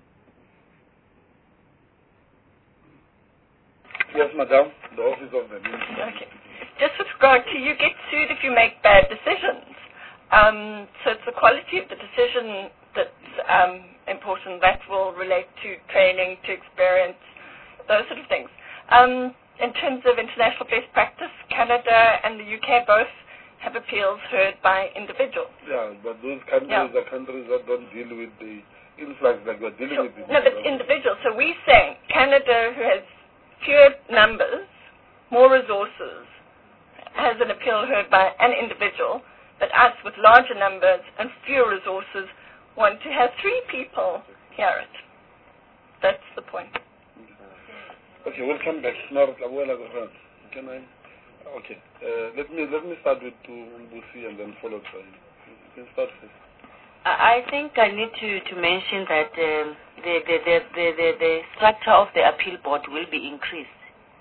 Yes, Madam, the Office of the Minister. Okay. Just with regard to, you get sued if you make bad decisions. So it's the quality of the decision that's important. That will relate to training, to experience, those sort of things. In terms of international best practice, Canada and the UK both have appeals heard by individuals. Yeah, but those countries are countries that don't deal with the influx that we're dealing with. No, but individuals. So we're saying Canada, who has fewer numbers, more resources, has an appeal heard by an individual, but us with larger numbers and fewer resources want to have 3 people hear it. That's the point. Okay, we'll come back. Can I? Okay. Let me start with Mbusi and then follow by you. You can start first. I think I need to mention that the structure of the appeal board will be increased.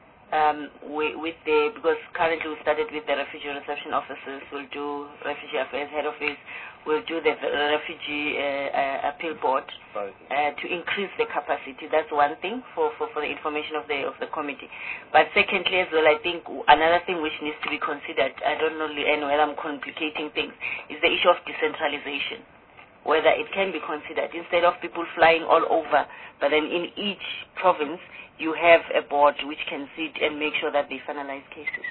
Because currently we started with the refugee reception officers. We'll do refugee affairs head office. We'll do the refugee appeal board to increase the capacity. That's one thing for the information of the committee. But secondly, as well, I think another thing which needs to be considered, I don't know, and whether I'm complicating things, is the issue of decentralization. Whether it can be considered instead of people flying all over, but then in each province you have a board which can sit and make sure that they finalize cases.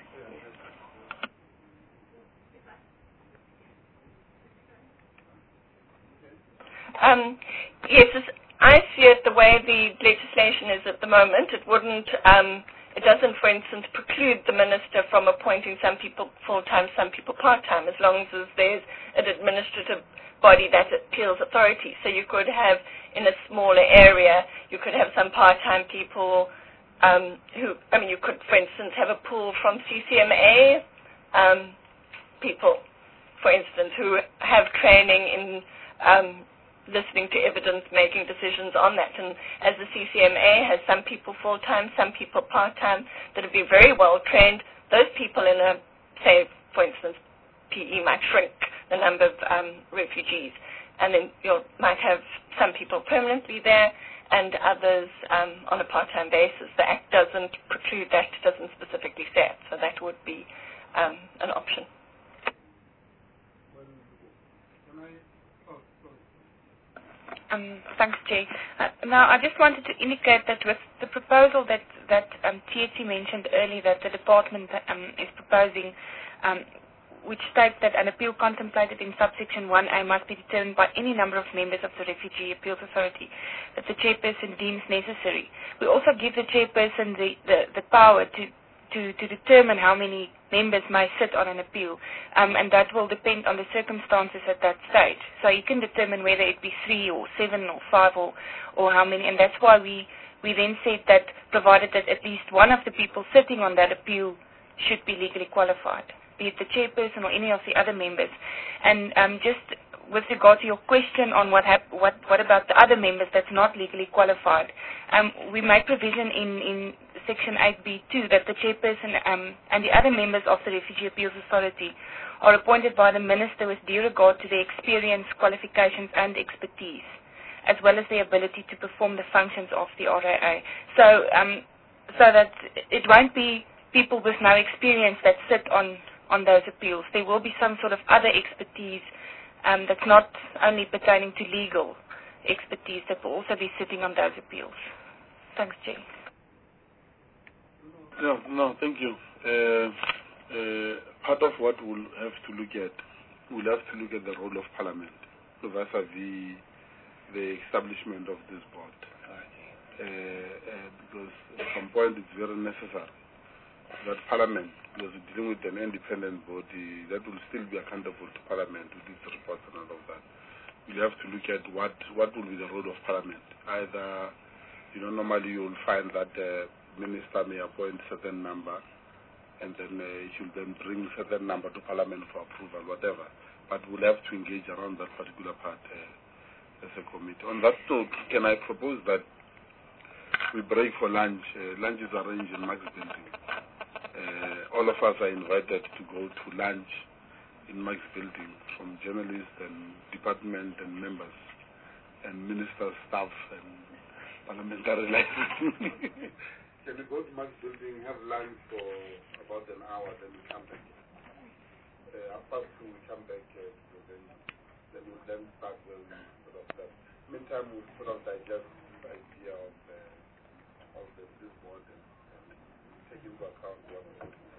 Yes, as I see it, the way the legislation is at the moment, it doesn't, for instance, preclude the minister from appointing some people full-time, some people part-time, as long as there's an administrative body that appeals authority. So you could have, in a smaller area, you could have some part-time people you could, for instance, have a pool from CCMA people, for instance, who have training in listening to evidence, making decisions on that. And as the CCMA has some people full-time, some people part-time that have been very well trained, those people in say, for instance, PE might shrink the number of refugees. And then you might have some people permanently there and others on a part-time basis. The Act doesn't preclude that, doesn't specifically say it, so that would be an option. Thanks, Jay. Now, I just wanted to indicate that with the proposal that TSC mentioned earlier, that the department is proposing, which states that an appeal contemplated in subsection 1A must be determined by any number of members of the Refugee Appeals Authority that the chairperson deems necessary. We also give the chairperson the power to determine how many members may sit on an appeal, and that will depend on the circumstances at that stage. So you can determine whether it be 3 or 7 or 5 or how many, and that's why we then said that provided that at least one of the people sitting on that appeal should be legally qualified, be it the chairperson or any of the other members. And just with regard to your question on what about the other members that's not legally qualified, we make provision in Section 8B2 that the chairperson and the other members of the Refugee Appeals Authority are appointed by the minister with due regard to their experience, qualifications and expertise, as well as their ability to perform the functions of the RAA. So that it won't be people with no experience that sit on those appeals. There will be some sort of other expertise that's not only pertaining to legal expertise that will also be sitting on those appeals? Thanks, Chair. No, thank you. Part of what we'll have to look at the role of Parliament vis-a-vis the establishment of this board. Because at some point it's very necessary that Parliament, because we're dealing with an independent body that will still be accountable to Parliament with its reports and all of that. We'll have to look at what will be the role of Parliament. Either, normally you'll find that the minister may appoint a certain number and then he should then bring a certain number to Parliament for approval, whatever. But we'll have to engage around that particular part as a committee. On that note, can I propose that we break for lunch? Lunch is arranged in Max Building. All of us are invited to go to lunch in Max Building, from journalists and department and members and ministers, staff and parliamentary life. Can we go to Max Building, have lunch for about an hour, then we come back? After we come back, then we'll then start with sort of that. Meantime, we'll sort of digest the idea of this board and take into account what